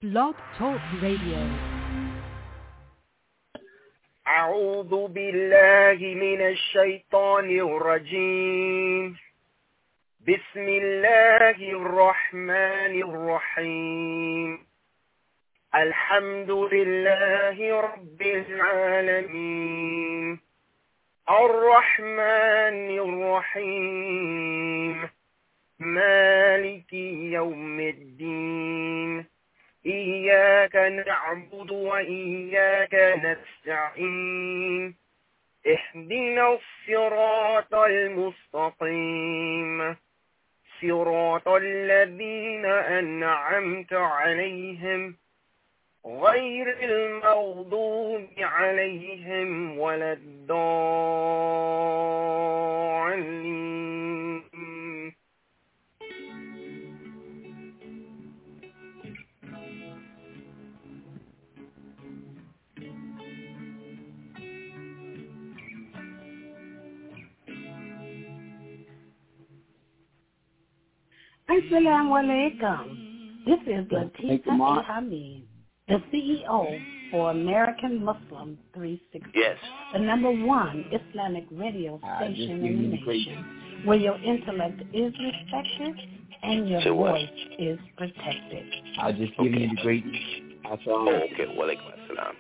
Blog Talk Radio. أعوذ بالله من الشيطان الرجيم. بسم الله الرحمن الرحيم. الحمد لله رب العالمين الرحمن الرحيم مالك يوم الدين إياك نعبد وإياك نستعين اهدنا الصراط المستقيم صراط الذين أنعمت عليهم غير المغضوب عليهم ولا الضالين. Assalamu alaikum. This is Latifah Hamid, the CEO for American Muslim 360, yes, the #1 Islamic radio station in the nation, where your intellect is respected and your voice is protected. I'll just give you the greatness. Okay, walaikum assalam.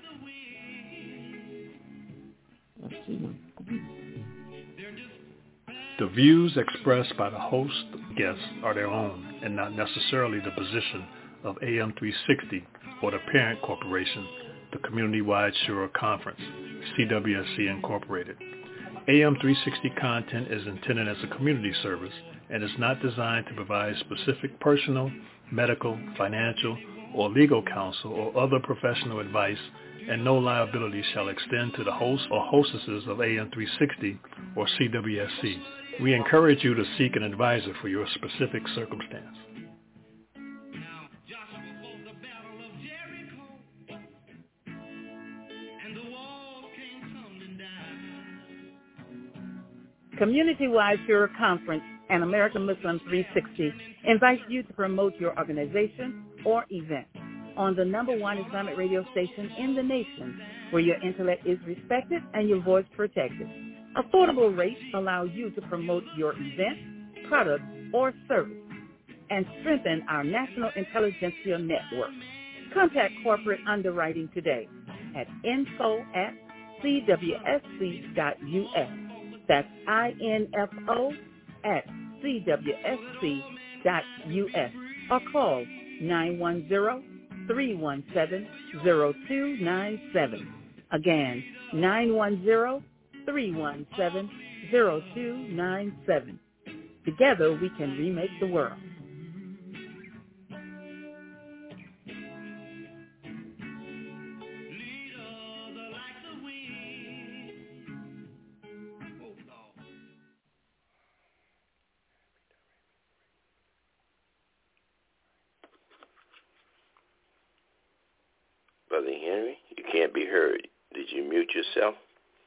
The views expressed by the host and guests are their own and not necessarily the position of AM 360 or the parent corporation, the Community-Wide Shura Conference, CWSC Incorporated. AM 360 content is intended as a community service and is not designed to provide specific personal, medical, financial, or legal counsel or other professional advice, and no liability shall extend to the host or hostesses of AM 360 or CWSC. We encourage you to seek an advisor for your specific circumstance. Community-Wide Shura Conference and American Muslim 360 invites you to promote your organization or event on the #1 Islamic radio station in the nation, where your intellect is respected and your voice protected. Affordable rates allow you to promote your event, product, or service and strengthen our national intelligentsia network. Contact corporate underwriting today at info@cwsc.us. That's info@cwsc.us, or call 910-317-0297. Again, 910-317-0297. Together we can remake the world. Brother Henry, you can't be heard. Did you mute yourself?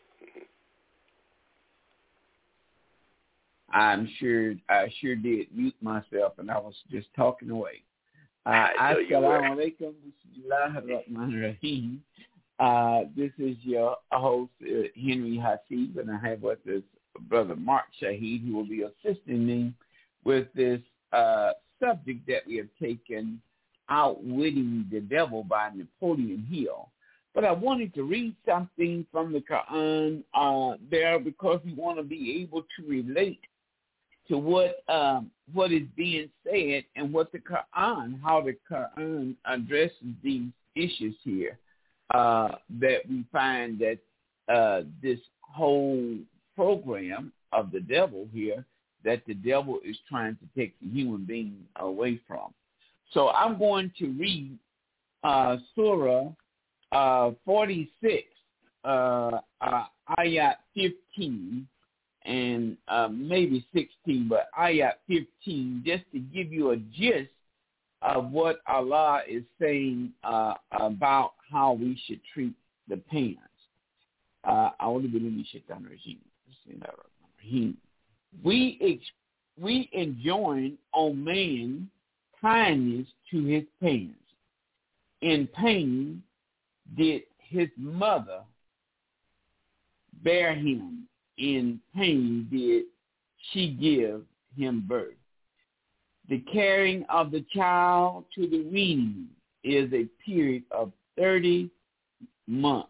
I sure did mute myself, and I was just talking away. Assalamu alaikum. Bismillahirrahmanirrahim. This is your host, Henry Hasib, and I have with us Brother Mark Shahid, who will be assisting me with this subject that we have taken, Outwitting the Devil by Napoleon Hill. But I wanted to read something from the Quran there, because we want to be able to relate to what is being said and what the Quran, how the Quran addresses these issues here. That we find that this whole program of the devil here, that the devil is trying to take the human being away from. So I'm going to read Surah 46, Ayat 15, and maybe 16, but Ayat 15, just to give you a gist of what Allah is saying about how we should treat the parents. We enjoin on man kindness to his parents, In pain did his mother bear him. In pain did she give him birth. The carrying of the child to the weaning is a period of 30 months.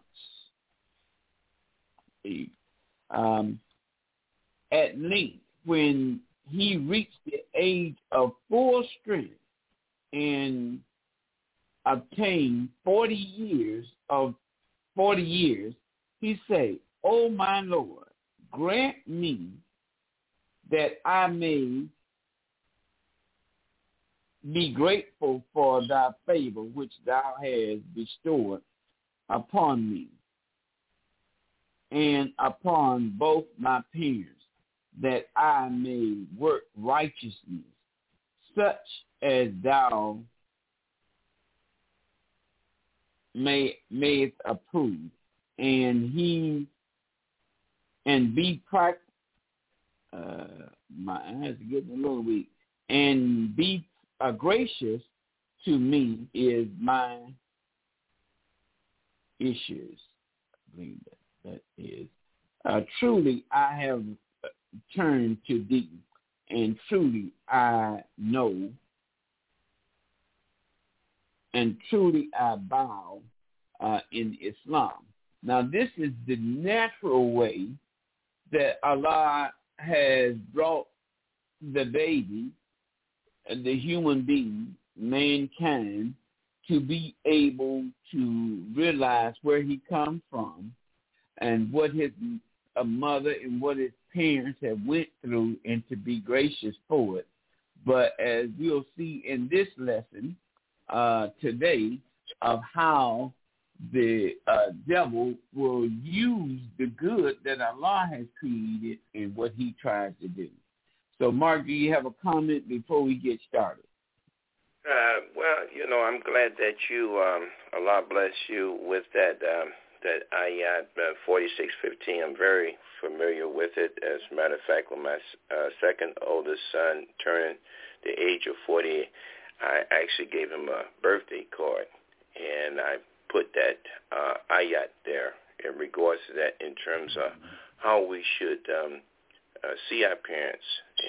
At length, when he reached the age of full strength and obtained 40 years, he said, "O my Lord, grant me that I may be grateful for thy favor which thou hast bestowed upon me and upon both my parents, that I may work righteousness, such as thou mayest approve, and be my eyes are getting a little weak, and be gracious to me is my issues." I believe that is. Truly I have turned to thee, and truly I know, and truly I bow in Islam. Now this is the natural way that Allah has brought the baby, the human being, mankind, to be able to realize where he comes from and what his mother and what his parents have went through, and to be gracious for it. But as we'll see in this lesson today, of how the devil will use the good that Allah has created and what he tries to do. So, Mark, do you have a comment before we get started? Well, I'm glad that you, Allah bless you with that ayat 46:15. I'm very familiar with it. As a matter of fact, when my second oldest son turned the age of 40, I actually gave him a birthday card, and I put that ayat there in regards to that, in terms of how we should see our parents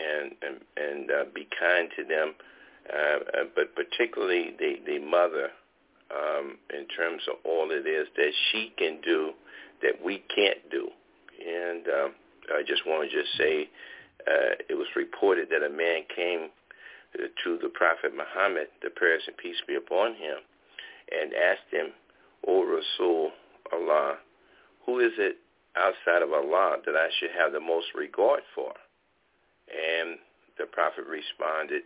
and be kind to them, but particularly the mother, in terms of all it is that she can do that we can't do. And I just want to say, it was reported that a man came to the Prophet Muhammad, the prayers and peace be upon him, and asked him, "O Rasul Allah, who is it outside of Allah that I should have the most regard for?" And the Prophet responded,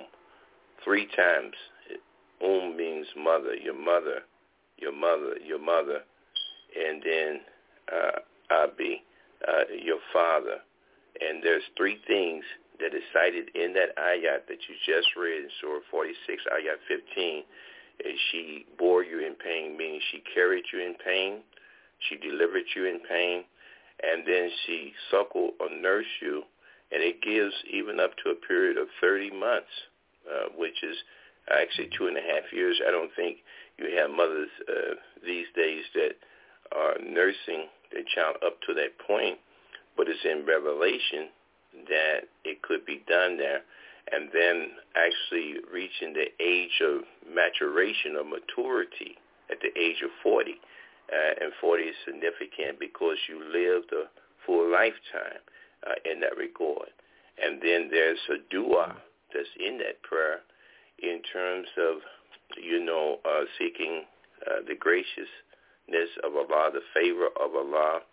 3 times. Means mother, your mother, your mother, your mother, and then Abi, your father. And there's 3 things that is cited in that ayat that you just read in Surah 46, ayat 15. She bore you in pain, meaning she carried you in pain, she delivered you in pain, and then she suckled or nursed you, and it gives even up to a period of 30 months, which is actually 2.5 years. I don't think you have mothers these days that are nursing their child up to that point, but it's in Revelation that it could be done there. And then actually reaching the age of maturation or maturity at the age of 40. And 40 is significant because you lived a full lifetime in that regard. And then there's a dua that's in that prayer in terms of, seeking the graciousness of Allah, the favor of Allah,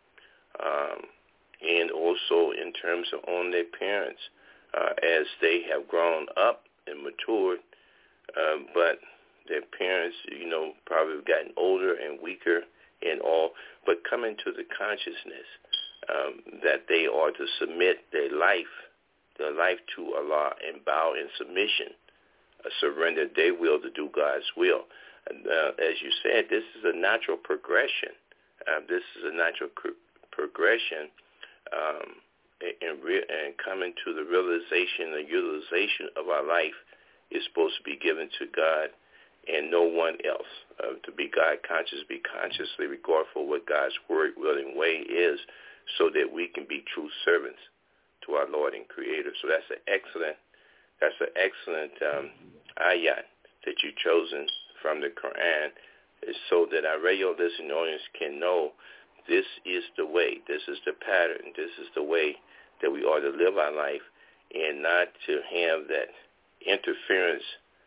and also in terms of on their parents, as they have grown up and matured, but their parents, probably have gotten older and weaker and all, but coming to the consciousness that they are to submit their life to Allah and bow in submission, surrender their will to do God's will. And, as you said, this is a natural progression. This is a natural progression and coming to the realization and utilization of our life is supposed to be given to God and no one else. To be God conscious, be consciously regardful of what God's word, will, and way is, so that we can be true servants to our Lord and Creator. So that's an excellent ayat that you've chosen from the Quran, is so that our radio listening audience can know this is the way, this is the pattern, this is the way that we ought to live our life, and not to have that interference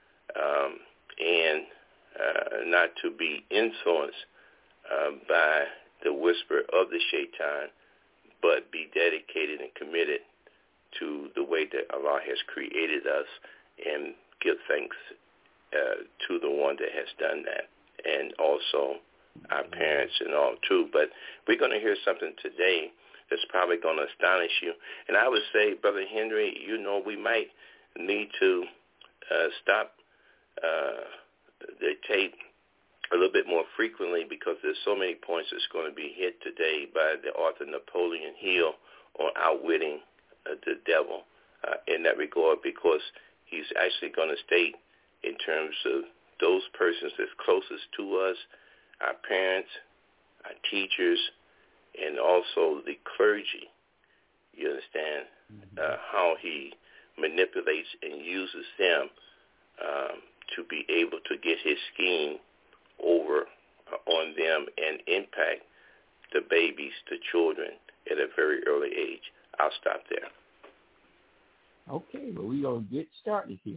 and not to be influenced by the whisper of the shaitan, but be dedicated and committed to the way that Allah has created us, and give thanks to the one that has done that, and also our parents and all too. But we're going to hear something today that's probably going to astonish you. And I would say, Brother Henry, we might need to stop the tape a little bit more frequently, because there's so many points that's going to be hit today by the author Napoleon Hill on outwitting the devil in that regard, because he's actually going to state in terms of those persons that's closest to us, our parents, our teachers, and also the clergy. You understand how he manipulates and uses them to be able to get his scheme over on them and impact the babies, the children, at a very early age. I'll stop there. Okay, well, we're going to get started here.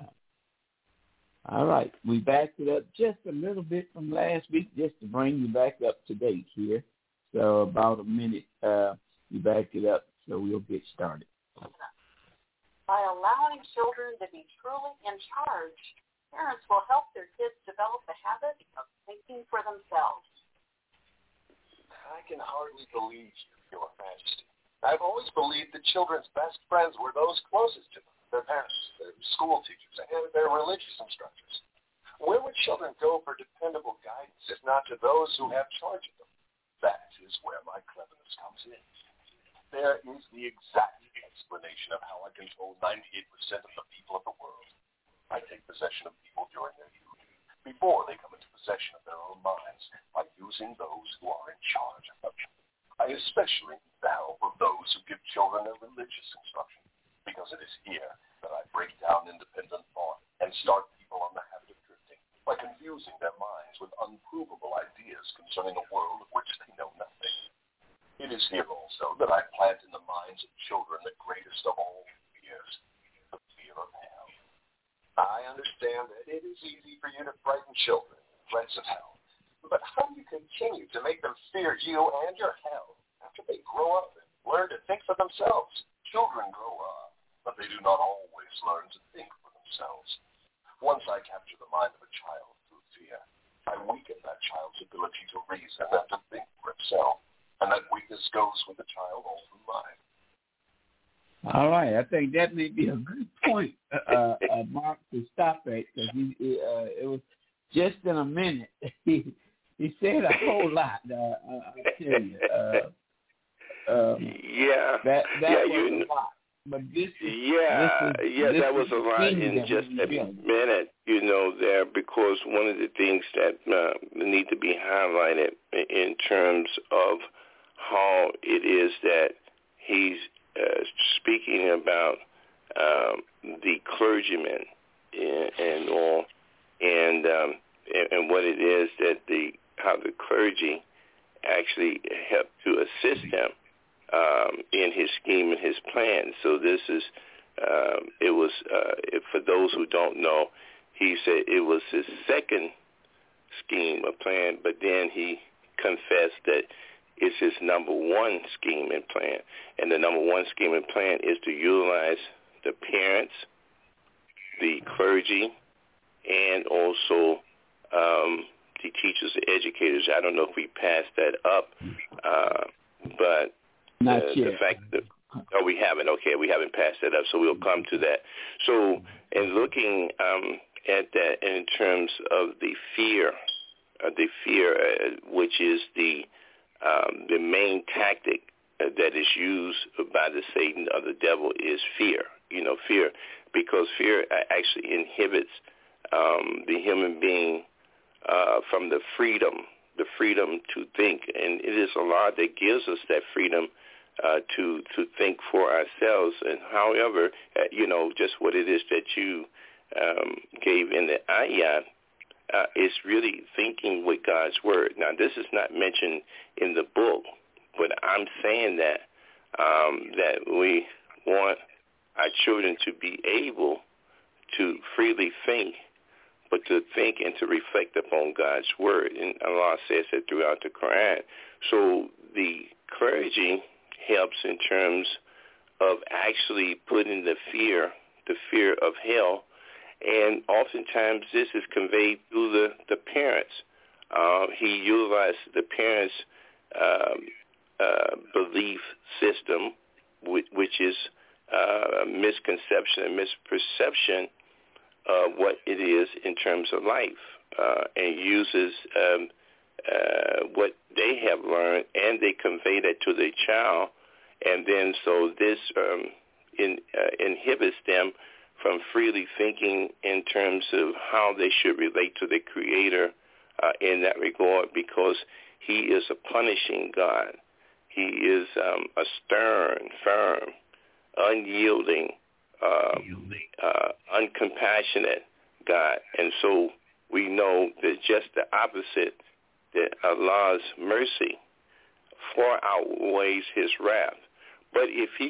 All right, we backed it up just a little bit from last week, just to bring you back up to date here. So about a minute, we backed it up, so we'll get started. By allowing children to be truly in charge, parents will help their kids develop the habit of thinking for themselves. I can hardly believe you, Your Majesty. I've always believed that children's best friends were those closest to them, their parents, their school teachers, and their religious instructors. Where would children go for dependable guidance if not to those who have charge of them? That is where my cleverness comes in. There is the exact explanation of how I control 98% of the people of the world. I take possession of people during their youth, before they come into possession of their own minds, by using those who are in charge of them. I especially need the help of those who give children their religious instruction, because it is here that I break down independent thought and start people on the habit of drifting, by confusing their minds with unprovable ideas concerning a world of which they know nothing. It is here also that I plant in the minds of children the greatest of all fears, the fear of hell. I understand that it is easy for you to frighten children, threats of hell, but how do you continue to make them fear you and your hell after they grow up and learn to think for themselves? Children grow up, but they do not always learn to think for themselves. Once I capture the mind of a child through fear, I weaken that child's ability to reason and to think for himself, and that weakness goes with the child all through life. All right, I think that may be a good point, Mark, to stop at, because it was just in a minute. He said a whole lot. I tell you. That was a lot. But this that was a lot in just a minute, there, because one of the things that need to be highlighted in terms of how it is that he's speaking about the clergymen and all, and what it is that how the clergy actually help to assist him in his scheme and his plan. So this is, for those who don't know, he said it was his second scheme or plan, but then he confessed that it's his number one scheme and plan. And the number one scheme and plan is to utilize the parents, the clergy, and also the teachers, the educators. I don't know if we passed that up, but the fact that we haven't. Okay, we haven't passed that up, so we'll come to that. So, in looking at that in terms of the fear, which is the main tactic that is used by the Satan or the devil, is fear. Fear, because fear actually inhibits the human being from the freedom to think. And it is Allah that gives us that freedom to think for ourselves. And however, just what it is that you gave in the ayat, is really thinking with God's word. Now, this is not mentioned in the book, but I'm saying that we want our children to be able to freely think, but to think and to reflect upon God's word. And Allah says it throughout the Quran. So the clergy helps in terms of actually putting the fear of hell, and oftentimes this is conveyed through the parents. He utilized the parents' belief system, which is a misconception and misperception of what it is in terms of life, and uses what they have learned, and they convey that to the child, and then so this inhibits them from freely thinking in terms of how they should relate to the Creator in that regard, because He is a punishing God. He is a stern, firm, unyielding, uncompassionate God. And so we know that just the opposite, that Allah's mercy far outweighs His wrath. But if He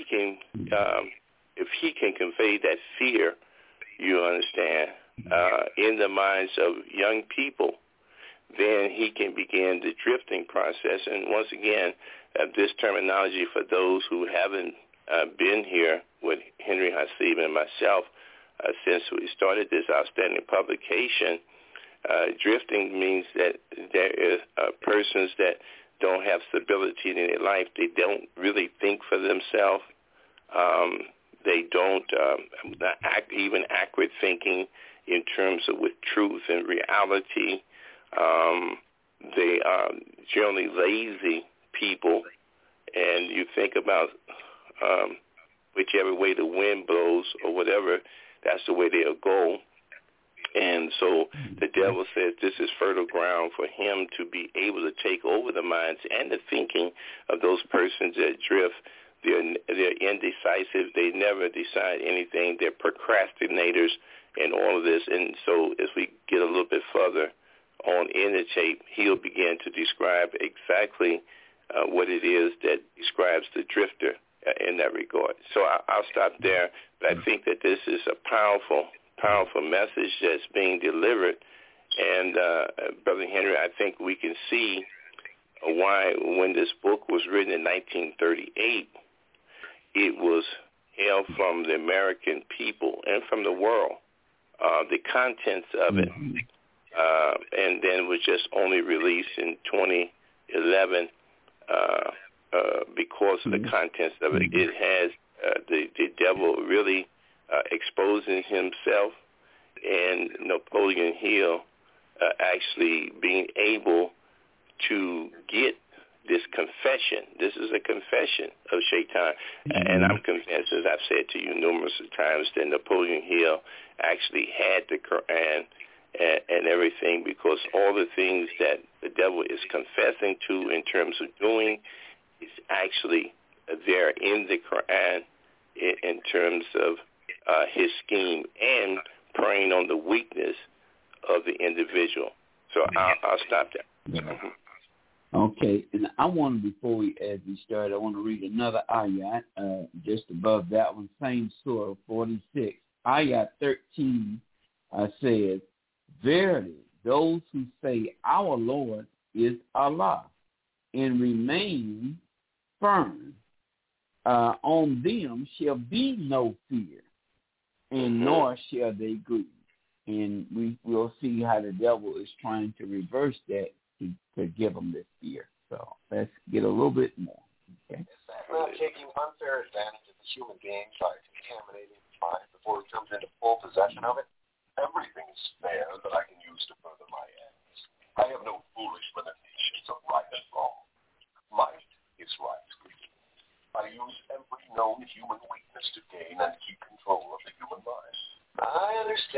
can convey that fear, you understand, in the minds of young people, then He can begin the drifting process. And once again, this terminology for those who haven't been here with Henry Hasib and myself since we started this outstanding publication, drifting means that there is persons that don't have stability in their life. They don't really think for themselves. They don't even accurate thinking in terms of with truth and reality. They are generally lazy people, and you think about whichever way the wind blows or whatever, that's the way they'll go. And so the devil says this is fertile ground for him to be able to take over the minds and the thinking of those persons that drift. They're indecisive. They never decide anything. They're procrastinators and all of this. And so as we get a little bit further on in the tape, he'll begin to describe exactly what it is that describes the drifter in that regard. So I'll stop there. But I think that this is a powerful message that's being delivered. And, Brother Henry, I think we can see why when this book was written in 1938, it was hailed from the American people and from the world, the contents of it, and then was just only released in 2011 because of the contents of it. It has the devil really exposing himself, and Napoleon Hill actually being able to get this confession. This is a confession of Shaitan. And I'm convinced, as I've said to you numerous times, that Napoleon Hill actually had the Quran and everything, because all the things that the devil is confessing to in terms of doing is actually there in the Quran in terms of his scheme and preying on the weakness of the individual. So I'll stop there. Okay, and I want to, before as we start, I want to read another ayat just above that one, same surah 46. Ayat 13 says, "Verily, those who say our Lord is Allah and remain firm, on them shall be no fear, and nor shall they grieve." And we will see how the devil is trying to reverse that to give them this fear. So let's get a little bit more. Okay. Is that not taking unfair advantage of the human being by contaminating his mind before he comes into full possession of it? Everything is fair that I can use to further my ends. I have no foolish limitations of right and wrong. Might is right. I use every known human weakness to gain and keep control of the human mind. I understand your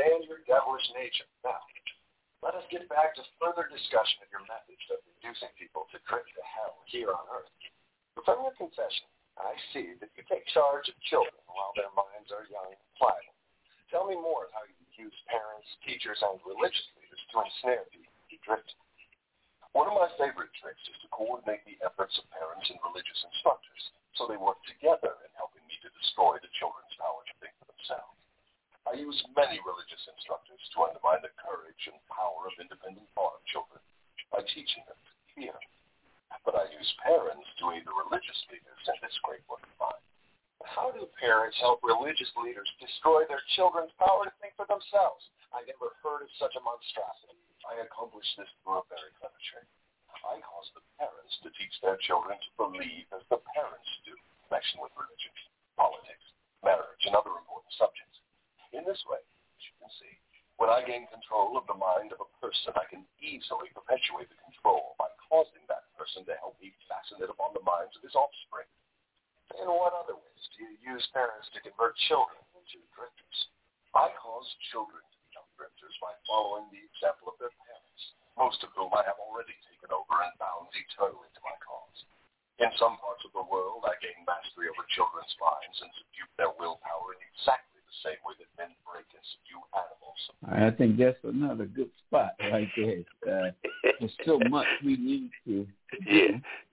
devilish nature. Now, let us get back to further discussion of your methods of inducing people to drift to hell here on earth. From your confession, I see that you take charge of children while their minds are young and pliable. Tell me more of how you use parents, teachers, and religious leaders to ensnare people to drift. One of my favorite tricks is to coordinate the efforts of parents and religious instructors so they work together in helping me to destroy the children's power to think for themselves. I use many religious instructors to undermine the courage and power of independent thought of children by teaching them to fear. But I use parents to aid the religious leaders in this great work of mine. How do parents help religious leaders destroy their children's power to think for themselves? I never heard of such a monstrosity. I accomplish this through a very clever trick. I cause the parents to teach their children to believe as the parents do in connection with religion, politics, marriage, and other important subjects. In this way, as you can see, when I gain control of the mind of a person, I can easily perpetuate the control by causing that person to help me fasten it upon the minds of his offspring. In what other ways do you use parents to convert children into drifters? I cause children to become drifters by following the example of their parents, most of whom I have already taken over and bound eternally to my cause. In some parts of the world, I gain mastery over children's minds and subdue their willpower in exactly the same way that men break and subdue animals. I think that's another good spot right there. There's so much we need to do.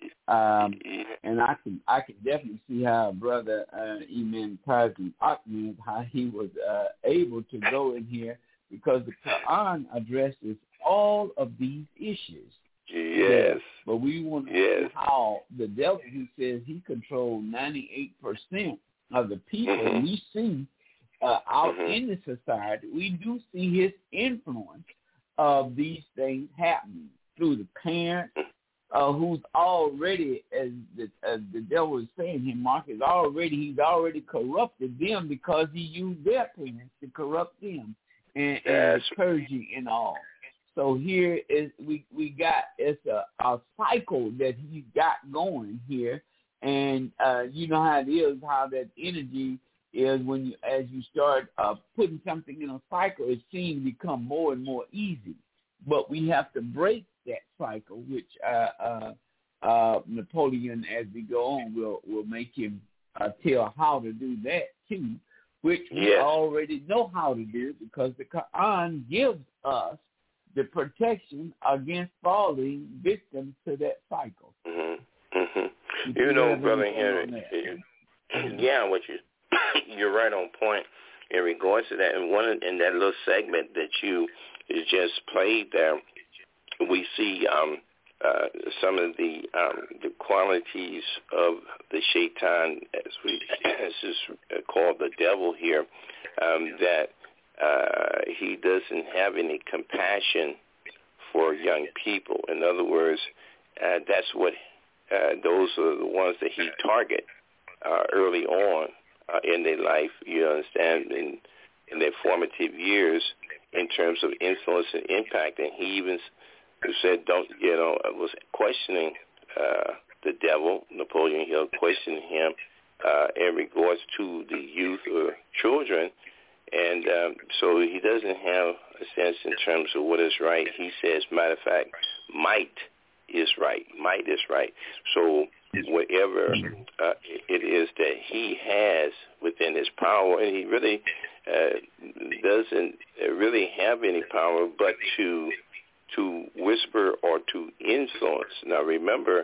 And I can definitely see how Brother Imam Kazim Ahmed, how he was able to go in here, because the Quran addresses all of these issues. Yes. But we want to know how the devil, who says he controls 98% of the people we see out in the society, we do see his influence of these things happening through the parents, who's already, as the devil is saying here, Mark, he's already corrupted them because he used their parents to corrupt them and the clergy and all. So here is we got it's a cycle that he's got going here, and you know how it is, how that energy is when as you start putting something in a cycle, it seems to become more and more easy. But we have to break that cycle, which Napoleon, as we go on, will make him tell how to do that too, which we already know how to do, because the Quran gives us the protection against falling victims to that cycle. You know, Brother Henry, you're right on point in regards to that. And in that little segment that you just played there, we see some of the qualities of the shaitan, as is called the devil here, that he doesn't have any compassion for young people. In other words, that's what those are the ones that he target early on in their life, you understand, in their formative years, in terms of influence and impact. And he even said, was questioning the devil, Napoleon Hill, questioning him in regards to the youth or children. And so he doesn't have a sense in terms of what is right. He says, matter of fact, might is right. Might is right. So whatever it is that he has within his power, and he really doesn't really have any power but to whisper or to influence. Now remember,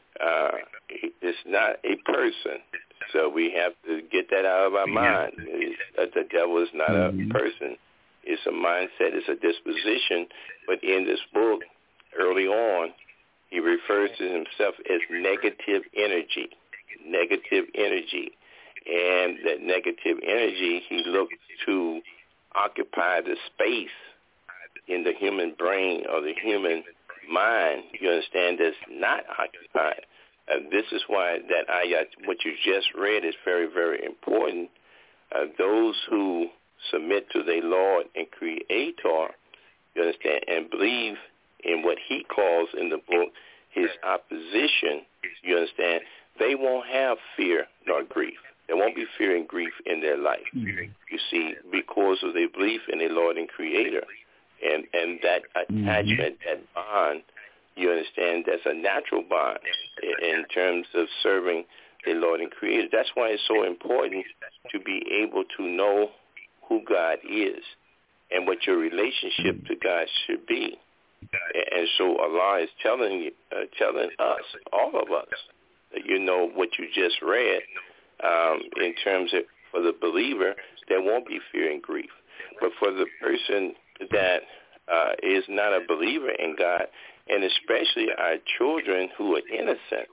it's not a person, so we have to get that out of our mind. The devil is not a person. It's a mindset. It's a disposition. But in this book, early on, he refers to himself as negative energy. Negative energy. And that negative energy, he looked to occupy the space in the human brain or the human mind, you understand, that's not occupied. This is why that ayat, what you just read, is very, very important. Those who submit to their Lord and Creator, you understand, and believe in what he calls in the book his opposition, you understand, they won't have fear nor grief. There won't be fear and grief in their life. You see, because of their belief in their Lord and Creator. And that attachment, that bond, you understand, that's a natural bond in terms of serving the Lord and Creator. That's why it's so important to be able to know who God is and what your relationship to God should be. And so Allah is telling us, all of us, you know, what you just read, in terms of, for the believer, there won't be fear and grief. But for the person that is not a believer in God, and especially our children who are innocent,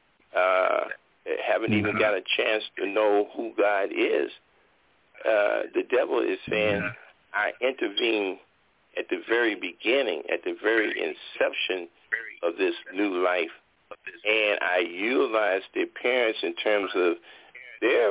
haven't even got a chance to know who God is, the devil is saying, I intervene at the very beginning, at the very inception of this new life, and I utilize their parents in terms of their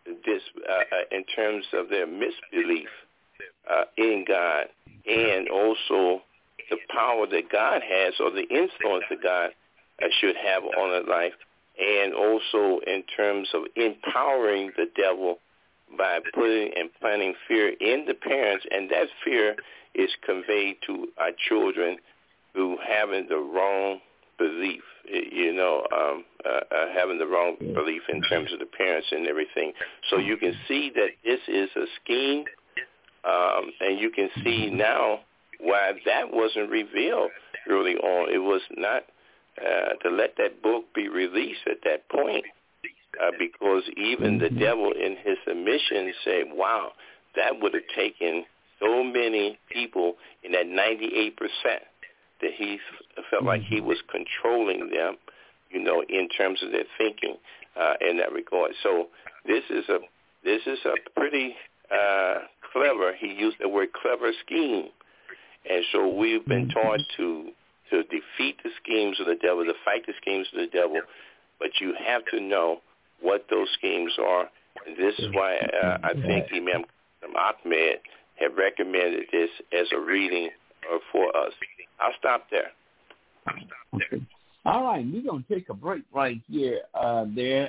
in terms of their misbelief in God, and also the power that God has, or the influence that God should have on their life, and also in terms of empowering the devil by putting and planting fear in the parents, and that fear is conveyed to our children who having the wrong belief, you know, having the wrong belief in terms of the parents and everything. So you can see that this is a scheme, and you can see now why that wasn't revealed early on. It was not to let that book be released at that point, because even the devil in his submission said, wow, that would have taken so many people in that 98% that he felt like he was controlling them, you know, in terms of their thinking in that regard. So this is a pretty clever, he used the word clever, scheme. And so we've been taught to defeat the schemes of the devil, to fight the schemes of the devil, but you have to know what those schemes are. And this is why I think Imam Ahmed have recommended this as a reading for us. I'll stop there. Okay. All right, we're going to take a break right here. We're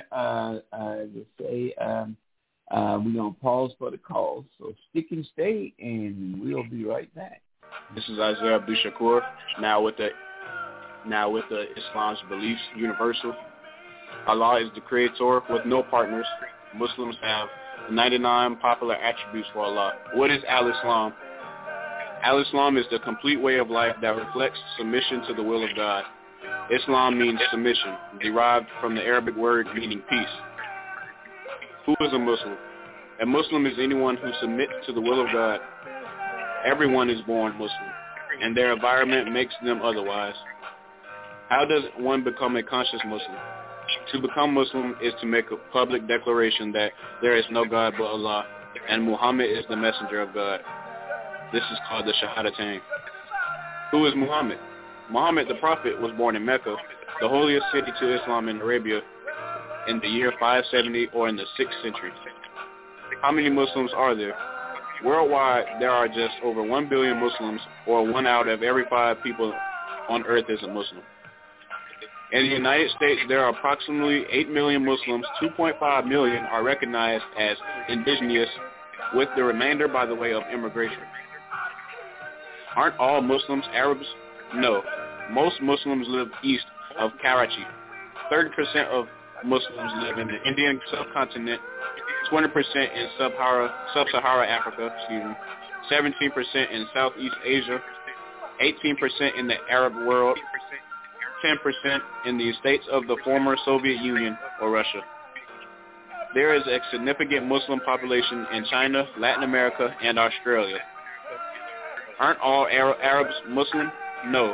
going to pause for the call. So stick and stay, and we'll be right back. This is Isaiah Abdul Shakur, now with the Islam's beliefs universal. Allah is the creator with no partners. Muslims have 99 popular attributes for Allah. What is Al-Islam? Al-Islam is the complete way of life that reflects submission to the will of God. Islam means submission, derived from the Arabic word meaning peace. Who is a Muslim? A Muslim is anyone who submits to the will of God. Everyone is born Muslim, and their environment makes them otherwise. How does one become a conscious Muslim? To become Muslim is to make a public declaration that there is no God but Allah, and Muhammad is the messenger of God. This is called the Shahadatain. Who is Muhammad? Muhammad the Prophet was born in Mecca, the holiest city to Islam in Arabia, in the year 570 or in the 6th century. How many Muslims are there? Worldwide, there are just over 1 billion Muslims, or 1 out of every 5 people on earth is a Muslim. In the United States, there are approximately 8 million Muslims. 2.5 million are recognized as indigenous, with the remainder by the way of immigration. Aren't all Muslims Arabs? No. Most Muslims live east of Karachi. 30% of Muslims live in the Indian subcontinent, 20% in sub-Saharan Africa, 17% in Southeast Asia, 18% in the Arab world, 10% in the states of the former Soviet Union or Russia. There is a significant Muslim population in China, Latin America, and Australia. Aren't all Arabs Muslim? No.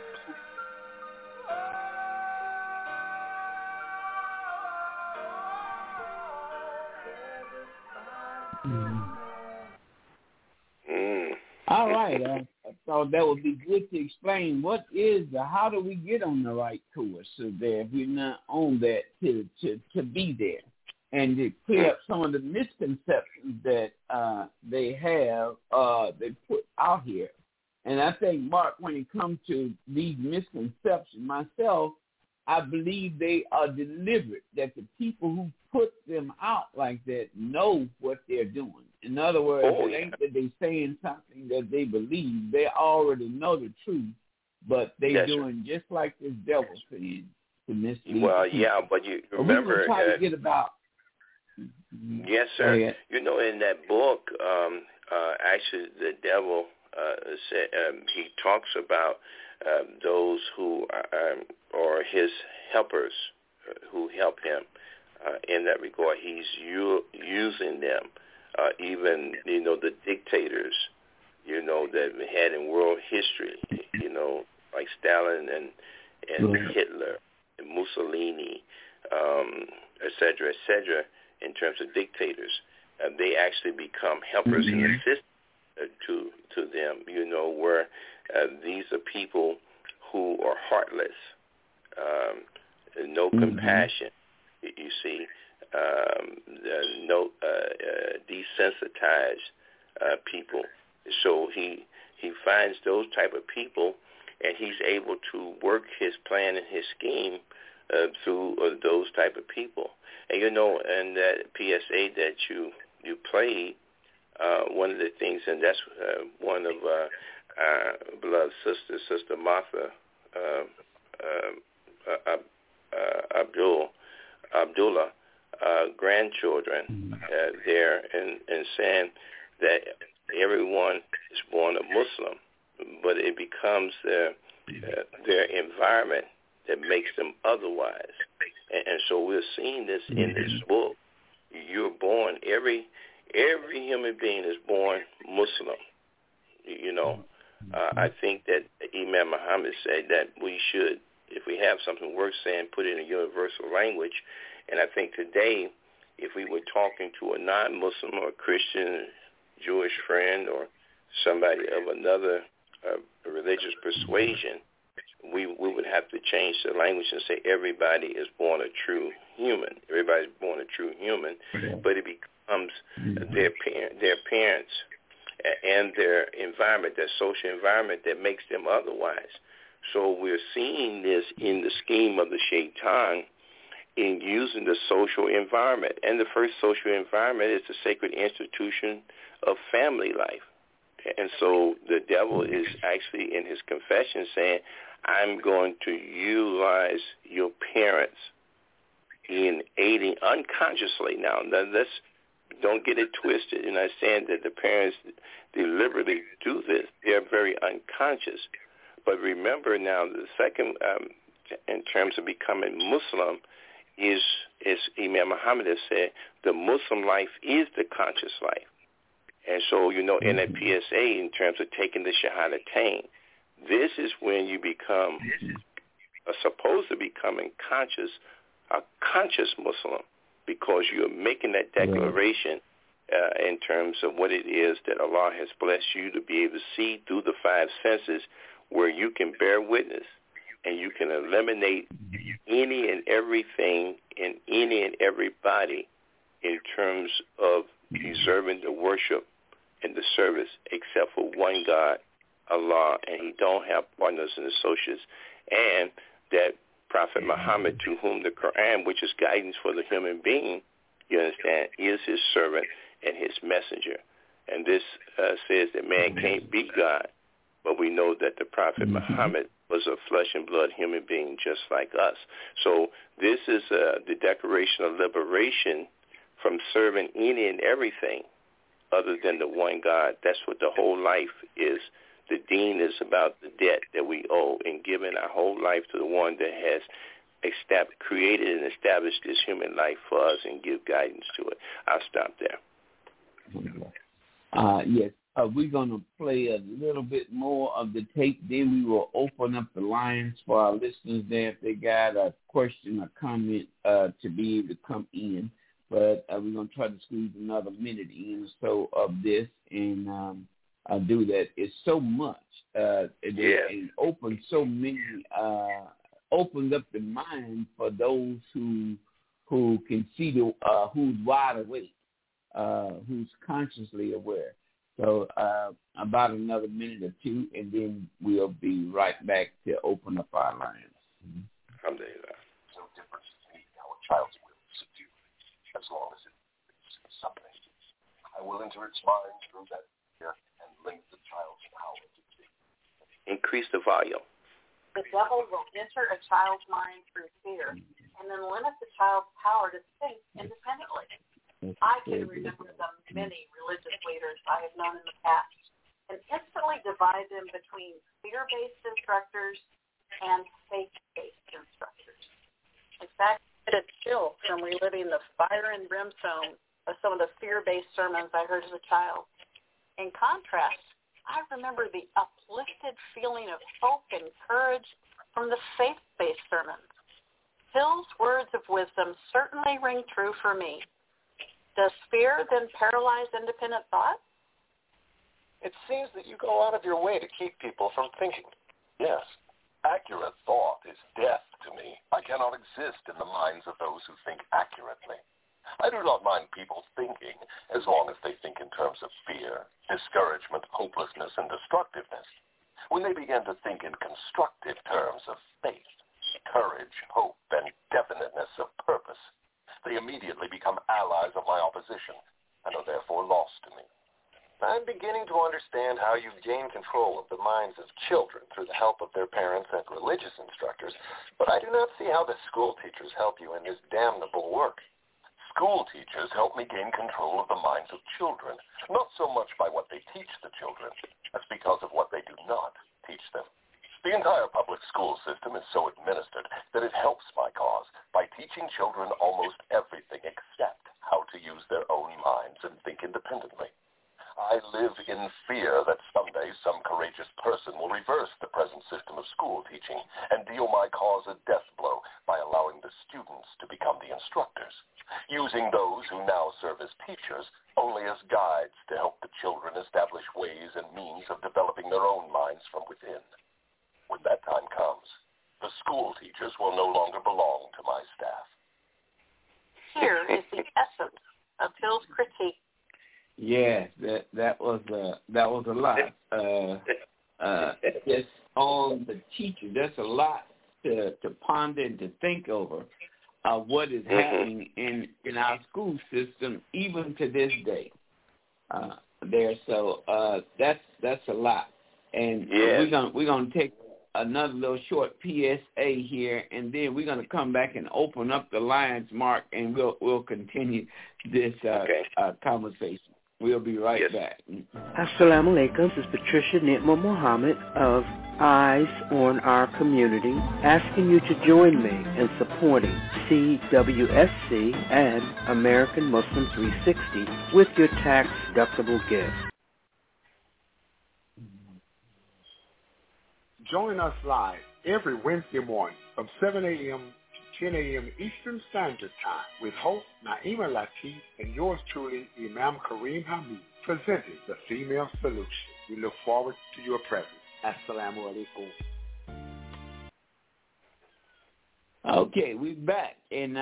All right. I thought that would be good to explain what is how do we get on the right course so that if we're not on that to be there, and to clear up some of the misconceptions that they put out here. And I think, Mark, when it comes to these misconceptions, myself, I believe they are deliberate, that the people who put them out like that know what they're doing. In other words, it ain't that they're saying something that they believe. They already know the truth, but they're doing just like this devil saying to mislead. Well, yeah, but you remember... We're trying to get about... Yes, sir. You know, in that book, actually, the devil said he talks about those who are his helpers who help him in that regard. He's using them, even, you know, the dictators, you know, that we had in world history, you know, like Stalin and Hitler and Mussolini, et cetera, in terms of dictators. They actually become helpers and assistants to them, you know, where these are people who are heartless, no compassion, you see, no desensitized people. So he finds those type of people, and he's able to work his plan and his scheme through those type of people. And, you know, and that PSA that you played, one of the things, and that's one of our beloved Sister Martha Abdullah grandchildren there, and saying that everyone is born a Muslim, but it becomes their environment that makes them otherwise. And so we're seeing this in this book. You're born, every human being is born Muslim. You know, I think that Imam Muhammad said that we should, if we have something worth saying, put it in a universal language. And I think today, if we were talking to a non-Muslim or a Christian, Jewish friend, or somebody of another religious persuasion, we would have to change the language and say everybody is born a true human. Everybody's born a true human, but it becomes their parents and their environment, their social environment, that makes them otherwise. So we're seeing this in the scheme of the Shaitan in using the social environment. And the first social environment is the sacred institution of family life. And so the devil is actually in his confession saying, I'm going to utilize your parents in aiding unconsciously. Now let's don't get it twisted. You're not saying that the parents deliberately do this. They're very unconscious. But remember now, the second, in terms of becoming Muslim, is Imam Muhammad has said, the Muslim life is the conscious life. And so, you know, in that PSA, in terms of taking the Shahadatain, this is when you become, supposed to becoming conscious, a conscious Muslim, because you're making that declaration in terms of what it is that Allah has blessed you to be able to see through the five senses, where you can bear witness and you can eliminate any and everything and any and everybody in terms of preserving the worship and the service except for one God, Allah, and he don't have partners and associates, and that Prophet Muhammad, to whom the Quran, which is guidance for the human being, you understand, is his servant and his messenger. And this says that man can't be God, but we know that the Prophet Muhammad was a flesh and blood human being just like us. So this is the declaration of liberation from serving any and everything other than the one God. That's what the whole life is. The deen is about the debt that we owe in giving our whole life to the one that has created and established this human life for us and give guidance to it. I'll stop there. Yes. We're going to play a little bit more of the tape. Then we will open up the lines for our listeners there if they got a question or comment to be able to come in. But we're going to try to squeeze another minute in or so of this and do that. It's so much. It opens so many, opens up the mind for those who can see who's wide awake, who's consciously aware. So about another minute or two, and then we'll be right back to open up our lines. Alhamdulillah. No difference to me how a child's will is subdued, as long as it is something. I will enter its mind through that fear and limit the child's power to think. Increase the volume. The devil will enter a child's mind through fear and then limit the child's power to think independently. I can remember the many religious leaders I have known in the past and instantly divide them between fear-based instructors and faith-based instructors. In fact, I get a chill from reliving the fire and brimstone of some of the fear-based sermons I heard as a child. In contrast, I remember the uplifted feeling of hope and courage from the faith-based sermons. Hill's words of wisdom certainly ring true for me. Does fear then paralyze independent thought? It seems that you go out of your way to keep people from thinking. Yes, accurate thought is death to me. I cannot exist in the minds of those who think accurately. I do not mind people thinking as long as they think in terms of fear, discouragement, hopelessness, and destructiveness. When they begin to think in constructive terms of faith, courage, hope, and definiteness of purpose, they immediately become allies of my opposition and are therefore lost to me. I'm beginning to understand how you gain control of the minds of children through the help of their parents and religious instructors, but I do not see how the school teachers help you in this damnable work. School teachers help me gain control of the minds of children, not so much by what they teach the children, as because of what they do not teach them. The entire public school system is so administered that it helps my cause by teaching children almost everything except how to use their own minds and think independently. I live in fear that someday some courageous person will reverse the present system of school teaching and deal my cause a death blow by allowing the students to become the instructors, using those who now serve as teachers only as guides to help the children establish ways and means of developing their own minds from within. When that time comes, the school teachers will no longer belong to my staff. Here is the essence of Hill's critique. Yes, that was a lot. Just on the teachers, that's a lot to ponder and to think over. What is happening in our school system, even to this day. That's a lot, and we're gonna take another little short PSA here, and then we're gonna come back and open up the lines, Mark, and we'll continue this conversation. We'll be right back. Assalamu alaikum. This is Patricia Nitma Muhammad of Eyes on Our Community, asking you to join me in supporting CWSC and American Muslim 360 with your tax-deductible gift. Join us live every Wednesday morning from 7 a.m. to 10 a.m. Eastern Standard Time with host Naima Latif and yours truly, Imam Kareem Hamid, presenting The Female Solution. We look forward to your presence. Assalamu alaikum. Okay, we're back, and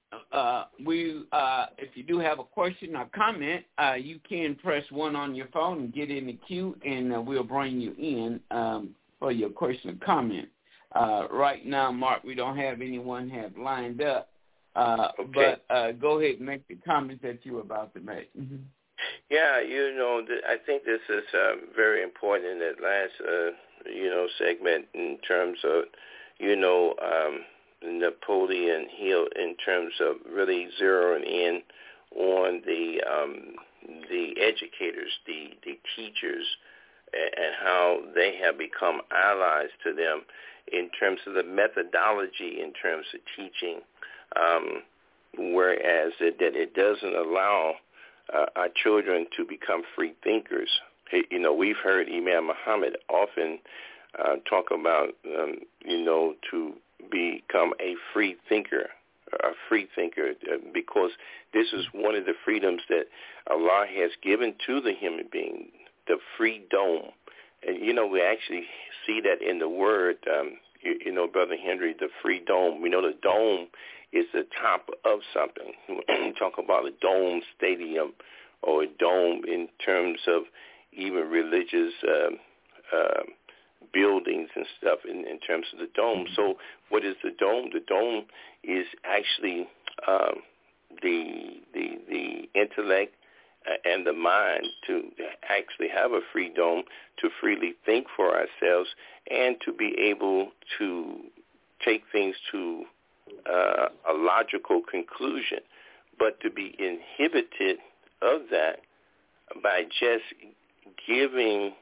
if you do have a question or comment, you can press 1 on your phone and get in the queue, and we'll bring you in for your question or comment. Right now, Mark, we don't have anyone have lined up, but go ahead and make the comments that you were about to make. Mm-hmm. Yeah, I think this is very important in that last, segment in terms of, Napoleon Hill, in terms of really zeroing in on the educators, the teachers, and how they have become allies to them in terms of the methodology, in terms of teaching, whereas it doesn't allow our children to become free thinkers. We've heard Imam Muhammad often talk about, to become a free thinker, because this is one of the freedoms that Allah has given to the human being, the free dome. And, we actually see that in the word, Brother Henry, the free dome. We know the dome is the top of something. We talk about a dome stadium or a dome in terms of even religious buildings and stuff in terms of the dome. So what is the dome? The dome is actually the intellect and the mind to actually have a free dome, to freely think for ourselves, and to be able to take things to a logical conclusion, but to be inhibited of that by just giving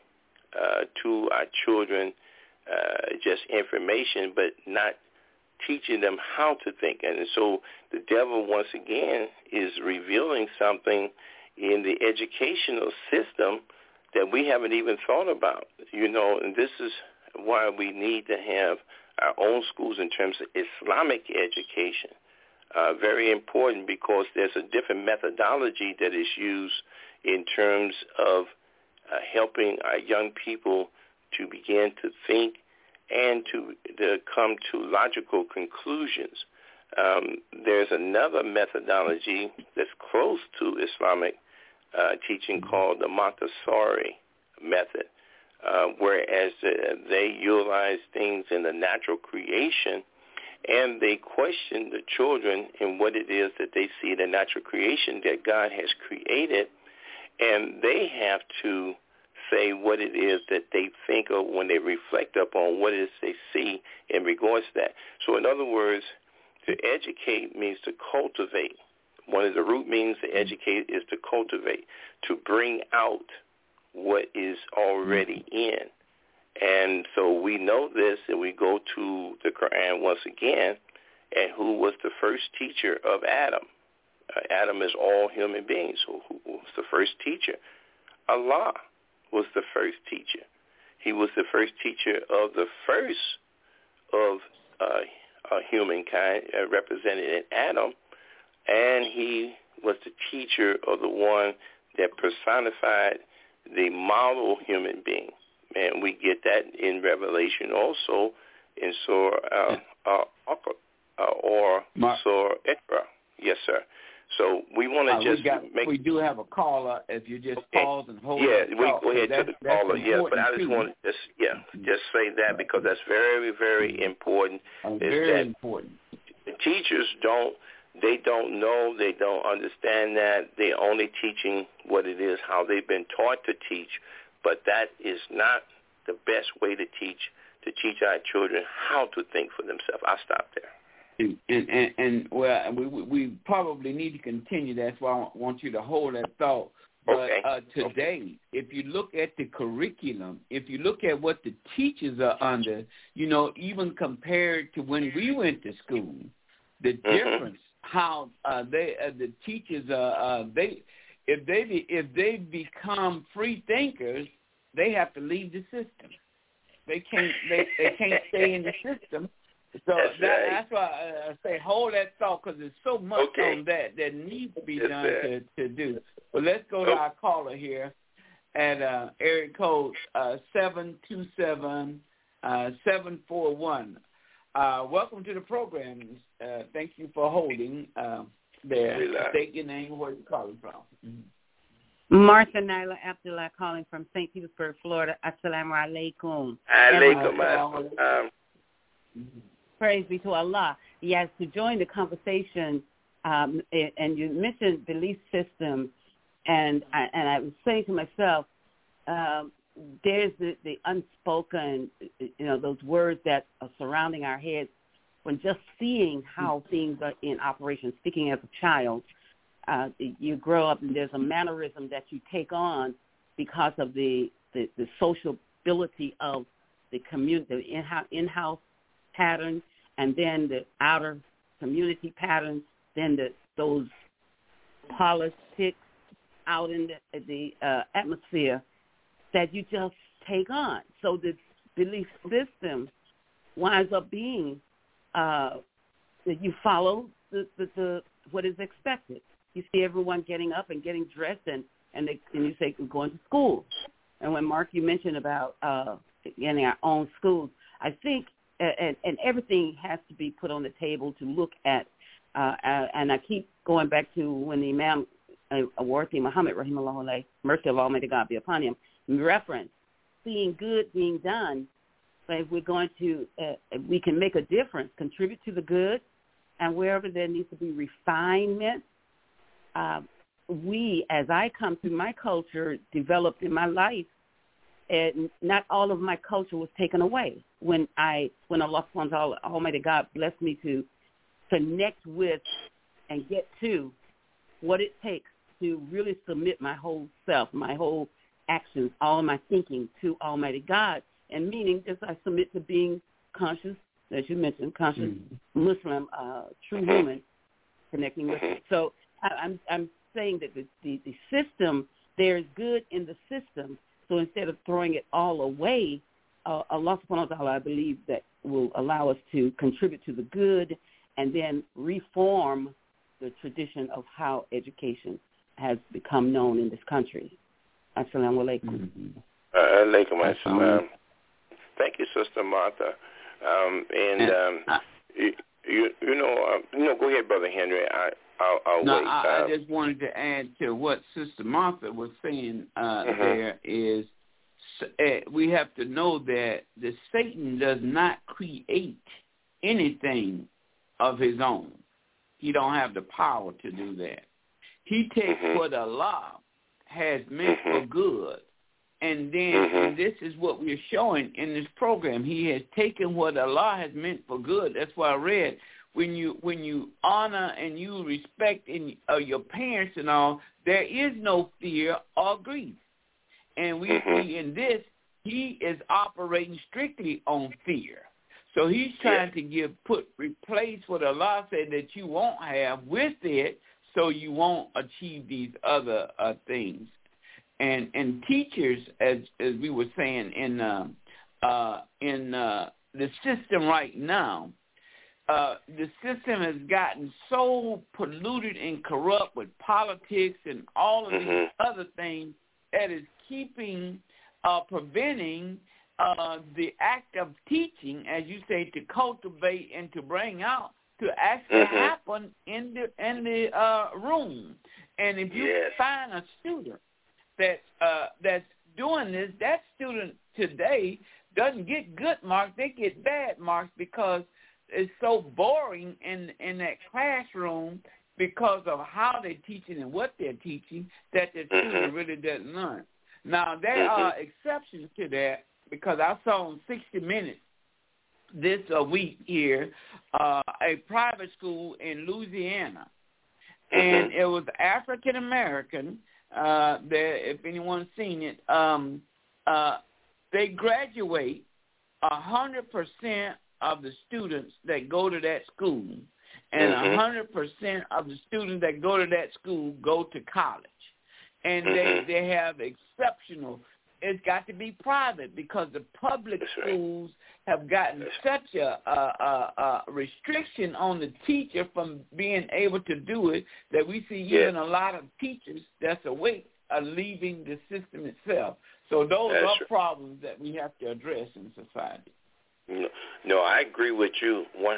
to our children just information, but not teaching them how to think. And so the devil, once again, is revealing something in the educational system that we haven't even thought about, and this is why we need to have our own schools in terms of Islamic education. Very important, because there's a different methodology that is used in terms of helping our young people to begin to think and to come to logical conclusions. There's another methodology that's close to Islamic teaching called the Montessori method, whereas they utilize things in the natural creation, and they question the children in what it is that they see in the natural creation that God has created, and they have to say what it is that they think of when they reflect upon what it is they see in regards to that. So in other words, to educate means to cultivate. One of the root meanings to educate is to cultivate, to bring out what is already in. And so we know this, and we go to the Quran once again, and who was the first teacher of Adam? Adam is all human beings. So who was the first teacher? Allah was the first teacher. He was the first teacher of the first of humankind, represented in Adam, and he was the teacher of the one that personified the model human being. And we get that in Revelation also in Surah or Surah Iqra. Yes, sir. So we want to we do have a caller. If you just pause and hold. Yeah, we go ahead to the caller. Yeah, but I just want to just say that because that's very, very important. Very important. The teachers don't know, they don't understand that. They're only teaching what it is, how they've been taught to teach, but that is not the best way to teach our children how to think for themselves. I'll stop there. And well, we probably need to continue. That's why I want you to hold that thought. But today, if you look at the curriculum, if you look at what the teachers are under, even compared to when we went to school, the difference, how the teachers if they become free thinkers, they have to leave the system. They can't stay in the system. So that's why I say hold that thought, because there's so much on that needs to be done to do. But let's go to our caller here at area code 727-741. Welcome to the program. Thank you for holding there. State your name, where you're calling from. Martha Naila Abdullah calling from St. Petersburg, Florida. Assalamu alaikum. Alaikum. Praise be to Allah. Yes, to join the conversation, and you mentioned belief systems, and I was saying to myself, there's the unspoken, those words that are surrounding our heads when just seeing how things are in operation. Speaking as a child, you grow up and there's a mannerism that you take on because of the sociability of the community, the in-house patterns, and then the outer community patterns, then those politics out in the atmosphere that you just take on. So the belief system winds up being that you follow the what is expected. You see everyone getting up and getting dressed, and you say we're going to school. And when Mark, you mentioned about getting our own schools, I think, and everything has to be put on the table to look at. And I keep going back to when the Imam Awarthi Muhammad, rahimahullah, mercy of Almighty God be upon him, reference seeing good being done But if we're going to, we can make a difference, contribute to the good, and wherever there needs to be refinement, we, as I come through my culture, developed in my life, and not all of my culture was taken away. When Allah subhanahu wa ta'ala, Almighty God, blessed me to connect with and get to what it takes to really submit my whole self, my whole actions, all my thinking to Almighty God, and meaning just I submit to being conscious, as you mentioned, conscious Muslim, true human, connecting with it. So I'm saying that the system, there's good in the system. So instead of throwing it all away, Allah subhanahu wa ta'ala, I believe, that will allow us to contribute to the good and then reform the tradition of how education has become known in this country. Assalamu alaikum. Alaikum assalam. Thank you, Sister Martha. Go ahead, Brother Henry. I'll wait. I just wanted to add to what Sister Martha was saying. There is, we have to know that the Satan does not create anything of his own. He don't have the power to do that. He takes what Allah has meant for good, and then and this is what we're showing in this program. He has taken what Allah has meant for good. That's why I read, when you honor and you respect your parents and all, there is no fear or grief. And we see in this, he is operating strictly on fear. So he's trying to replace what Allah said that you won't have with it, so you won't achieve these other things. And teachers, as we were saying, in the system right now, the system has gotten so polluted and corrupt with politics and all of these other things that is preventing the act of teaching, as you say, to cultivate and to bring out, to actually happen in the room. And if you find a student that's doing this, that student today doesn't get good marks, they get bad marks because it's so boring in that classroom because of how they're teaching and what they're teaching that the student really doesn't learn. Now, there are exceptions to that, because I saw on 60 Minutes this week here a private school in Louisiana, and it was African-American. If anyone's seen it, they graduate 100% of the students that go to that school, and 100% of the students that go to that school go to college. And they have exceptional. It's got to be private, because the public schools have gotten such a restriction on the teacher from being able to do it that we see even a lot of teachers that's awake are leaving the system itself. So those are problems that we have to address in society. No, I agree with you 100%.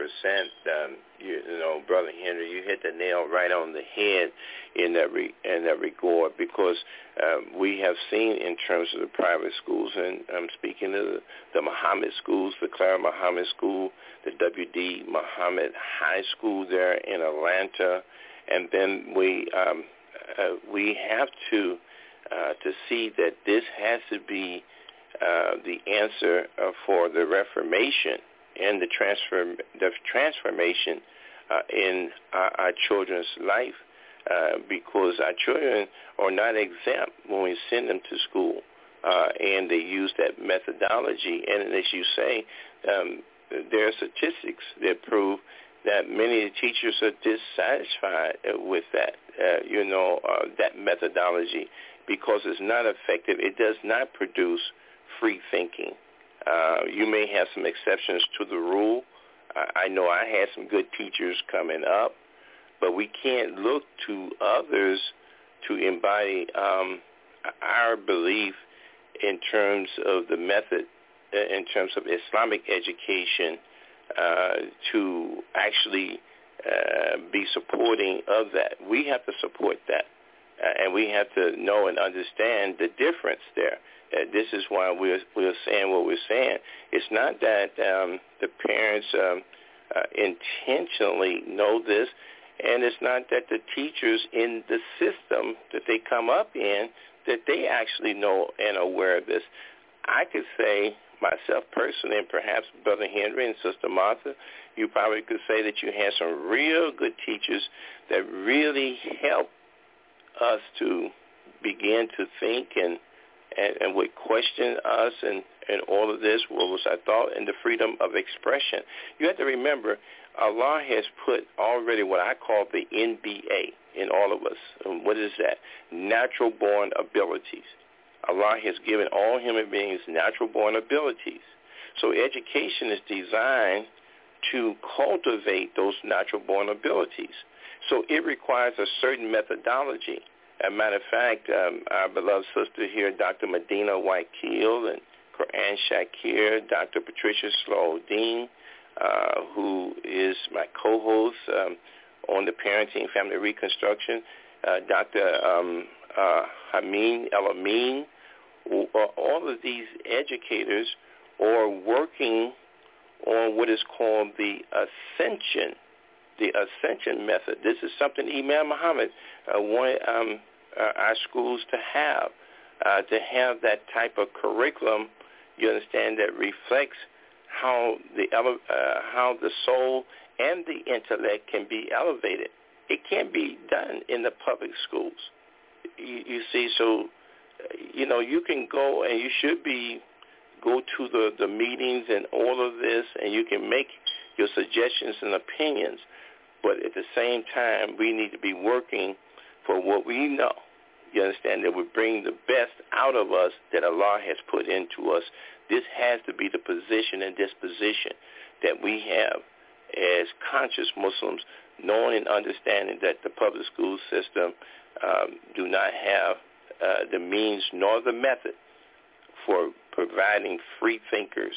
Brother Henry, you hit the nail right on the head in that regard, because we have seen in terms of the private schools, and I'm speaking of the Muhammad schools, the Clara Muhammad School, the W.D. Muhammad High School there in Atlanta, and then we have to see that this has to be the answer for the Reformation and the transformation in our children's life, because our children are not exempt when we send them to school, and they use that methodology. And as you say, there are statistics that prove that many of the teachers are dissatisfied with that, that methodology, because it's not effective. It does not produce free thinking. You may have some exceptions to the rule. I know I had some good teachers coming up, but we can't look to others to embody our belief in terms of the method, in terms of Islamic education, to actually be supporting of that. We have to support that. and we have to know and understand the difference there. This is why we're saying what we're saying. It's not that the parents intentionally know this, and it's not that the teachers in the system that they come up in, that they actually know and are aware of this. I could say myself personally, and perhaps Brother Henry and Sister Martha, you probably could say that you had some real good teachers that really helped us to begin to think and would question us and all of this, what was our thought, and the freedom of expression. You have to remember, Allah has put already what I call the NBA in all of us. And what is that? Natural-born abilities. Allah has given all human beings natural-born abilities. So education is designed to cultivate those natural-born abilities. So it requires a certain methodology. As a matter of fact, our beloved sister here, Dr. Medina White-Keel, and Quran Shakir, Dr. Patricia Slow-Dean, who is my co-host on the Parenting Family Reconstruction, Dr. Hameen El-Amin, all of these educators are working on what is called the ascension method. This is something Imam Muhammad wanted our schools to have that type of curriculum, you understand, that reflects how the soul and the intellect can be elevated. It can't be done in the public schools. You see, so, you can go and you should go to the meetings and all of this, and you can make your suggestions and opinions. But at the same time, we need to be working for what we know. You understand, that would bring the best out of us that Allah has put into us. This has to be the position and disposition that we have as conscious Muslims, knowing and understanding that the public school system do not have the means nor the method for providing free thinkers.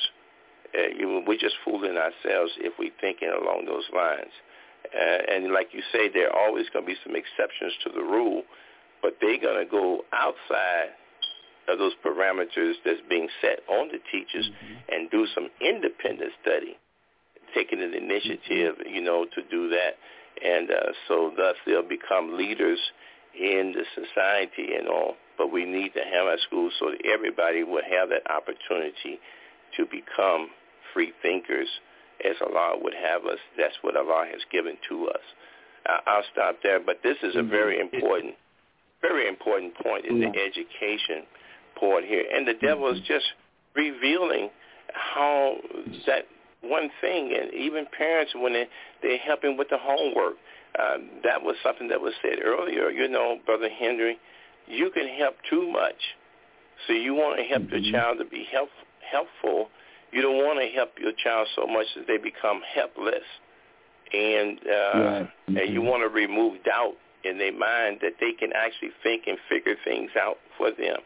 We're just fooling ourselves if we're thinking along those lines. And like you say, there are always going to be some exceptions to the rule, but they're going to go outside of those parameters that's being set on the teachers and do some independent study, taking an initiative, to do that. And so thus they'll become leaders in the society and all. But we need to have our schools so that everybody will have that opportunity to become free thinkers as Allah would have us. That's what Allah has given to us. I'll stop there, but this is a very important point in the education part here. And the devil is just revealing how that one thing, and even parents, when they're helping with the homework, that was something that was said earlier. Brother Henry, you can help too much. So you want to help your child to be helpful. You don't want to help your child so much that they become helpless. And and you want to remove doubt in their mind that they can actually think and figure things out for them.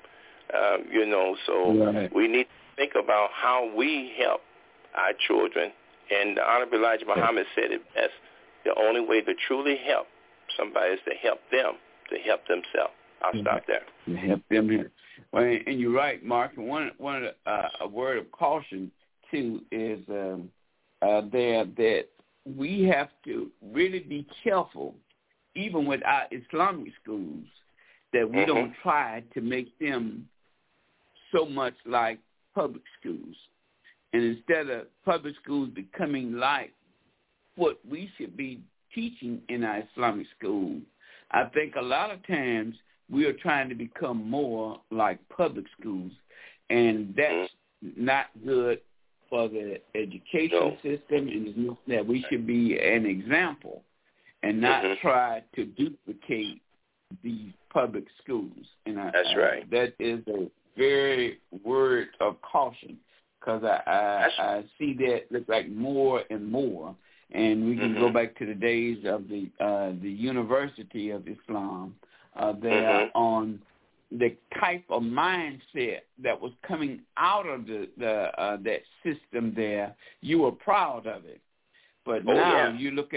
So we need to think about how we help our children. And the Honorable Elijah Muhammad said it best: the only way to truly help somebody is to help them to help themselves. I'll stop there. To help them here. Well, and you're right, Mark. And one of a word of caution too is that we have to really be careful, even with our Islamic schools, that we don't try to make them so much like public schools. And instead of public schools becoming like what we should be teaching in our Islamic school, I think a lot of times we are trying to become more like public schools, and that's not good for the education system, and that we should be an example and not try to duplicate these public schools. And that's right. That is a very word of caution, because I see that look like more and more, and we can go back to the days of the University of Islam. They are on the type of mindset that was coming out of that system there. You were proud of it, but now you look at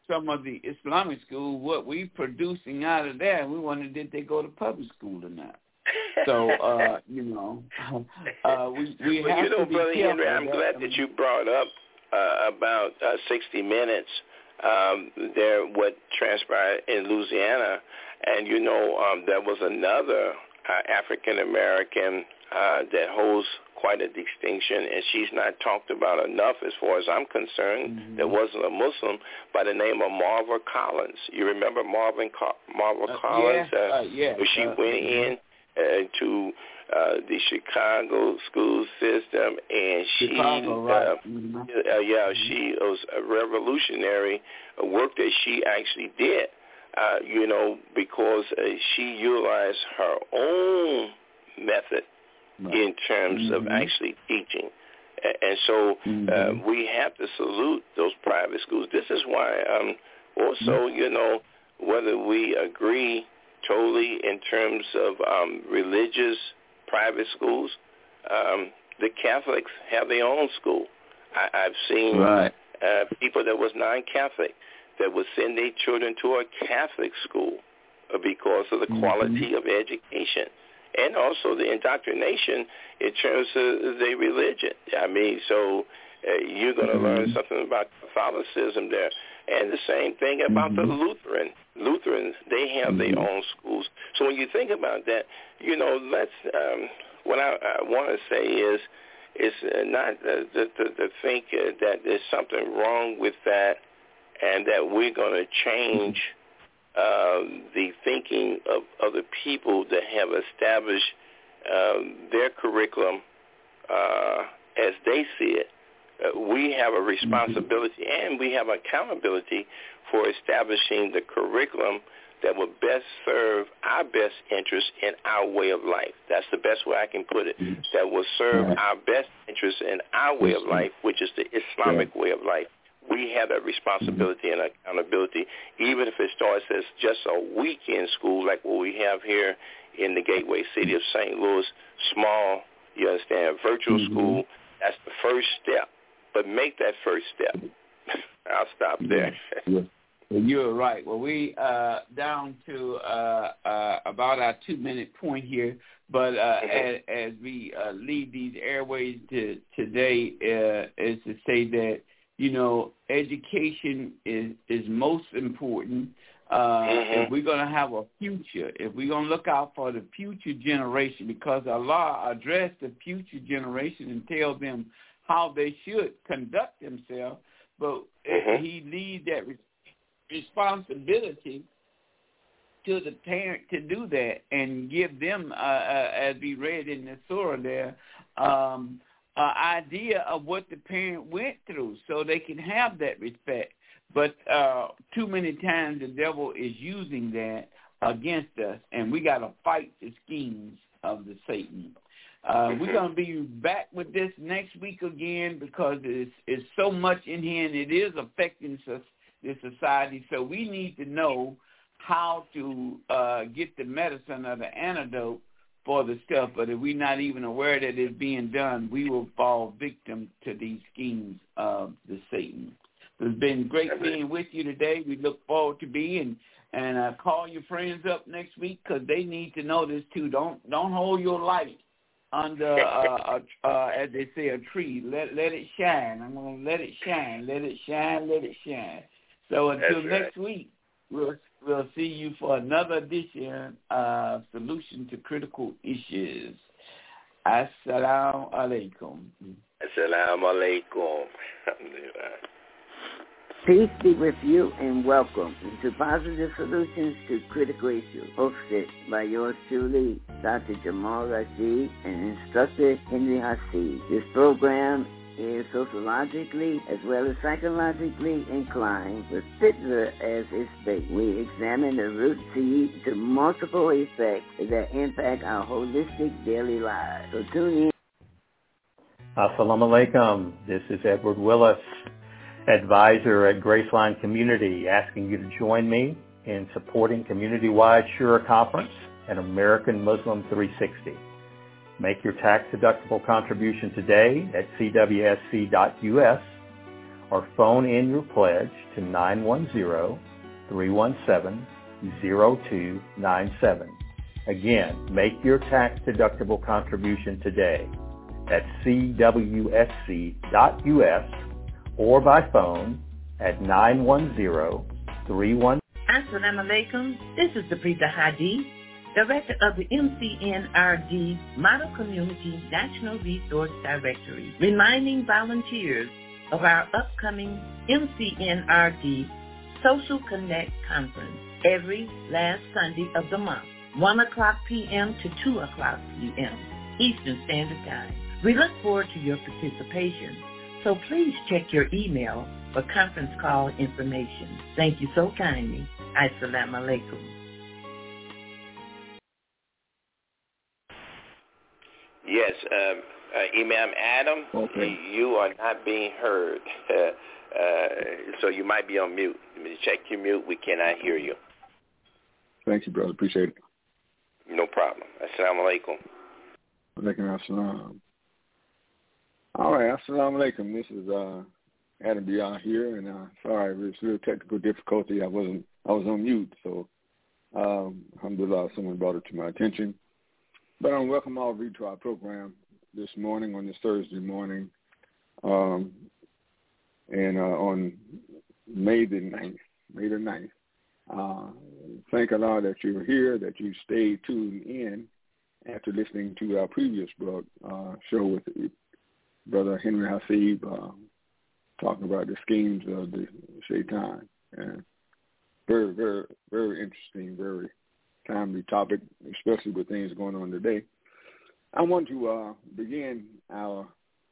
some of the Islamic schools, what we producing out of there, we wondered did they go to public school or not. So, we well, have Brother to be careful. Henry, I'm glad that you brought up about 60 Minutes, what transpired in Louisiana. And, there was another African-American that holds quite a distinction, and she's not talked about enough as far as I'm concerned. Mm-hmm. There wasn't a Muslim by the name of Marva Collins. You remember Marva Collins? She went in to the Chicago school system, and she was a revolutionary work that she actually did, because she utilized her own method in terms of actually teaching. And so we have to salute those private schools. This is why also, whether we agree totally in terms of religious private schools, the Catholics have their own school. I've seen people that was non-Catholic that would send their children to a Catholic school because of the quality of education and also the indoctrination in terms of their religion. I mean, so you're going to learn something about Catholicism there. And the same thing about the Lutheran. Lutherans, they have their own schools. So when you think about that, let's what I want to say is it's not to think that there's something wrong with that and that we're going to change the thinking of other people that have established their curriculum as they see it. We have a responsibility and we have accountability for establishing the curriculum that will best serve our best interest in our way of life. That's the best way I can put it. That will serve our best interest in our way of life, which is the Islamic way of life. We have that responsibility and accountability, even if it starts as just a weekend school like what we have here in the gateway city of St. Louis, small, you understand, virtual school. That's the first step. But make that first step. I'll stop there. You're right. Well, we down to about our 2-minute point here. But as we leave these airways today, is to say that, education is most important. If we're going to have a future, if we're going to look out for the future generation, because Allah addressed the future generation and tells them how they should conduct themselves, but he leaves that responsibility to the parent to do that and give them, as we read in the surah there, idea of what the parent went through so they can have that respect. But too many times the devil is using that against us, and we got to fight the schemes of the Satan. We're going to be back with this next week again because it's so much in here, and it is affecting the society. So we need to know how to get the medicine or the antidote for the stuff. But if we're not even aware that it's being done, we will fall victim to these schemes of the Satan. It's been great being with you today. We look forward to being and call your friends up next week because they need to know this too. Don't hold your light under, as they say, a tree. Let it shine. I'm going to let it shine. Let it shine. Let it shine. So until next week, we'll see you for another edition of Solution to Critical Issues. Assalamu alaikum. Assalamu alaikum. Peace be with you and welcome to Positive Solutions to Critical Issues, hosted by yours truly, Dr. Jamal Rashid and instructor Henry Hasid. This program is sociologically as well as psychologically inclined with Fitzer as its base. We examine the root seed to multiple effects that impact our holistic daily lives. So tune in. Assalamu alaikum. This is Edward Willis, advisor at Graceline Community, asking you to join me in supporting community-wide Shura Conference and American Muslim 360. Make your tax-deductible contribution today at cwsc.us or phone in your pledge to 910-317-0297. Again, make your tax-deductible contribution today at cwsc.us or by phone at 910-31. Assalamu alaikum. This is Sabrina Hadi, Director of the MCNRD Model Community National Resource Directory, reminding volunteers of our upcoming MCNRD Social Connect Conference every last Sunday of the month, 1 o'clock p.m. to 2 o'clock p.m. Eastern Standard Time. We look forward to your participation, so please check your email for conference call information. Thank you so kindly. Assalamu alaikum. Yes, Imam Adam, okay. You are not being heard, so you might be on mute. Check your mute. We cannot hear you. Thank you, brother. Appreciate it. No problem. Assalamu alaikum. Alaikum assalam. All right, assalamu alaikum. This is Adam Biar here, and sorry, it was real technical difficulty. I was on mute, so alhamdulillah, someone brought it to my attention. But I welcome all of you to our program this morning, on this Thursday morning, and on May the 9th. Thank Allah that you're here, that you stayed tuned in after listening to our previous show with Brother Henry Hasib, talking about the schemes of the Shaitan. And very, very, very interesting, very timely topic, especially with things going on today. I want to begin our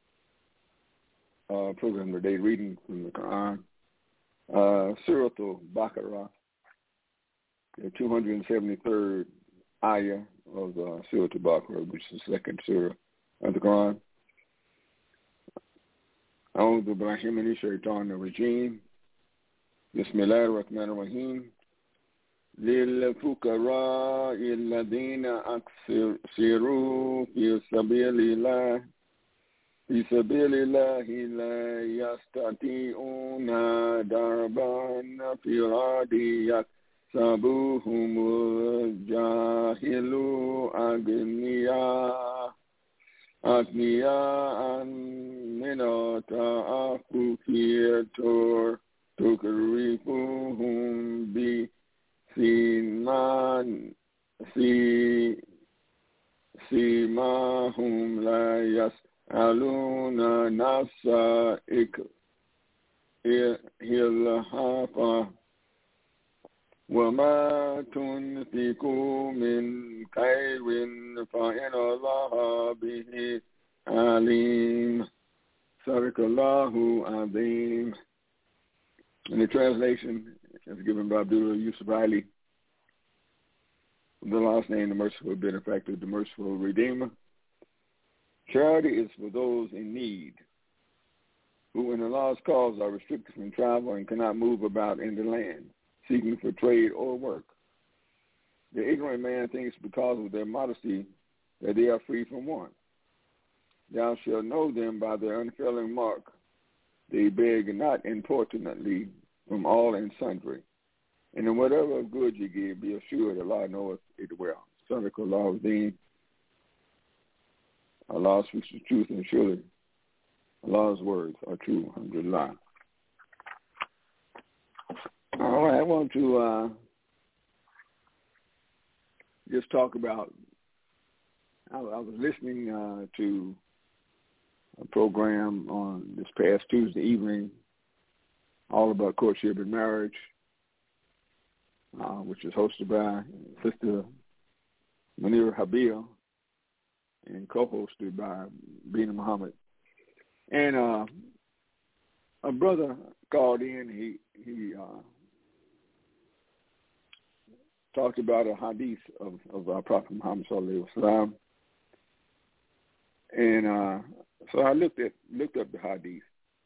program today reading from the Quran, Surah Al-Baqarah, the 273rd ayah of Surah Al-Baqarah, which is the second surah of the Quran. أعوذ بالله من الشيطان الرجيم بسم الله الرحمن الرحيم للفقراء الذين أكثروا في سبيل الله لا يستطيعون ضربا في الأرض يحسبهم الجاهل أغنياء من التعفف تكرفهم بسيماهم لا يسألون الناس إلحافا وما تنفقوا من خير فإن الله به عليم. صدق الله عظيم. And the translation is given by Abdullah Yusuf Ali. The last name, the merciful benefactor, the merciful redeemer. Charity is for those in need, who in Allah's cause are restricted from travel and cannot move about in the land, seeking for trade or work. The ignorant man thinks because of their modesty that they are free from want. Thou shalt know them by their unfailing mark. They beg not importunately from all and sundry. And in whatever good you give, be assured Allah knoweth it well. Sadaq Allah Azim. Allah speaks the truth, and surely Allah's words are true. Alhamdulillah. All right, I want to just talk about, I was listening to a program on this past Tuesday evening, all about courtship and marriage, which is hosted by Sister Munir Habil and co-hosted by Bina Muhammad. And a brother called in, he talked about a hadith of our Prophet Muhammad sallallahu alaihi wasallam, and so I looked up the hadith,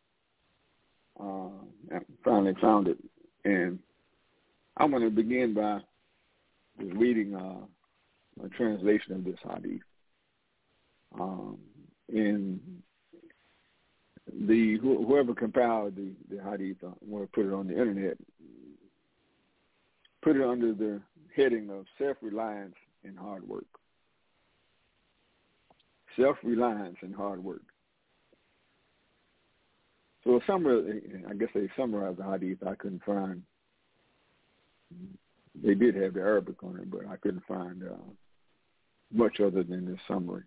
and finally found it, and I want to begin by just reading a translation of this hadith. And whoever compiled the hadith, I want to put it on the internet, put it under the heading of self-reliance and hard work. Self-reliance and hard work. So I guess they summarized the hadith. I couldn't find. They did have the Arabic on it, but I couldn't find much other than this summary.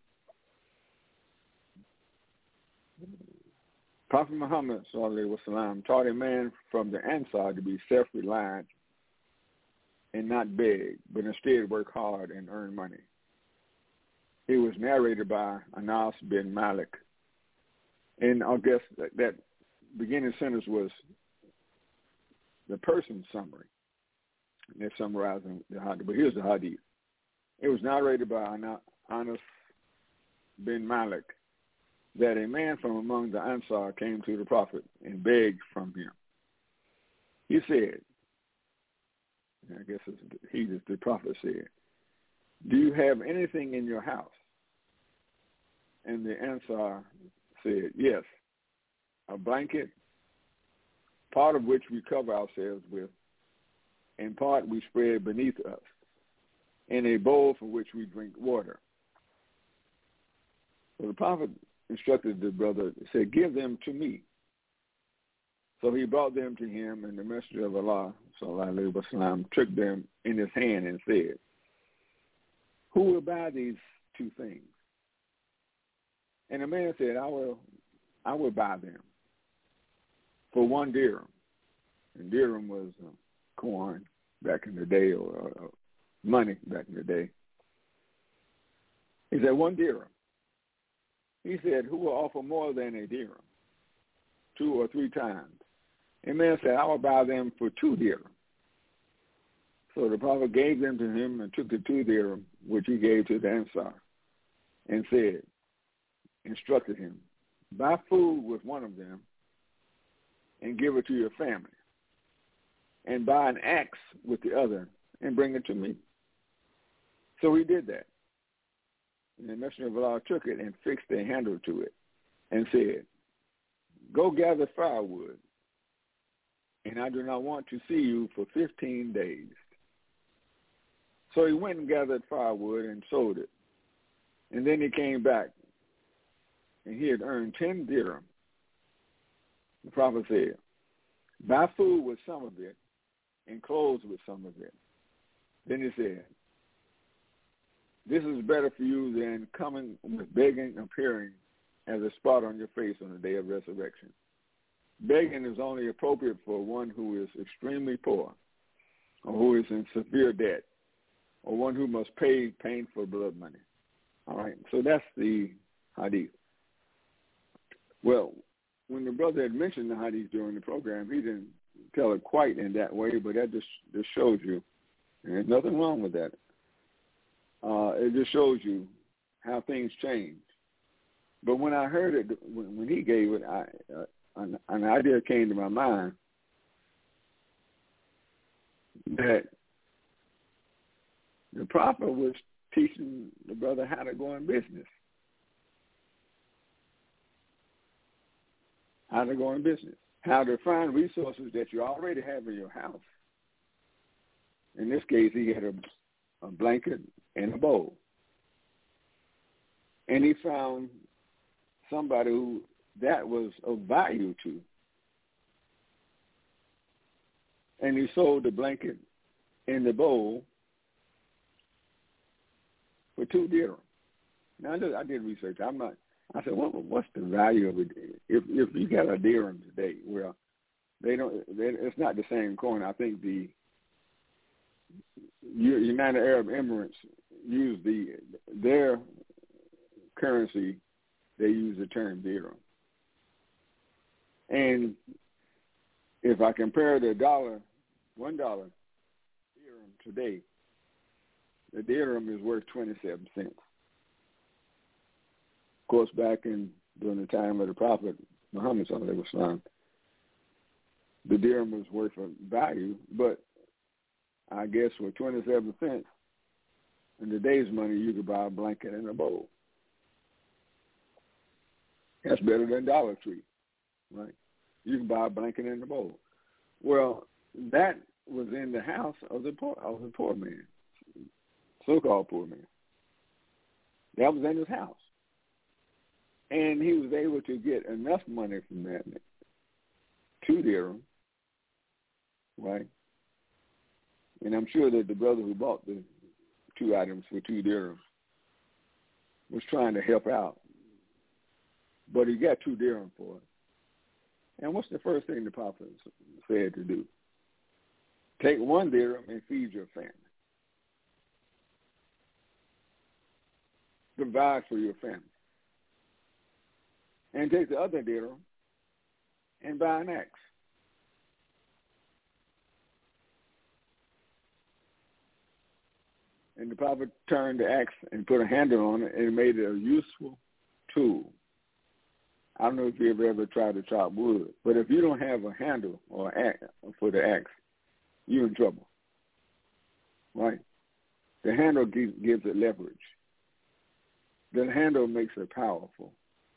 Prophet Muhammad ﷺ taught a man from the Ansar to be self-reliant and not beg, but instead work hard and earn money. It was narrated by Anas bin Malik. And I guess that beginning sentence was the person's summary. And they're summarizing the hadith. But here's the hadith. It was narrated by Anas bin Malik that a man from among the Ansar came to the Prophet and begged from him. He said, I guess the Prophet said, "Do you have anything in your house?" And the Ansar said, "Yes, a blanket, part of which we cover ourselves with, and part we spread beneath us, and a bowl from which we drink water." So the Prophet instructed the brother, said, "Give them to me." So he brought them to him, and the Messenger of Allah, sallallahu alaihi wasallam, took them in his hand and said, "Who will buy these two things?" And the man said, I will buy them for 1 dirham. And dirham was coin back in the day, or money back in the day. He said, 1 dirham. He said, "Who will offer more than a dirham 2 or 3 times?" And man said, "I will buy them for 2 dirham." So the Prophet gave them to him and took the 2 dirham, which he gave to the Ansar, and said, instructed him, "Buy food with one of them and give it to your family, and buy an axe with the other and bring it to me." So he did that. And the Messenger of Allah took it and fixed a handle to it and said, "Go gather firewood, and I do not want to see you for 15 days. So he went and gathered firewood and sold it. And then he came back, and he had earned 10 dirham. The Prophet said, "Buy food with some of it and clothes with some of it." Then he said, "This is better for you than coming with begging appearing as a spot on your face on the day of resurrection. Begging is only appropriate for one who is extremely poor, or who is in severe debt, or one who must pay painful blood money." All right, so that's the hadith. Well, when the brother had mentioned the hadith during the program, he didn't tell it quite in that way, but that just shows you, and there's nothing wrong with that. It just shows you how things change. But when I heard it, when he gave it, an idea came to my mind that the Prophet was teaching the brother how to go in business. How to go in business. How to find resources that you already have in your house. In this case, he had a blanket and a bowl. And he found somebody who that was of value to. And he sold the blanket and the bowl for 2 dirham. Now, I did research. I said, what's the value of it? If you got a dirham today, well, it's not the same coin. I think the United Arab Emirates use their currency. They use the term dirham. And if I compare the $1 dirham today, the dirham is worth 27 cents. Of course, back during the time of the Prophet Muhammad sallallahu alaihi wasallam, the dirham was worth a value, but I guess for 27 cents, in today's money, you could buy a blanket and a bowl. That's better than Dollar Tree. right? You can buy a blanket and a bowl. Well, that was in the house of the poor man, so-called poor man. That was in his house. And he was able to get enough money from that, 2 dirham, right? And I'm sure that the brother who bought the 2 items for 2 dirham was trying to help out. But he got 2 dirham for it. And what's the first thing the Prophet said to do? Take 1 dirham and feed your family. Provide for your family. And take the other dirham and buy an axe. And the Prophet turned the axe and put a handle on it and made it a useful tool. I don't know if you've ever tried to chop wood, but if you don't have a handle or axe for the axe, you're in trouble, right? The handle gives it leverage. The handle makes it powerful.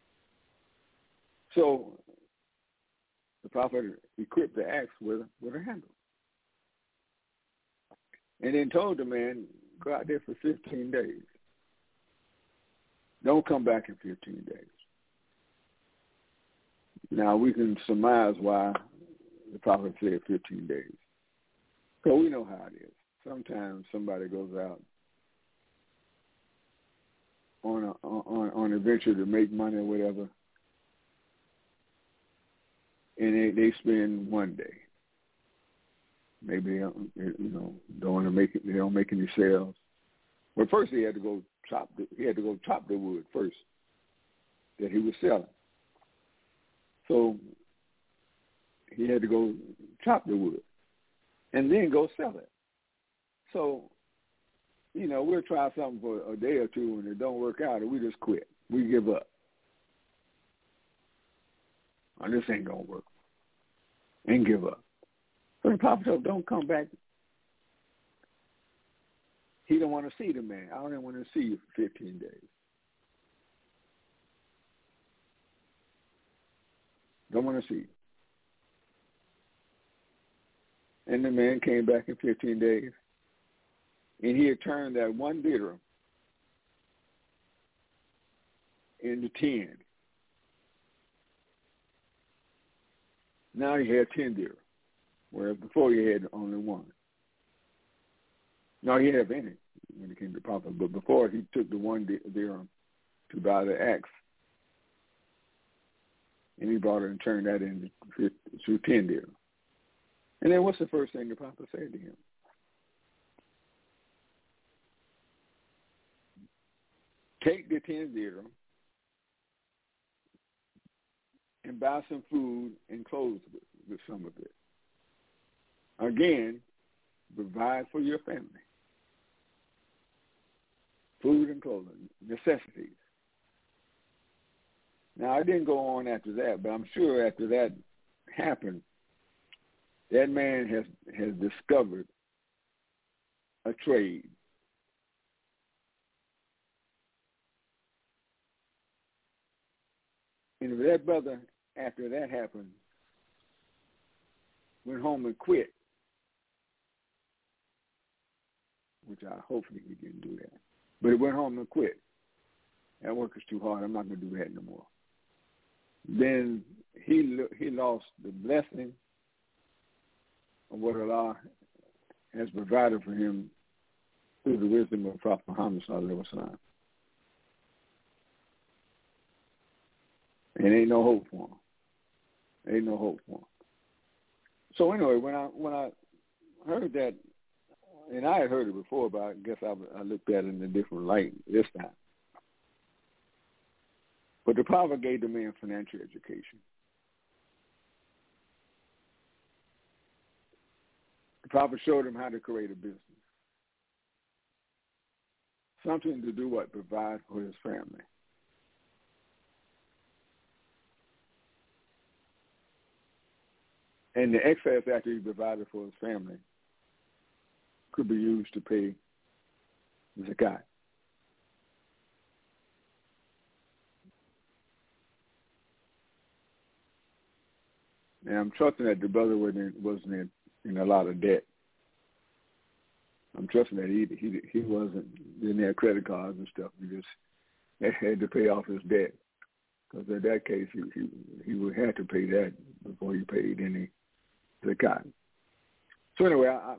So the Prophet equipped the axe with a handle. And then told the man, go out there for 15 days. Don't come back in 15 days. Now, we can surmise why the Prophet said 15 days. Because we know how it is. Sometimes somebody goes out on a venture to make money or whatever, and they spend 1 day. Maybe don't want to make it. They don't make any sales. But first, he had to go chop the wood first that he was selling. So he had to go chop the wood and then go sell it. So, we'll try something for a day or two, and it don't work out, and we just quit. We give up. Oh, this ain't gonna work, and give up. So the Prophet said, don't come back. He don't want to see the man. I don't want to see you for 15 days. Don't want to see you. And the man came back in 15 days, and he had turned that 1 dirham into 10. Now he had 10 dirham, whereas before he had only 1. No, he didn't have any when it came to Prophet, but before he took the 1 dirham to buy the axe, and he brought it and turned that into 10 dirham. And then what's the first thing the Prophet said to him? Take the 10 dirham and buy some food and clothes with some of it. Again, provide for your family. Food and clothing, necessities. Now, I didn't go on after that, but I'm sure after that happened, that man has discovered a trade. And if that brother, after that happened, went home and quit, which hopefully he didn't do that, but he went home and quit. That work is too hard. I'm not going to do that no more. Then he lost the blessing of what Allah has provided for him through the wisdom of Prophet Muhammad sallallahu alaihi wasallam. And ain't no hope for him. Ain't no hope for him. So anyway, when I heard that, and I had heard it before, but I guess I looked at it in a different light this time. But the Prophet gave the man financial education. The Prophet showed him how to create a business. Something to do what? Provide for his family. And the excess after he provided for his family could be used to pay zakat. And I'm trusting that the brother wasn't in a lot of debt. I'm trusting that he didn't have credit cards and stuff. He just had to pay off his debt. Because in that case, he would have to pay that before he paid any zakat. So anyway, I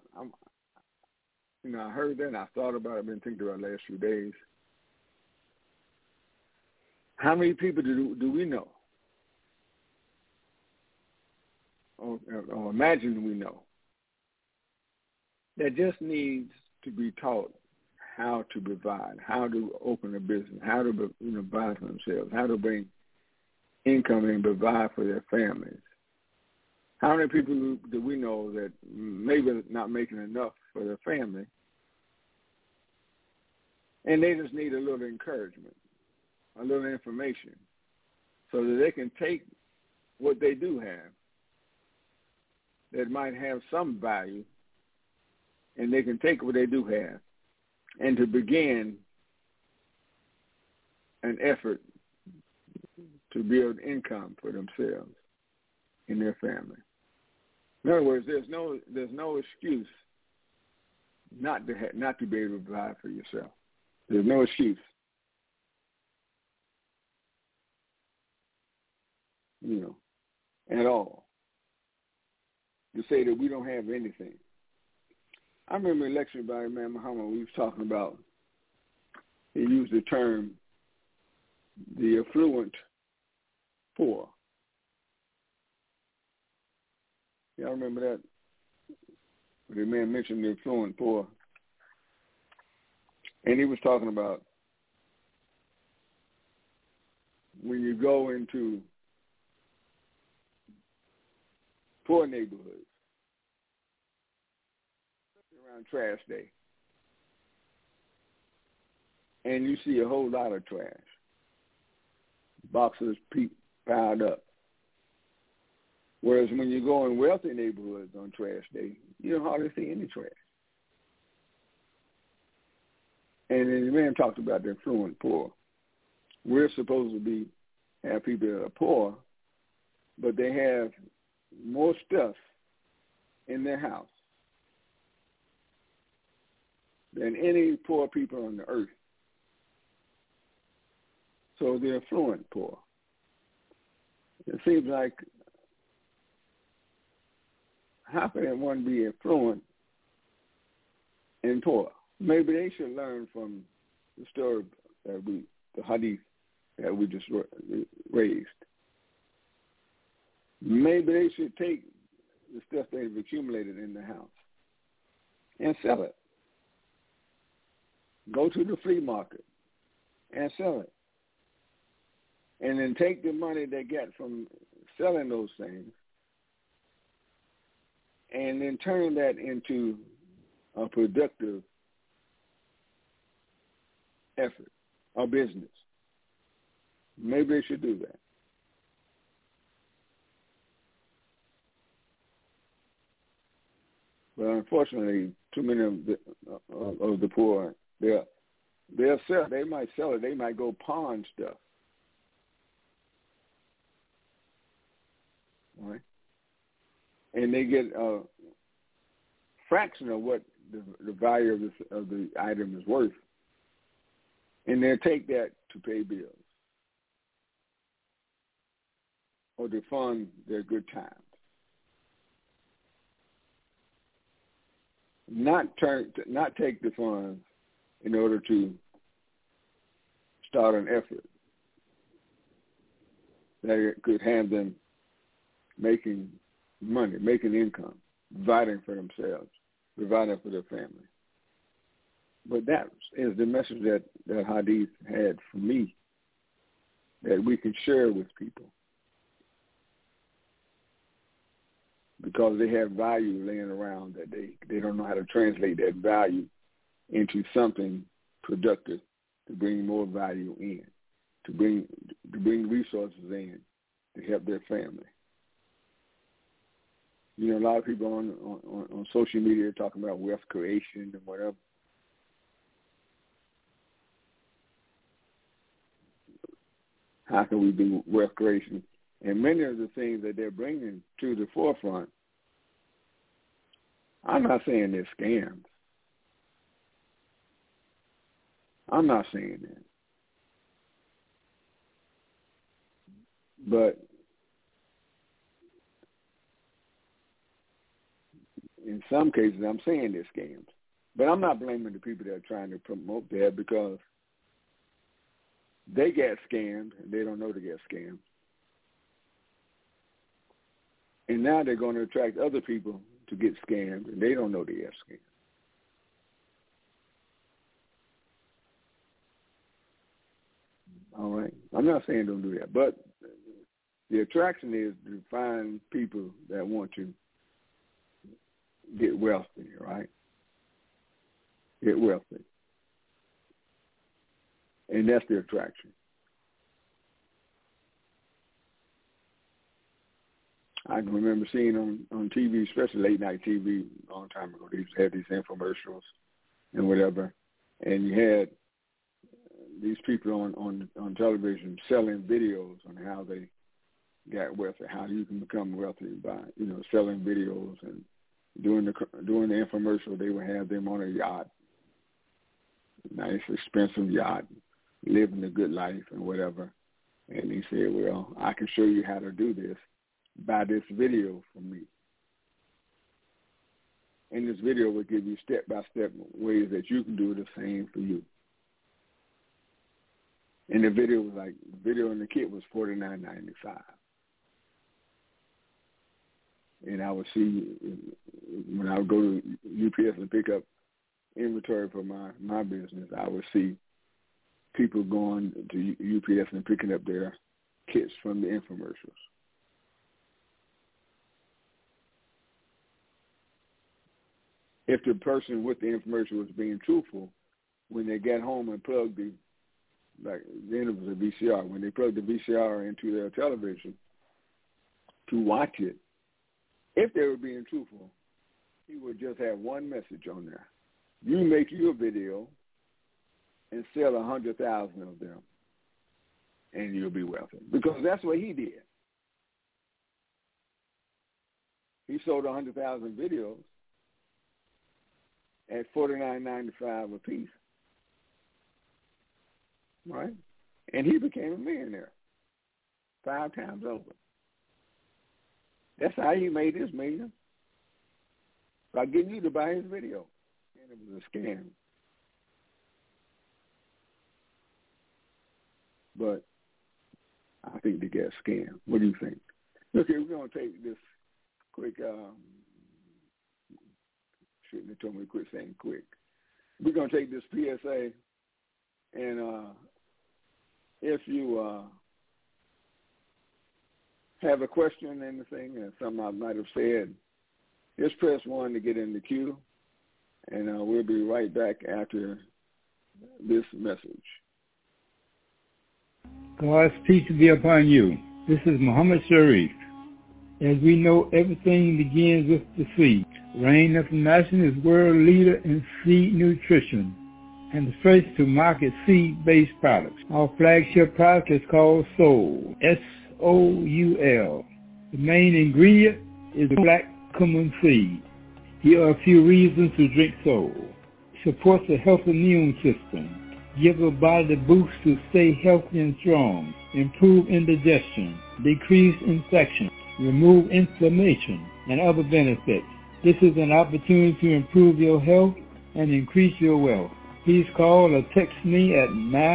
heard that and I thought about it. I've been thinking about it the last few days. How many people do we know? Or imagine we know that just needs to be taught how to provide, how to open a business, how to buy for themselves, how to bring income and provide for their families. How many people do we know that maybe not making enough for their family, and they just need a little encouragement, a little information, so that they can take what they do have that might have some value, and they can take what they do have and to begin an effort to build income for themselves and their family. In other words, there's no excuse not to be able to provide for yourself. There's no excuse. At all. To say that we don't have anything. I remember a lecture by Imam Muhammad, we was talking about, he used the term, the affluent poor. Y'all remember that? The man mentioned the affluent poor. And he was talking about when you go into poor neighborhoods, around trash day, and you see a whole lot of trash, boxes piled up. Whereas when you go in wealthy neighborhoods on trash day, you don't hardly see any trash. And then the man talked about the affluent poor. We're supposed to have people that are poor, but they have more stuff in their house than any poor people on the earth. So they're affluent poor. It seems like, how can one be affluent and poor? Maybe they should learn from the story the hadith that we just raised. Maybe they should take the stuff they've accumulated in the house and sell it. Go to the flea market and sell it. And then take the money they get from selling those things and then turn that into a productive effort or business. Maybe they should do that. But unfortunately, too many of the poor, they'll sell. They might sell it. They might go pawn stuff. All right? And they get a fraction of what the value of the item is worth, and they'll take that to pay bills or to fund their good times. Not take the funds in order to start an effort that could have them making money, making income, providing for themselves, providing for their family. But that is the message that Hadith had for me that we can share with people, because they have value laying around that they don't know how to translate that value into something productive to bring more value in, to bring resources in to help their family. You know, a lot of people on social media are talking about wealth creation and whatever. How can we do wealth creation? And many of the things that they're bringing to the forefront, I'm not saying they're scams. I'm not saying that. But in some cases, I'm saying they're scams. But I'm not blaming the people that are trying to promote that, because they get scammed and they don't know they get scammed. And now they're going to attract other people to get scammed, and they don't know they get scammed. All right. I'm not saying don't do that, but the attraction is to find people that want to get wealthy, right? Get wealthy. And that's the attraction. I can remember seeing on TV, especially late night TV, a long time ago, they used to have these infomercials and whatever, and you had these people on television selling videos on how they got wealthy, how you can become wealthy by selling videos, and during the infomercial they would have them on a yacht, nice expensive yacht, living a good life and whatever, and he said, well, I can show you how to do this. Buy this video from me. And this video will give you step-by-step ways that you can do the same for you. And the video was like, the video in the kit was $49.95. And I would see, when I would go to UPS and pick up inventory for my business, I would see people going to UPS and picking up their kits from the infomercials. If the person with the infomercial was being truthful, when they got home and plugged then it was a VCR, when they plugged the VCR into their television to watch it, if they were being truthful, he would just have one message on there. You make your video and sell 100,000 of them, and you'll be wealthy. Because that's what he did. He sold 100,000 videos at $49.95 a piece, right? And he became a millionaire 5 times over. That's how he made his million, by getting you to buy his video. And it was a scam. But I think they get scammed. What do you think? Okay, we're going to take this quick shouldn't have told me to quit saying quick. We're going to take this PSA, and if you have a question, anything, and something I might have said, just press 1 to get in the queue, and we'll be right back after this message. God's peace be upon you. This is Muhammad Sharif. As we know, everything begins with the seed. Rain International is world leader in seed nutrition and the first to market seed-based products. Our flagship product is called Soul, S-O-U-L. The main ingredient is black cumin seed. Here are a few reasons to drink Soul. Supports a healthy immune system. Give the body the boost to stay healthy and strong. Improve indigestion. Decrease infection. Remove inflammation and other benefits. This is an opportunity to improve your health and increase your wealth. Please call or text me at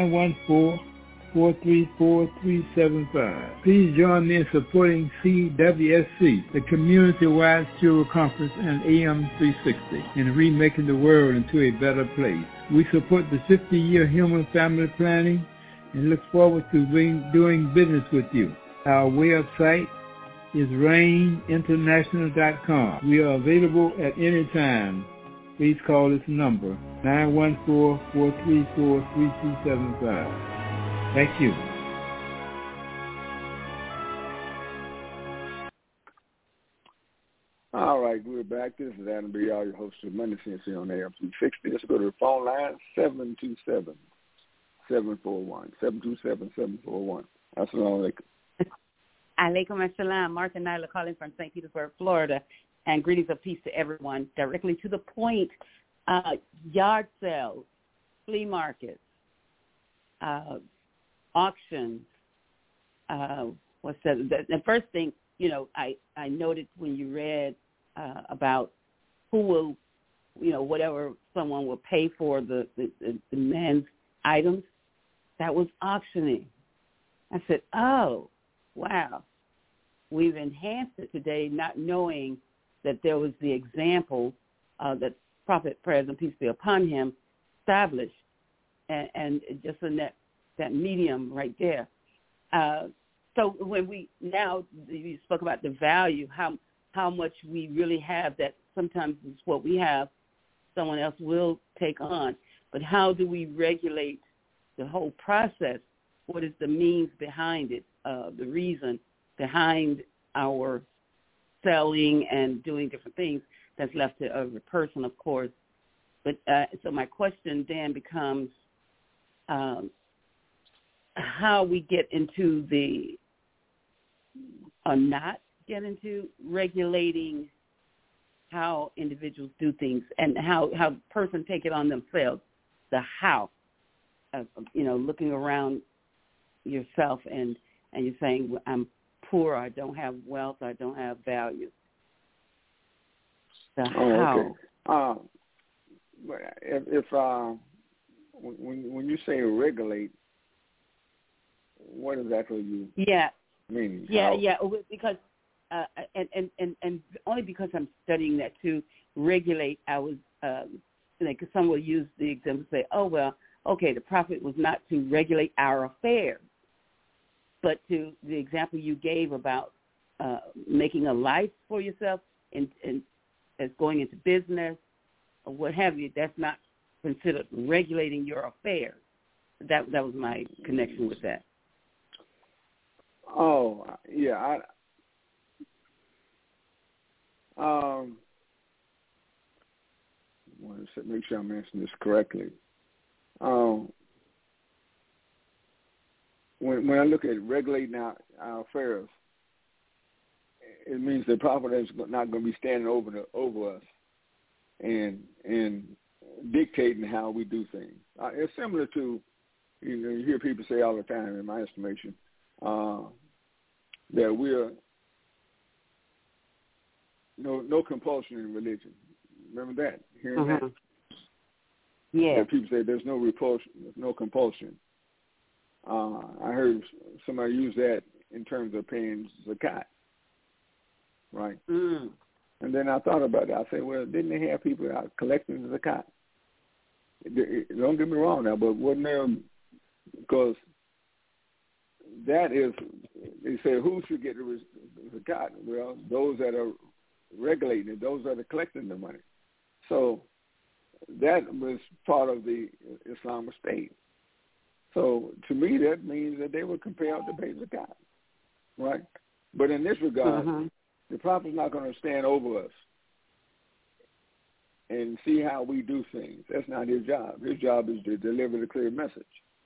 914-434-375. Please join me in supporting CWSC, the Community-Wide Sure Conference and AM 360, in remaking the world into a better place. We support the 50-year human family planning and look forward to doing business with you. Our website is RainInternational.com. We are available at any time. Please call this number, 914-434-3275. Thank you. All right, we're back. This is Adam B. your host of Money Sense here on AM 360. Let's go to the phone line, 727-741. 727-741. Assalamu alaikum. Alaikum assalam. Martha Nyla calling from St. Petersburg, Florida. And greetings of peace to everyone. Directly to the point, yard sales, flea markets, auctions. The first thing, I noted when you read about who will, whatever someone will pay for the men's items, that was auctioning. I said, oh, wow. We've enhanced it today, not knowing that there was the example that Prophet, praise and peace be upon him, established, and just in that medium right there. So when you spoke about the value, how much we really have, that sometimes it's what we have, someone else will take on. But how do we regulate the whole process? What is the means behind it, the reason behind our selling and doing different things? That's left to every person, of course. But so my question then becomes how we get into not get into regulating how individuals do things and how person take it on themselves, the how, looking around yourself and you're saying, I'm poor, I don't have wealth, I don't have value. The how. Okay. If when you say regulate, what exactly you mean? Yeah, because and only because I'm studying that too. Regulate, I was because some will use the example, say, oh well, okay, the Prophet was not to regulate our affairs, but to the example you gave about making a life for yourself and as going into business or what have you. That's not considered regulating your affairs. That was my connection with that. Oh, yeah. I want to make sure I'm answering this correctly. When I look at regulating our affairs, it means the Prophet is not going to be standing over us and dictating how we do things. It's similar to, you hear people say all the time, in my estimation, that we're no compulsion in religion. Remember that? Hearing that? Yeah. That people say there's no repulsion, there's no compulsion. I heard somebody use that in terms of paying zakat, right? Mm. And then I thought about it. I said, well, didn't they have people out collecting zakat? Don't get me wrong now, but wasn't there, because that is, they say, who should get the zakat? Well, those that are regulating it, those that are collecting the money. So that was part of the Islamic State. So to me, that means that they were compelled to pay zakat, right? But in this regard, the Prophet's not going to stand over us and see how we do things. That's not his job. His job is to deliver the clear message,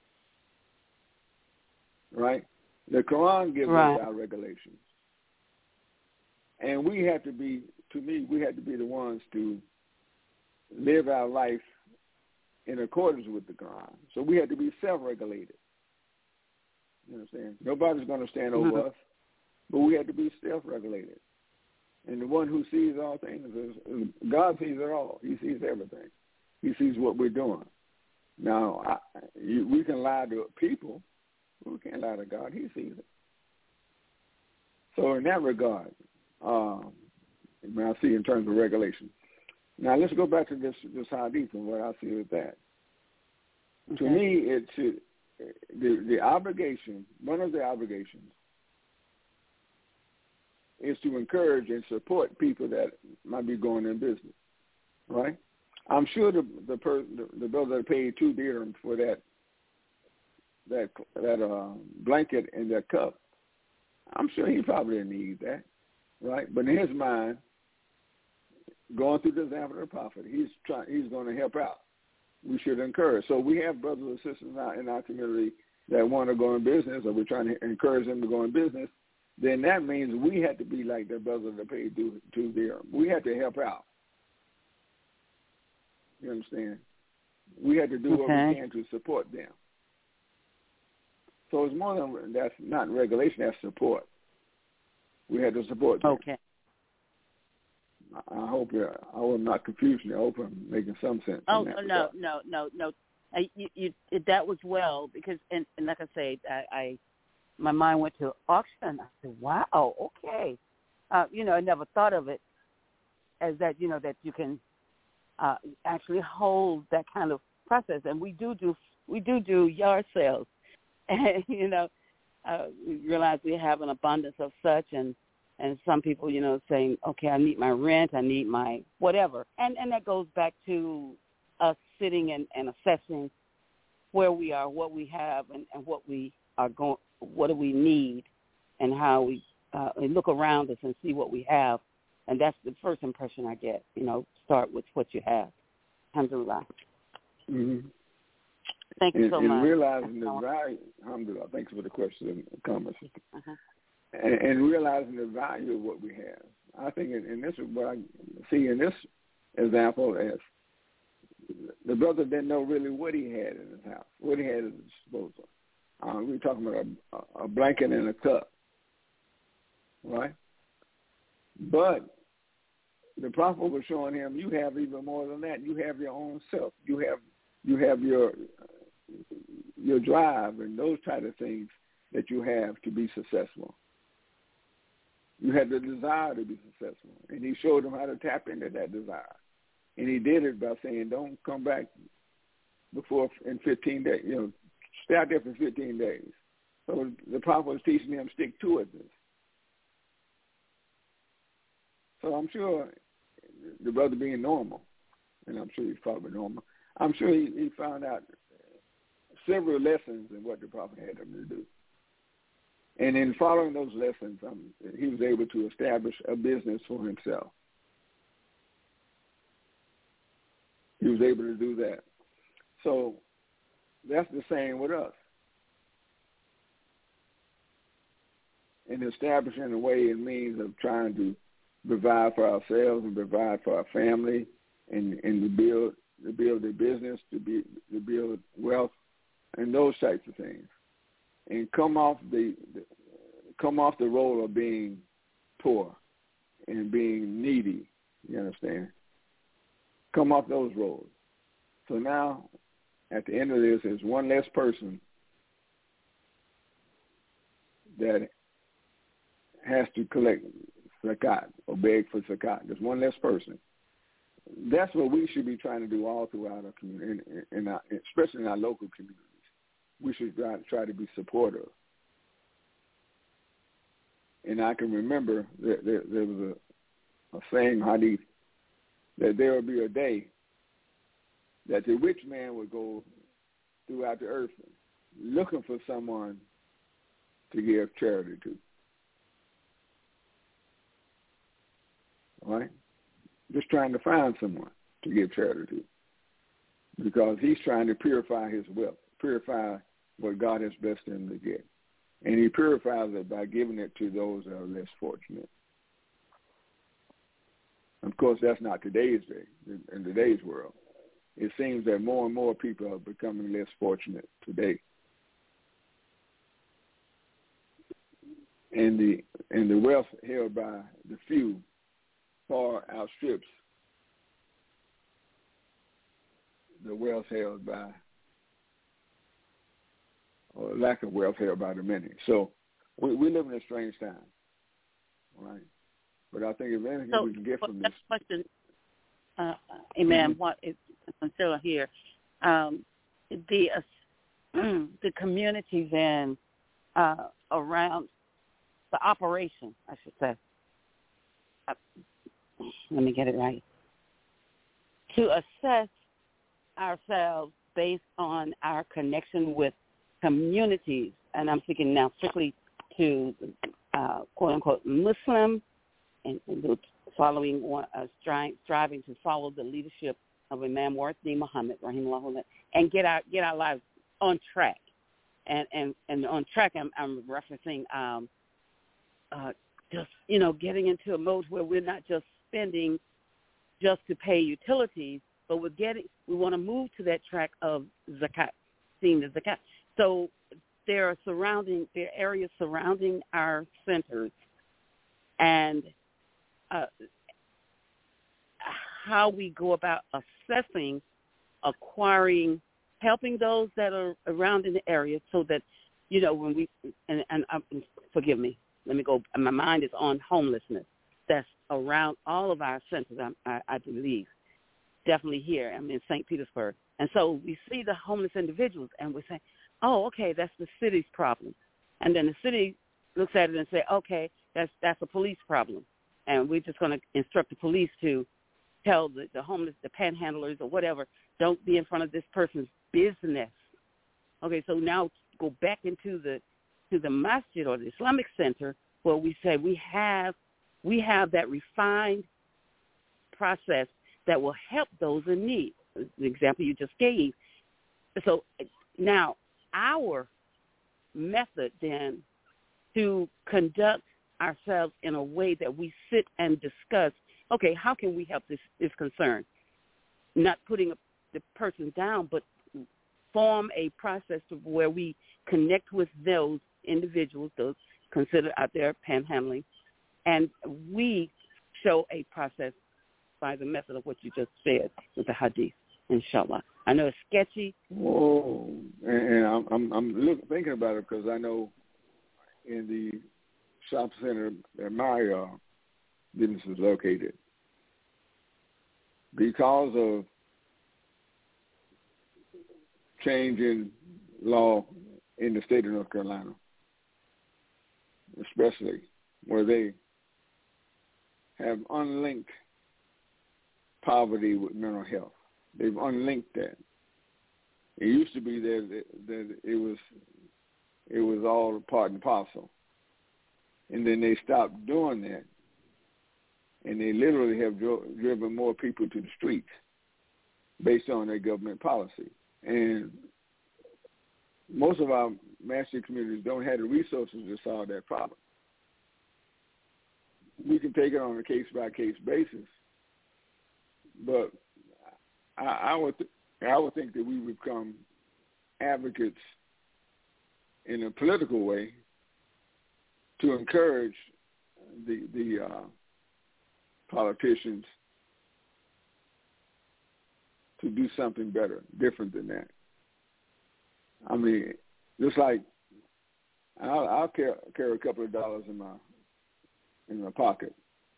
right? The Quran gives us our regulations. And we have to be, to me, we have to be the ones to live our life in accordance with the Quran. So we have to be self-regulated. You understand? Nobody's going to stand over us, but we have to be self-regulated. And the one who sees all things is God. Sees it all. He sees everything. He sees what we're doing. Now, we can lie to people, but we can't lie to God. He sees it. So in that regard, I see in terms of regulation. Now let's go back to this hadith and what I see with that. Okay. To me, it's the obligation. One of the obligations is to encourage and support people that might be going in business, right? I'm sure the brother that paid 2 dirhams for that blanket and that cup, I'm sure he probably didn't need that, right? But in his mind, going through the example of the Prophet, he's going to help out. We should encourage. So we have brothers and sisters in our community that want to go in business, or we're trying to encourage them to go in business. then that means we had to be like the brothers that paid to them. We had to help out. You understand? We had to do what we can to support them. So it's more than that's not regulation, that's support. We had to support them. Okay. I hope I was not confusing. I hope I'm making some sense. Oh, no. That was well, because, and like I say, my mind went to auction. I said, wow, okay. I never thought of it as that, that you can actually hold that kind of process. And we do yard sales. And, we realize we have an abundance of such, and some people, saying, okay, I need my rent, I need my whatever. And that goes back to us sitting and assessing where we are, what we have, and what we are going, what do we need, and how we look around us and see what we have. And that's the first impression I get, start with what you have. Alhamdulillah. Mm-hmm. Thank you so much. And realizing the value, alhamdulillah, thanks for the question and comments. And realizing the value of what we have. I think in this, what I see in this example is the brother didn't know really what he had in his house, what he had at his disposal. We were talking about a blanket and a cup, right? But the prophet was showing him, you have even more than that. You have your own self. You have your drive and those type of things that you have to be successful. You have the desire to be successful. And he showed him how to tap into that desire. And he did it by saying, don't come back before in 15 days. Stay out there for 15 days. So the prophet was teaching him stick to it. So I'm sure the brother being normal, and I'm sure he's probably normal, I'm sure he found out several lessons in what the prophet had him to do. And in following those lessons, he was able to establish a business for himself. He was able to do that. So that's the same with us. In establishing a way and means of trying to provide for ourselves and provide for our family and to build a business, to build wealth, and those types of things. And come off the role of being poor and being needy, you understand? Come off those roles. So now, at the end of this, there's one less person that has to collect zakat or beg for zakat. There's one less person. That's what we should be trying to do all throughout our community, especially in our local communities. We should try to be supportive. And I can remember there was a saying, hadith, that there will be a day that the rich man would go throughout the earth looking for someone to give charity to. All right? Just trying to find someone to give charity to. Because he's trying to purify his wealth, purify what God has blessed him to get. And he purifies it by giving it to those that are less fortunate. Of course, that's not today's day, in today's world. It seems that more and more people are becoming less fortunate today. And the wealth held by the few far outstrips the wealth held by, or lack of wealth held by the many. So we live in a strange time, right? But I think if anything we can get from this question, Imam, what is still here? The communities in around the operation, I should say. Let me get it right. To assess ourselves based on our connection with communities, and I'm speaking now strictly to quote-unquote Muslim, and following, striving to follow the leadership of Imam Warthi Muhammad, rahimahullah, and get our lives on track. And on track, I'm referencing just, getting into a mode where we're not just spending just to pay utilities, but we want to move to that track of zakat, seeing the zakat. So there are areas surrounding our centers, and how we go about assessing, acquiring, helping those that are around in the area, so that when we and forgive me, let me go. My mind is on homelessness. That's around all of our centers. I believe, definitely here. I'm in St. Petersburg, and so we see the homeless individuals, and we say, "Oh, okay, that's the city's problem," and then the city looks at it and say, "Okay, that's a police problem," and we're just going to instruct the police to tell the homeless, the panhandlers or whatever, don't be in front of this person's business. Okay, so now go back into the masjid or the Islamic center, where we say we have that refined process that will help those in need. The example you just gave. So now our method then to conduct ourselves in a way that we sit and discuss, okay, how can we help this concern? Not putting the person down, but form a process where we connect with those individuals, those considered out there panhandling, and we show a process by the method of what you just said with the hadith, inshallah. I know it's sketchy. Whoa, and I'm thinking about it because I know in the shop center that my business is located, because of change in law in the state of North Carolina, especially where they have unlinked poverty with mental health. They've unlinked that. It used to be that it was all part and parcel, and then they stopped doing that, and they literally have driven more people to the streets based on their government policy. And most of our masjid communities don't have the resources to solve that problem. We can take it on a case-by-case basis, but I would think that we would become advocates in a political way to encourage the politicians to do something better, different than that. I mean, just like I'll carry a couple of dollars in my pocket,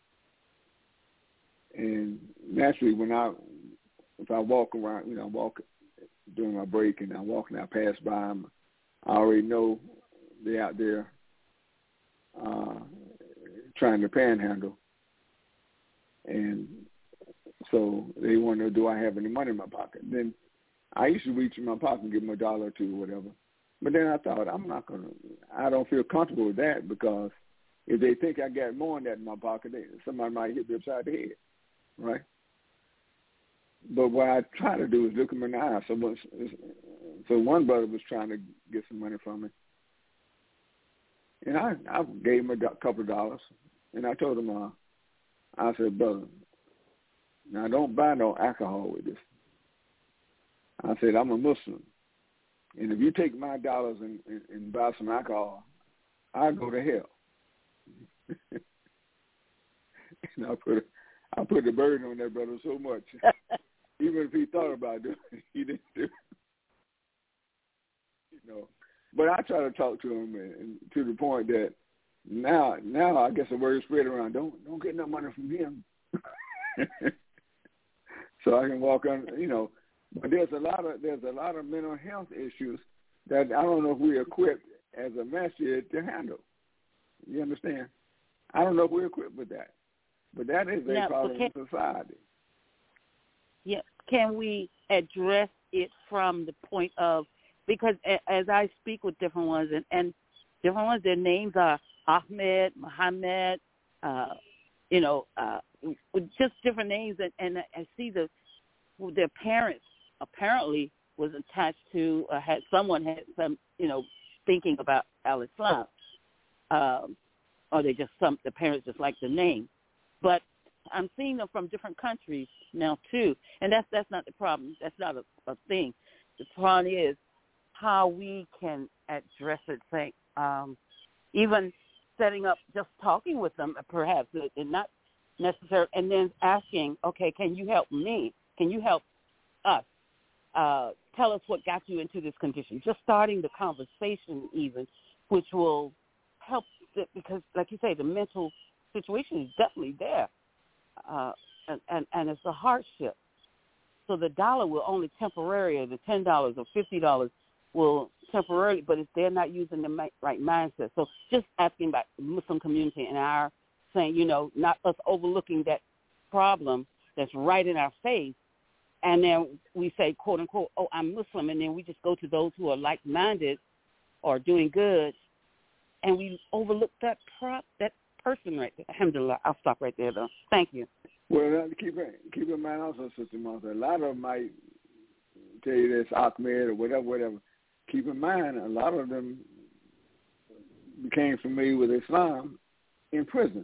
and naturally, if I walk around, I walk during my break, and I walk and I pass by them, I already know they're out there trying to panhandle, and so they wonder, do I have any money in my pocket? Then I used to reach in my pocket and give them $1 or $2 or whatever. But then I thought, I don't feel comfortable with that, because if they think I got more than that in my pocket, somebody might hit me upside the head, right? But what I try to do is look them in the eye. So one brother was trying to get some money from me, and I gave him a couple of dollars, and I told him, I said, brother, now don't buy no alcohol with this. I said, I'm a Muslim, and if you take my dollars and buy some alcohol, I'll go to hell. And I put the burden on that brother so much. Even if he thought about doing it, he didn't do it. But I try to talk to him, and to the point that now I guess the word is spread around. Don't get no money from him. So I can walk on, But there's a lot of mental health issues that I don't know if we're equipped as a masjid to handle. You understand? I don't know if we're equipped with that. But that is a problem in society. Yeah. Can we address it from the point of, because as I speak with different ones, and different ones, their names are Ahmed, Muhammad, just different names, and I see their parents apparently was attached to, had some thinking about al-Islam. or the parents just like the name. But I'm seeing them from different countries now too, and that's not the problem. That's not a thing. The problem is how we can address it. Say, even setting up, just talking with them, perhaps, and not necessarily, and then asking, okay, can you help me? Can you help us? Tell us what got you into this condition. Just starting the conversation, even, which will help, because, like you say, the mental situation is definitely there. And it's a hardship. So the dollar will only temporarily, the $10 or $50 will temporarily, but if they're not using the right mindset. So just asking about the Muslim community and our saying, not us overlooking that problem that's right in our face, and then we say, quote unquote, oh, I'm Muslim, and then we just go to those who are like-minded or doing good, and we overlook that person right there. Alhamdulillah. I'll stop right there, though. Thank you. Well, keep in mind also, Sister Martha, a lot of them might tell you this, Ahmed or whatever. Keep in mind, a lot of them became familiar with Islam in prison.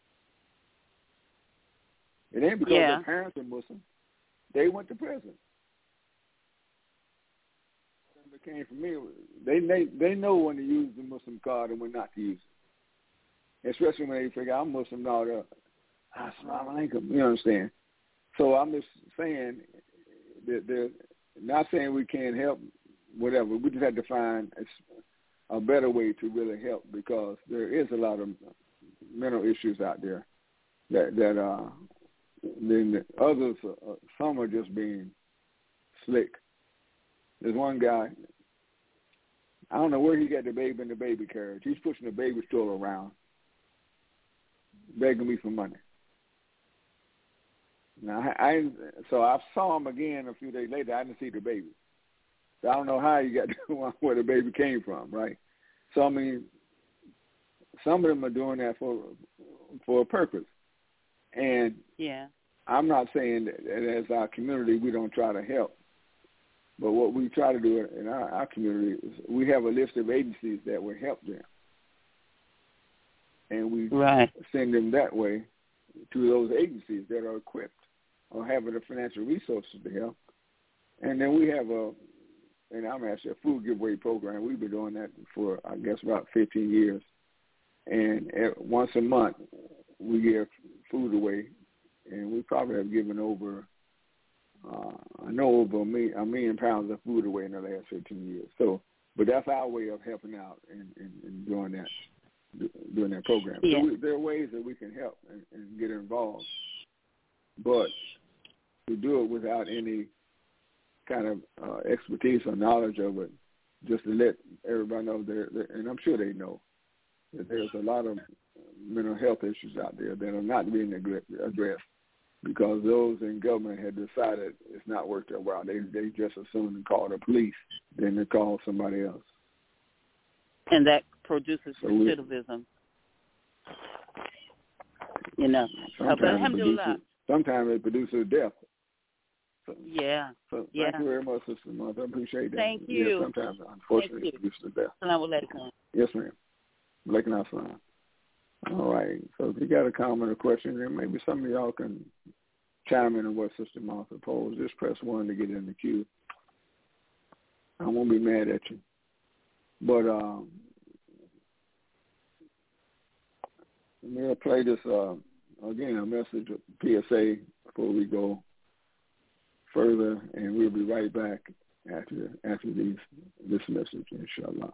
It ain't because their parents are Muslim. They went to prison. They became familiar with it. They know when to use the Muslim card and when not to use it. Especially when they figure, I'm Muslim now, Assalamu alaikum, you understand? So I'm just saying that they're not saying we can't help, whatever. We just have to find a better way to really help, because there is a lot of mental issues out there that then the others, some are just being slick. There's one guy, I don't know where he got the baby in the baby carriage. He's pushing the baby stroller around, begging me for money. Now, so I saw him again a few days later. I didn't see the baby. So I don't know how he got to where the baby came from, right? So, I mean, some of them are doing that for a purpose. And I'm not saying that as our community we don't try to help. But what we try to do in our community is we have a list of agencies that will help them. And we send them that way to those agencies that are equipped or having the financial resources to help. And then we have and I'm actually a food giveaway program. We've been doing that for, I guess, about 15 years. And once a month, we give food away. And we probably have given over, over a million pounds of food away in the last 15 years. So, but that's our way of helping out and doing that program. Yeah. So there are ways that we can help and get involved. But to do it without any kind of expertise or knowledge of it, just to let everybody know and I'm sure they know, that there's a lot of mental health issues out there that are not being addressed because those in government had decided it's not worth their while. They just assume and call the police, then they call somebody else. And that produces recidivism. Sometimes it produces death. So thank you very much, Sister Martha. I appreciate that. Thank you. Yeah, sometimes, unfortunately, it produces death. Yes, ma'am. Walaikum assalam. All right. So if you got a comment or question, then maybe some of y'all can chime in on what Sister Martha posed. Just press 1 to get in the queue. I won't be mad at you. But we'll play this, again, a message of PSA before we go further, and we'll be right back after this message, inshallah.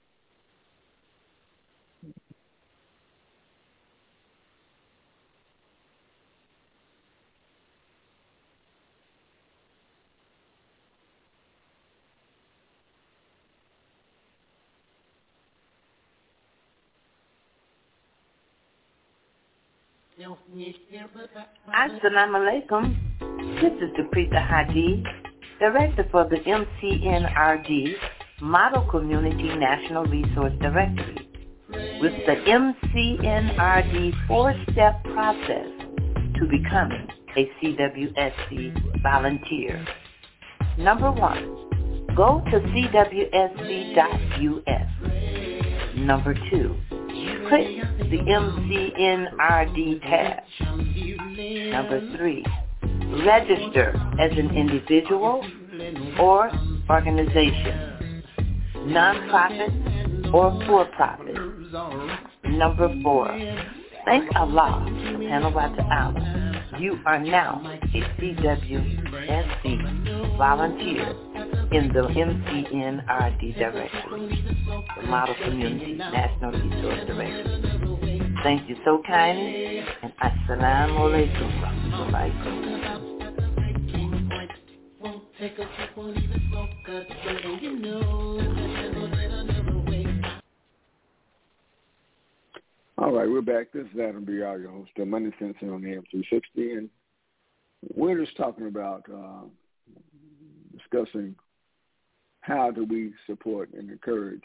Assalamu alaikum. This is Deprita Hadi, Director for the MCNRD, Model Community National Resource Directory, with the MCNRD 4-step process to becoming a CWSC volunteer. Number 1, go to cwsc.us. Number 2, click the MCNRD tab. Number 3, register as an individual or organization, nonprofit or for-profit. Number 4, thank Allah subhanahu wa ta'ala. You are now a CWSC volunteer in the MCNRD directory, the Model Community National Resource Directory. Thank you so kindly, and assalamu alaikum wa All right, we're back. This is Adam B.R., your host of Money Sense on AM 360, and we're just talking about discussing how do we support and encourage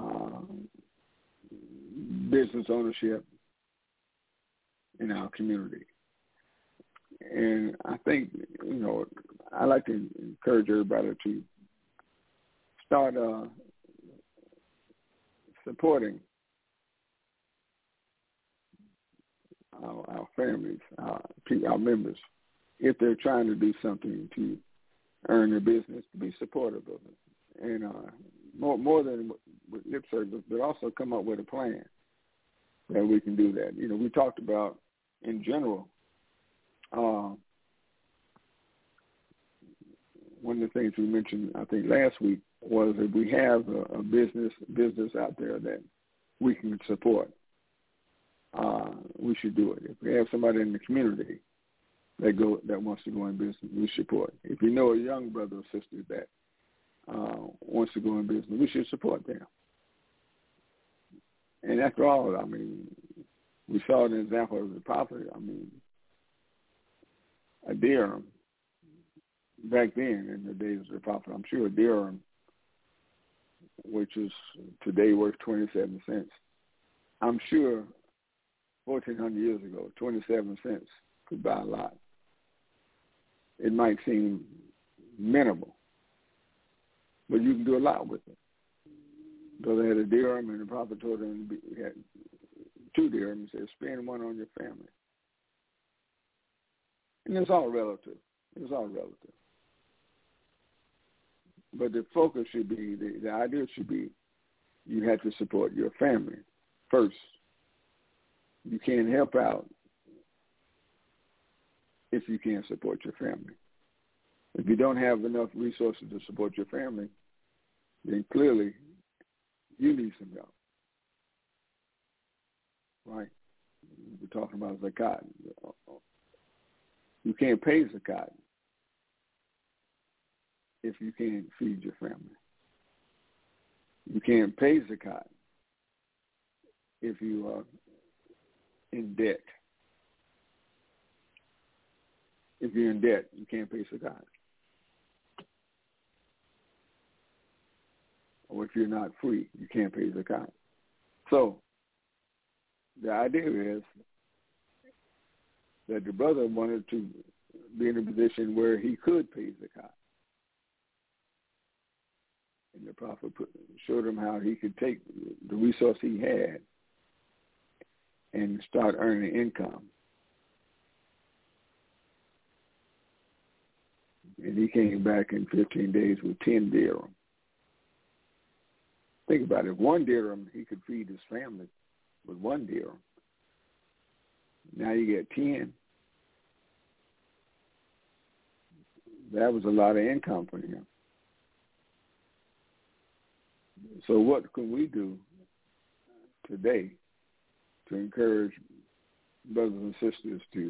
business ownership in our community. And I think, I like to encourage everybody to start supporting our families, our members, if they're trying to do something to earn their business, to be supportive of it. And more than with lip service, but also come up with a plan that we can do that. We talked about, in general, one of the things we mentioned, I think, last week was that we have a business out there that we can support. We should do it. If we have somebody in the community that wants to go in business, we support. If you know a young brother or sister that wants to go in business, we should support them. And after all, we saw an example of the prophet. A dirham back then in the days of the prophet, I'm sure a dirham, which is today worth 27 cents, I'm sure 1,400 years ago, 27 cents could buy a lot. It might seem minimal, but you can do a lot with it. So they had a dirham, and the prophet told them he had 2 dirhams. He said, spend one on your family. And it's all relative. But the focus should be, the idea should be, you have to support your family first. You can't help out if you can't support your family. If you don't have enough resources to support your family, then clearly you need some help. Right? We're talking about zakat. You can't pay zakat if you can't feed your family. You can't pay zakat if you are in debt. If you're in debt, you can't pay zakat. Or if you're not free, you can't pay zakat. So the idea is that the brother wanted to be in a position where he could pay zakat. And the prophet showed him how he could take the resource he had and start earning income. And he came back in 15 days with 10 dirham. Think about it. 1 dirham, he could feed his family with 1 dirham. Now you get 10. That was a lot of income for him. So what can we do today to encourage brothers and sisters to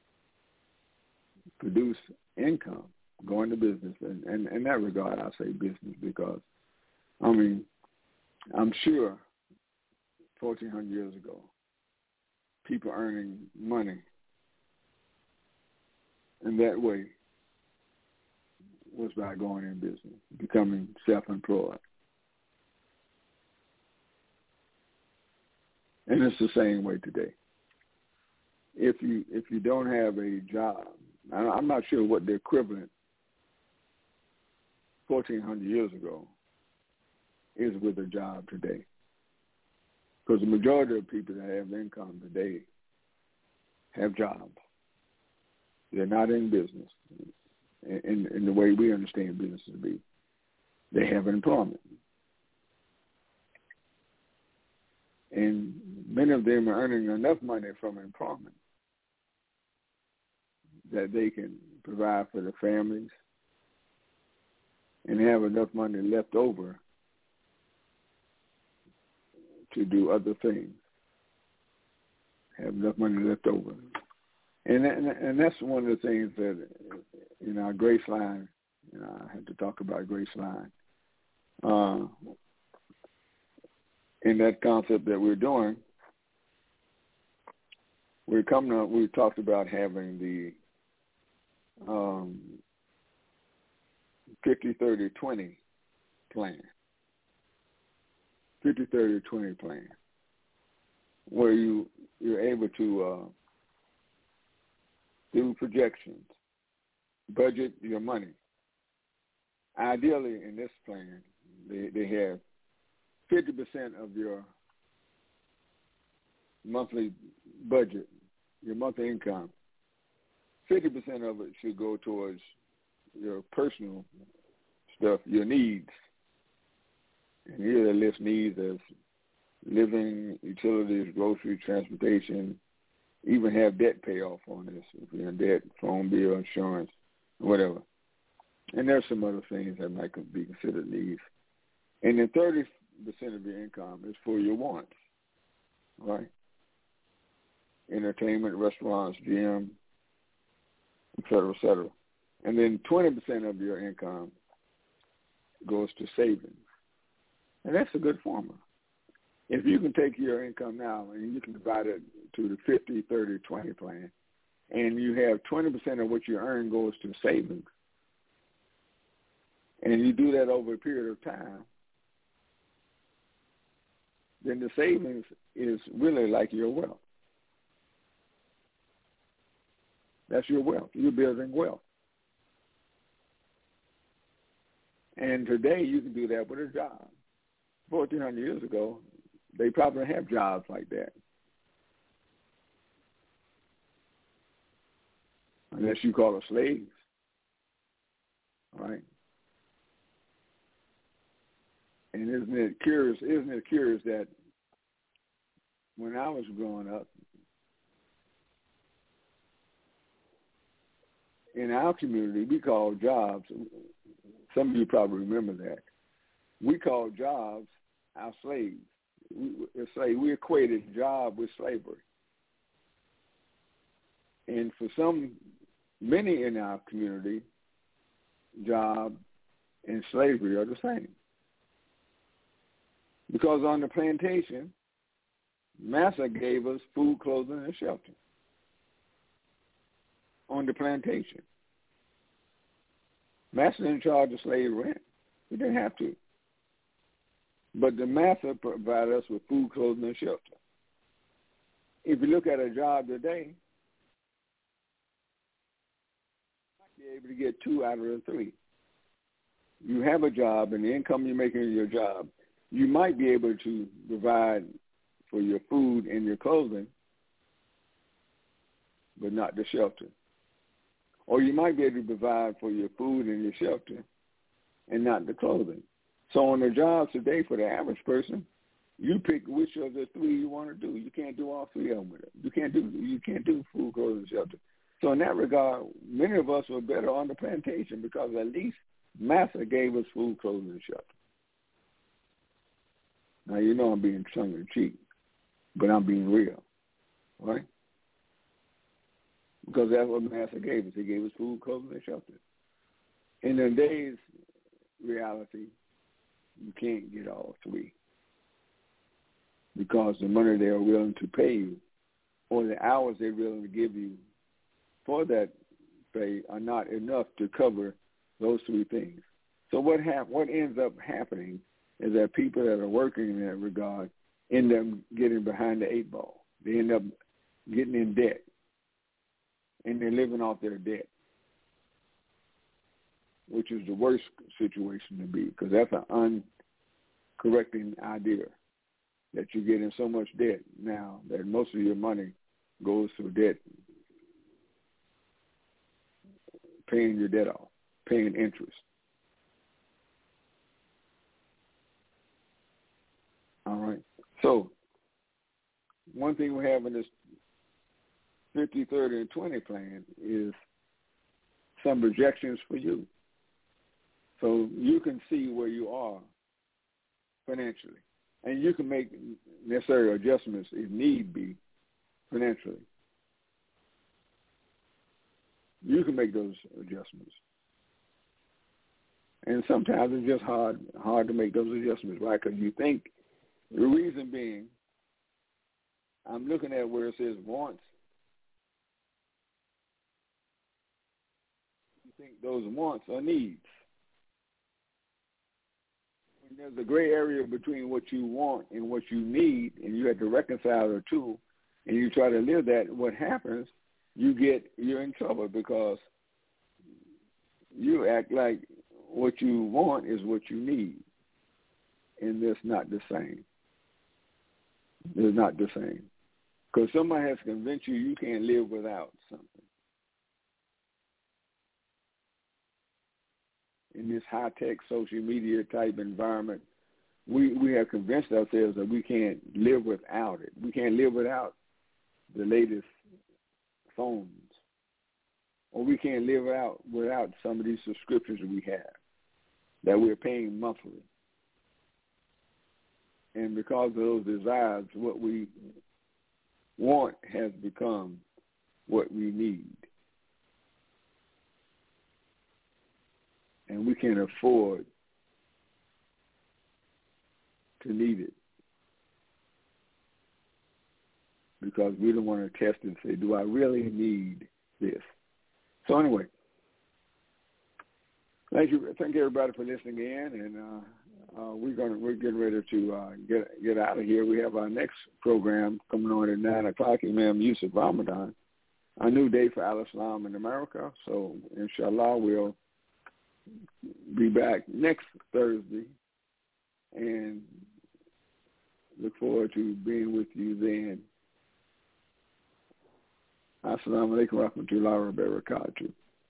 produce income, go into business? And in that regard, I say business because, I'm sure 1,400 years ago, people earning money in that way was by going in business, becoming self-employed. And it's the same way today. If you don't have a job, I'm not sure what the equivalent 1,400 years ago is with a job today. Because the majority of people that have income today have jobs. They're not in business in the way we understand business to be. They have employment. And many of them are earning enough money from employment that they can provide for their families and have enough money left over to do other things. Have enough money left over. And that's one of the things that in our Grace Line, I had to talk about Grace Line. In that concept that we're doing, we talked about having the 50-30-20 plan. 50-30-20 plan, where you're able to do projections, budget your money. Ideally, in this plan, they have 50% of your monthly budget, your monthly income. 50% of it should go towards your personal stuff, your needs. And here they list needs as living, utilities, grocery, transportation, even have debt payoff on this. If you're in debt, phone bill, insurance, whatever. And there's some other things that might be considered needs. And then 30% of your income is for your wants, right? Entertainment, restaurants, gym, et cetera, et cetera. And then 20% of your income goes to savings. And that's a good formula. If you can take your income now and you can divide it to the 50-30-20 plan, and you have 20% of what you earn goes to savings, and you do that over a period of time, then the savings is really like your wealth. That's your wealth. You're building wealth. And today you can do that with a job. 1,400 years ago, they probably have jobs like that. Unless you call them slaves. All right? And isn't it curious that when I was growing up, in our community, we called jobs, some of you probably remember that, we called jobs our slaves. We equated job with slavery. And for many in our community, job and slavery are the same. Because on the plantation, Massa gave us food, clothing, and shelter. On the plantation. Massa didn't charge the slave rent. He didn't have to. But the Massa provided us with food, clothing, and shelter. If you look at a job today, you might be able to get 2 out of the 3. You have a job, and the income you're making in your job, you might be able to provide for your food and your clothing, but not the shelter. Or you might be able to provide for your food and your shelter and not the clothing. So on the jobs today for the average person, you pick which of the 3 you want to do. You can't do all 3 of them with it. You can't do food, clothing, and shelter. So in that regard, many of us were better on the plantation because at least Massa gave us food, clothing, and shelter. Now, you know I'm being tongue-in-cheek, but I'm being real, right? Because that's what Massa gave us. He gave us food, clothing, and shelter. In today's reality, you can't get all 3 because the money they are willing to pay you or the hours they're willing to give you for that pay are not enough to cover those 3 things. So what ends up happening is that people that are working in that regard end up getting behind the 8 ball. They end up getting in debt, and they're living off their debt, which is the worst situation to be because that's an uncorrecting idea. that you get in so much debt now that most of your money goes to debt, paying your debt off, paying interest. All right. So one thing we have in this 50, 30, and 20 plan is some projections for you. So you can see where you are financially. And you can make necessary adjustments if need be financially. You can make those adjustments. And sometimes it's just hard to make those adjustments, right? Because you think, the reason being, I'm looking at where it says wants. You think those wants are needs. And there's a gray area between what you want and what you need, and you have to reconcile the two, and you try to live that. What happens, you're in trouble because you act like what you want is what you need, and that's not the same. It's not the same. Because somebody has convinced you can't live without something. In this high-tech social media type environment, we have convinced ourselves that we can't live without it. We can't live without the latest phones. Or we can't live without some of these subscriptions we have that we're paying monthly. And because of those desires, what we want has become what we need. And we can't afford to need it because we don't want to test and say, do I really need this? So anyway, thank everybody for listening in, and we're getting ready to get out of here. We have our next program coming on at 9:00. Imam Yusuf Ramadan, a new day for Al-Islam in America. So inshallah, we'll be back next Thursday, and look forward to being with you then. Assalamu alaikum wa rahmatullahi wa barakatuh.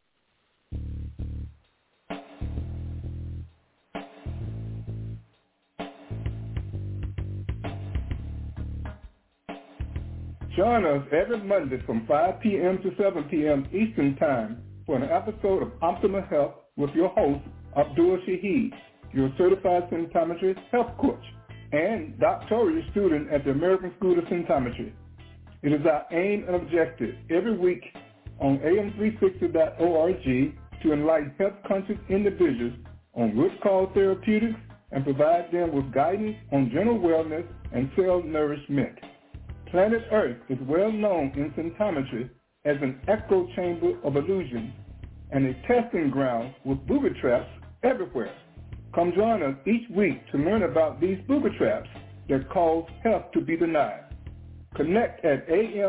Join us every Monday from 5 p.m. to 7 p.m. Eastern Time for an episode of Optimal Health with your host, Abdul Shaheed, your certified symptometrist health coach and doctoral student at the American School of Symptometry. It is our aim and objective every week on am360.org to enlighten health-conscious individuals on root cause therapeutics and provide them with guidance on general wellness and cell nourishment. Planet Earth is well known in symptometry as an echo chamber of illusion and a testing ground with booby traps everywhere. Come join us each week to learn about these booby traps that cause health to be denied. Connect at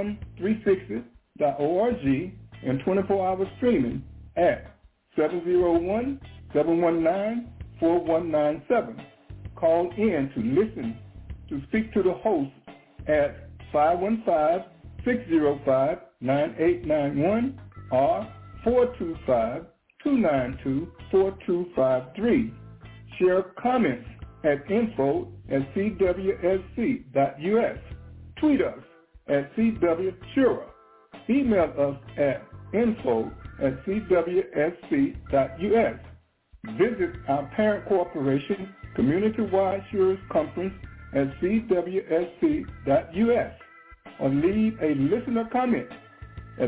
am360.org and 24-hour streaming at 701-719-4197. Call in to listen to speak to the host at 515-605-9891 or 425-292-4253. Share comments at info@cwsc.us. Tweet us at CWShura. Email us at info@cwsc.us. Visit our parent corporation, Community-Wide Shura's Conference at cwsc.us. or leave a listener comment at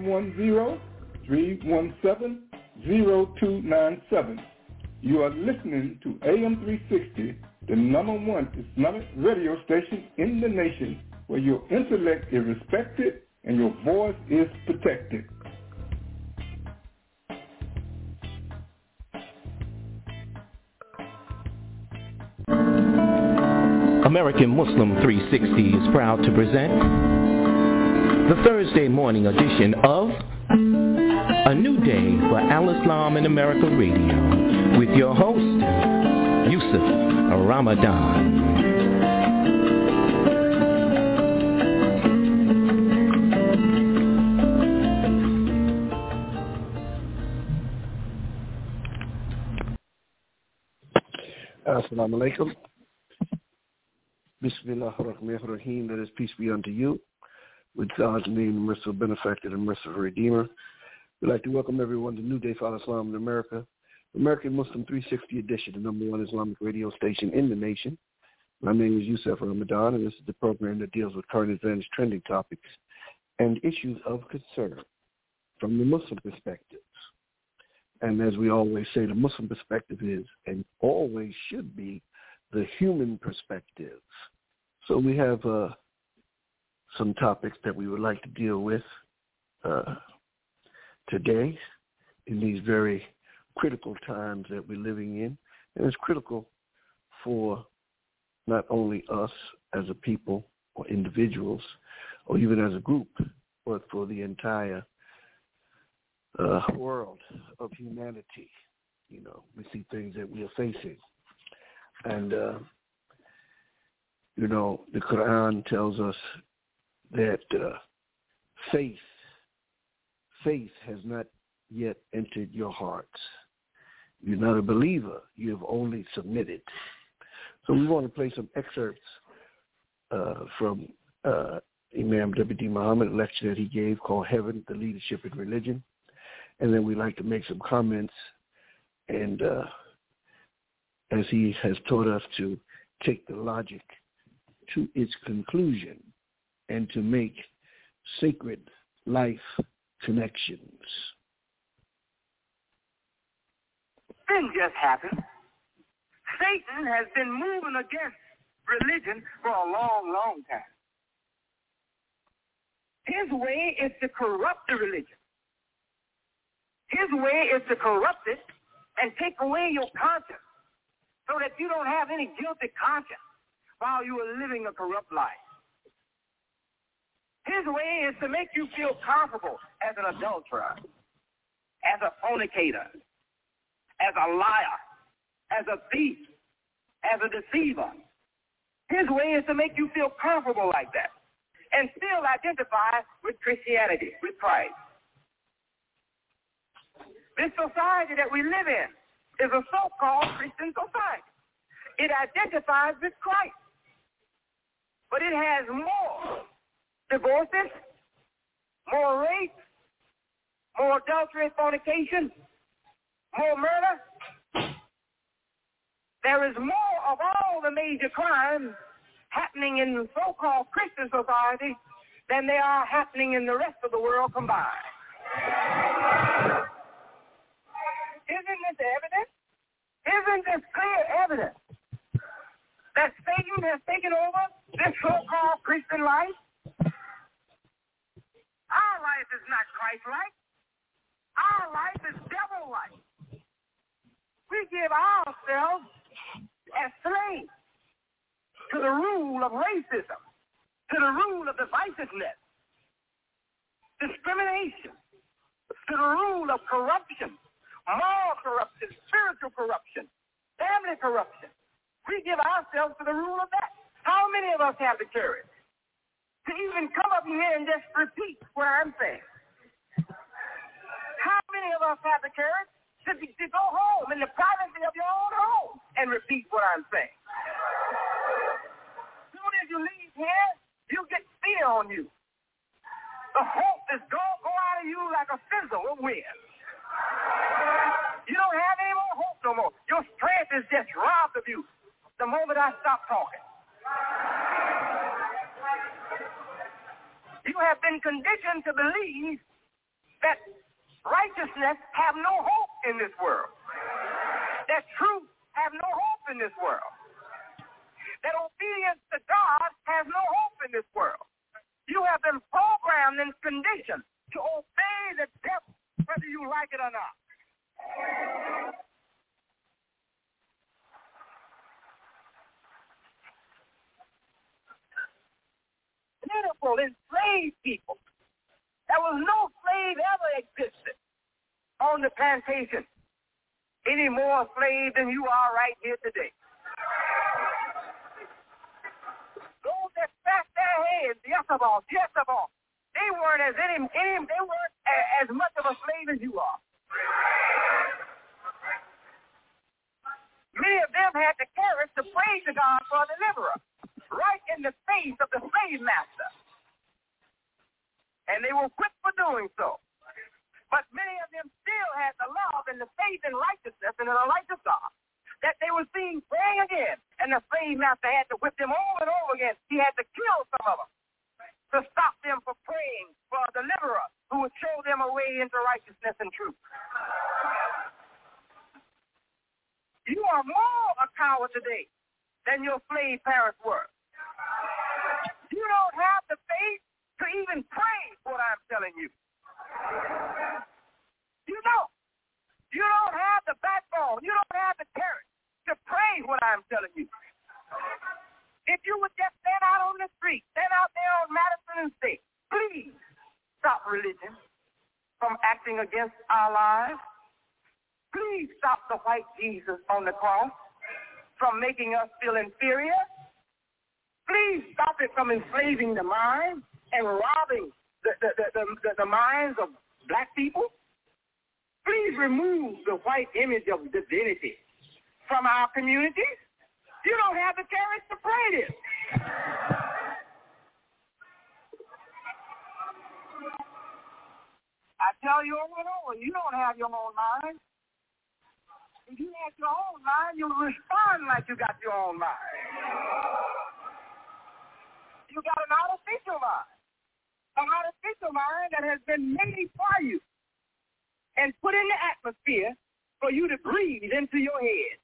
910-317-0297. You are listening to AM 360, the #1 Islamic radio station in the nation, where your intellect is respected and your voice is protected. American Muslim 360 is proud to present the Thursday morning edition of A New Day for Al-Islam in America Radio with your host, Yusuf Ramadan. Assalamu alaikum. Bismillah ar-Rahman ar-Rahim. Let his peace be unto you. With God's name, the merciful benefactor and merciful redeemer. We'd like to welcome everyone to New Day for Islam in America, American Muslim 360 edition, the number one Islamic radio station in the nation. My name is Yusuf Ramadan, and this is the program that deals with current events, trending topics, and issues of concern from the Muslim perspective. And as we always say, the Muslim perspective is and always should be the human perspective. So we have some topics that we would like to deal with today in these very critical times that we're living in. And it's critical for not only us as a people or individuals or even as a group, but for the entire world of humanity. You know, we see things that we are facing. And, you know, the Quran tells us that faith has not yet entered your hearts. You're not a believer. You have only submitted. So we want to play some excerpts from Imam W.D. Muhammad, a lecture that he gave called Heaven, the Leadership in Religion. And then we'd like to make some comments, and as he has taught us to take the logic to its conclusion and to make sacred life connections. Thing just happened. Satan has been moving against religion for a long, long time. His way is to corrupt the religion. His way is to corrupt it and take away your conscience so that you don't have any guilty conscience while you are living a corrupt life. His way is to make you feel comfortable as an adulterer, as a fornicator, as a liar, as a thief, as a deceiver. His way is to make you feel comfortable like that and still identify with Christianity, with Christ. This society that we live in is a so-called Christian society. It identifies with Christ. But it has more divorces, more rape, more adultery, fornication, more murder. There is more of all the major crimes happening in the so-called Christian society than they are happening in the rest of the world combined. Isn't this evidence? Isn't this clear evidence that Satan has taken over this so-called Christian life? Our life is not Christ-like. Our life is devil-like. We give ourselves as slaves to the rule of racism, to the rule of divisiveness, discrimination, to the rule of corruption, moral corruption, spiritual corruption, family corruption. We give ourselves to the rule of that. How many of us have the courage to even come up here and just repeat what I'm saying? How many of us have the courage to go home in the privacy of your own home and repeat what I'm saying? As soon as you leave here, you get fear on you. The hope is go out of you like a fizzle of wind. You don't have any more hope no more. Your strength is just robbed of you the moment I stop talking. You have been conditioned to believe that righteousness have no hope in this world. That truth have no hope in this world. That obedience to God has no hope in this world. You have been programmed and conditioned to obey the devil whether you like it or not. Pitiful, enslaved people. There was no slave ever existed on the plantation. Any more slave than you are right here today. Those that scratch their heads, Jezebel, they weren't they weren't as much of a slave as you are. Many of them had had the courage to pray to God for a deliverer right in the face of the slave master. And they were quick for doing so. But many of them still had the love and the faith and righteousness and the light of God that they were seen praying again. And the slave master had to whip them over and over again. He had to kill some of them to stop them from praying for a deliverer who would show them a way into righteousness and truth. You are more a coward today than your slave parents were. You don't have the faith to even pray what I'm telling you. You don't. You don't have the backbone. You don't have the courage to pray what I'm telling you. If you would just stand out on the street, stand out there on Madison and say, please stop religion from acting against our lives. Please stop the white Jesus on the cross from making us feel inferior. Please stop it from enslaving the mind and robbing the minds of black people. Please remove the white image of divinity from our communities. You don't have the courage to pray this. I tell you over and over, you don't have your own mind. If you had your own mind, you'll respond like you got your own mind. You got an artificial mind. An artificial mind that has been made for you and put in the atmosphere for you to breathe into your head.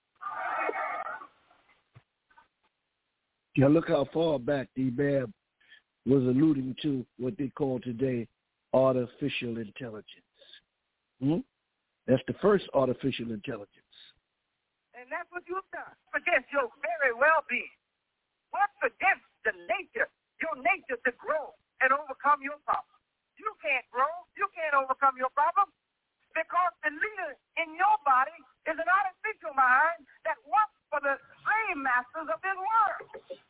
Now look how far back D-Bab was alluding to what they call today artificial intelligence. That's the first artificial intelligence. And that's what you've done against your very well-being. What's against the nature, your nature to grow and overcome your problem? You can't grow. You can't overcome your problem because the leader in your body is an artificial mind that works for the slave masters of this world.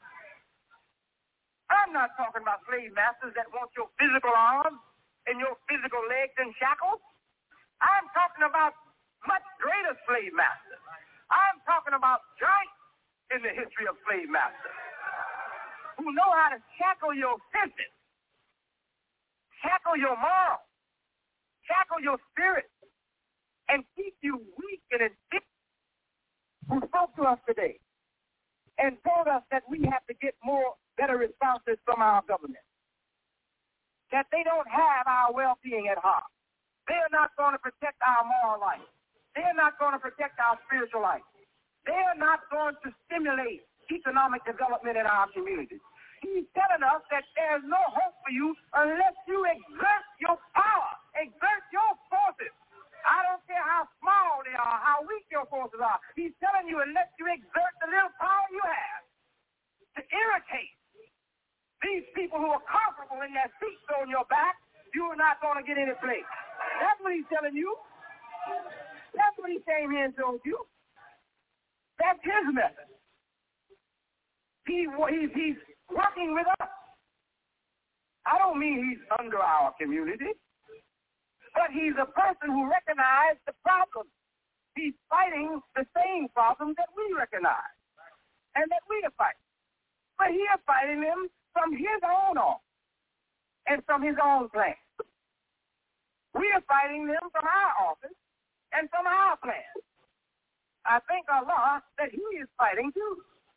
I'm not talking about slave masters that want your physical arms and your physical legs in shackles. I'm talking about much greater slave masters. I'm talking about giants in the history of slave masters who know how to shackle your senses, shackle your morals, shackle your spirit, and keep you weak and indifferent, who spoke to us today and told us that we have to get better responses from our government, that they don't have our well-being at heart. They are not going to protect our moral life. They are not going to protect our spiritual life. They are not going to stimulate economic development in our communities. He's telling us that there's no hope for you unless you exert your power, exert your forces. I don't care how small they are, how weak your forces are. He's telling you unless you exert the little power you have to irritate these people who are comfortable in their seats on your back, you are not going to get any place. That's what he's telling you. That's what he came here and told you. That's his method. He's working with us. I don't mean he's under our community, but he's a person who recognized the problem. He's fighting the same problems that we recognize and that we are fighting. But he is fighting them from his own office and from his own plan. We are fighting them from our office and from our plan. I thank Allah that he is fighting too.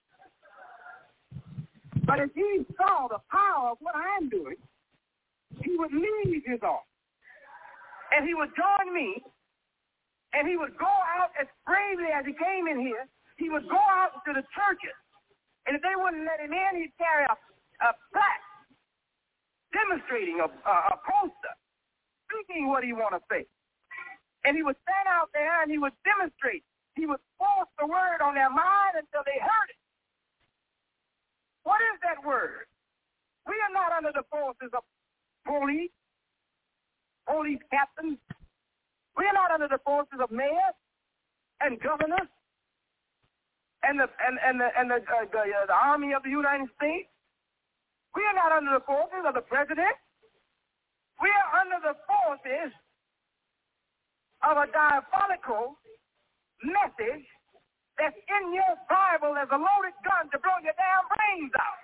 But if he saw the power of what I'm doing, he would leave his office and he would join me and he would go out as bravely as he came in here. He would go out to the churches, and if they wouldn't let him in, he'd carry a plaque demonstrating a poster, speaking what he want to say. And he would stand out there and he would demonstrate. He would force the word on their mind until they heard it. What is that word? We are not under the forces of police captains. We are not under the forces of mayors and governors and the army of the United States. We are not under the forces of the president. We are under the forces of a diabolical message that's in your Bible as a loaded gun to blow your damn brains out.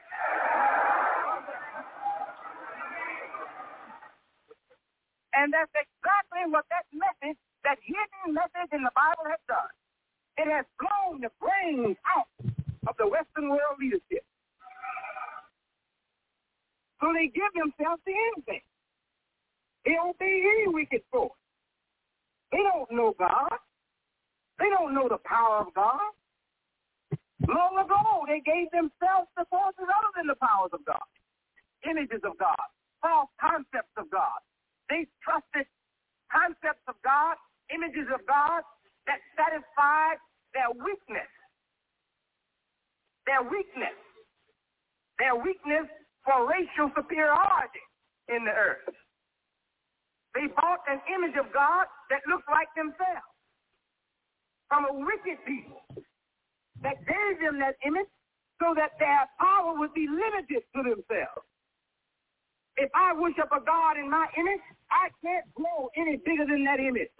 And that's exactly what that message, that hidden message in the Bible has done. It has blown the brains out of the Western world leadership. So they give themselves to anything. They obey any wicked force. They don't know God. They don't know the power of God. Long ago, they gave themselves to forces other than the powers of God, images of God, false concepts of God. They trusted concepts of God, images of God that satisfied their weakness. Their weakness. Their weakness for racial superiority in the earth. They bought an image of God that looks like themselves from a wicked people that gave them that image so that their power would be limited to themselves. If I worship a God in my image, I can't grow any bigger than that image.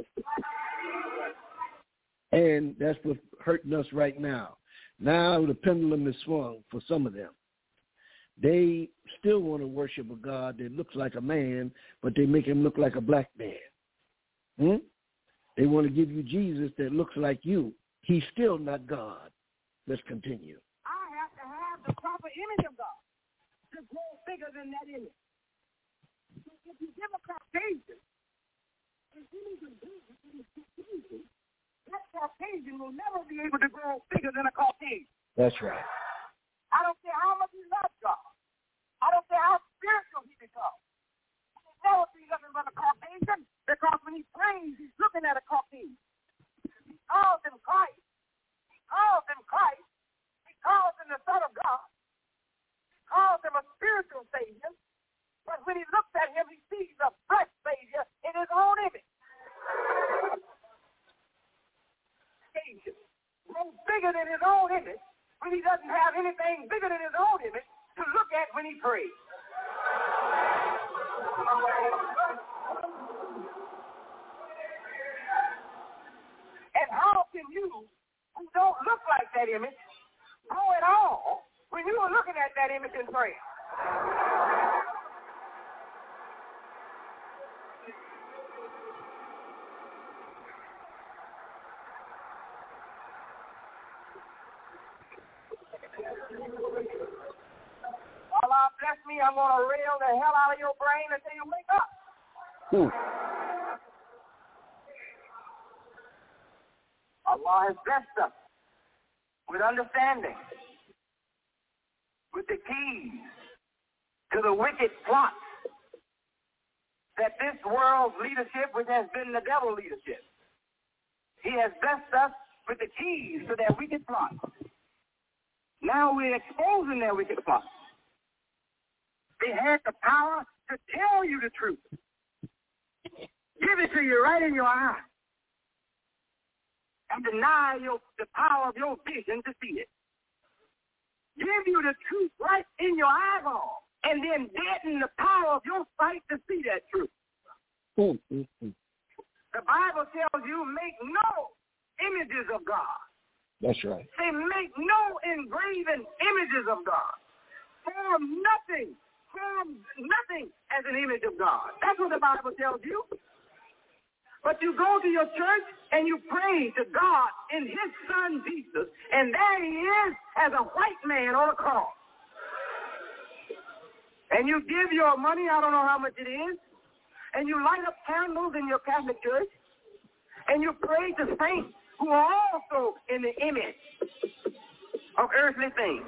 And that's what's hurting us right now. Now the pendulum is swung for some of them. They still want to worship a God that looks like a man, but they make him look like a black man. They want to give you Jesus that looks like you. He's still not God. Let's continue. I have to have the proper image of God to grow bigger than that image. So if you give a Caucasian an image of God that is Caucasian, that Caucasian will never be able to grow bigger than a Caucasian. That's right. I don't care how much he loves God. I don't care how spiritual he becomes. He never be nothing but a Caucasian because when he prays, he's looking at a Caucasian. He calls him Christ. He calls him Christ. He calls him the Son of God. He calls him a spiritual Savior. But when he looks at him, he sees a fresh Savior in his own image. Savior grows bigger than his own image when he doesn't have anything bigger than his own image to look at when he prays. And how can you, who don't look like that image, grow at all when you are looking at that image in prayer? Allah bless me, I'm going to rail the hell out of your brain until you wake up. Allah has blessed us with understanding, with the keys to the wicked plots that this world's leadership, which has been the devil leadership, he has blessed us with the keys to their wicked plots. Now we're exposing their wicked plots. They had the power to tell you the truth. Give it to you right in your eye. And deny the power of your vision to see it. Give you the truth right in your eyeball. And then deaden the power of your sight to see that truth. The Bible tells you make no images of God. That's right. Say make no engraven images of God. Form nothing as an image of God. That's what the Bible tells you. But you go to your church and you pray to God in his son Jesus, and there he is as a white man on a cross. And you give your money, I don't know how much it is, and you light up candles in your Catholic church, and you pray to saints who are also in the image of earthly things.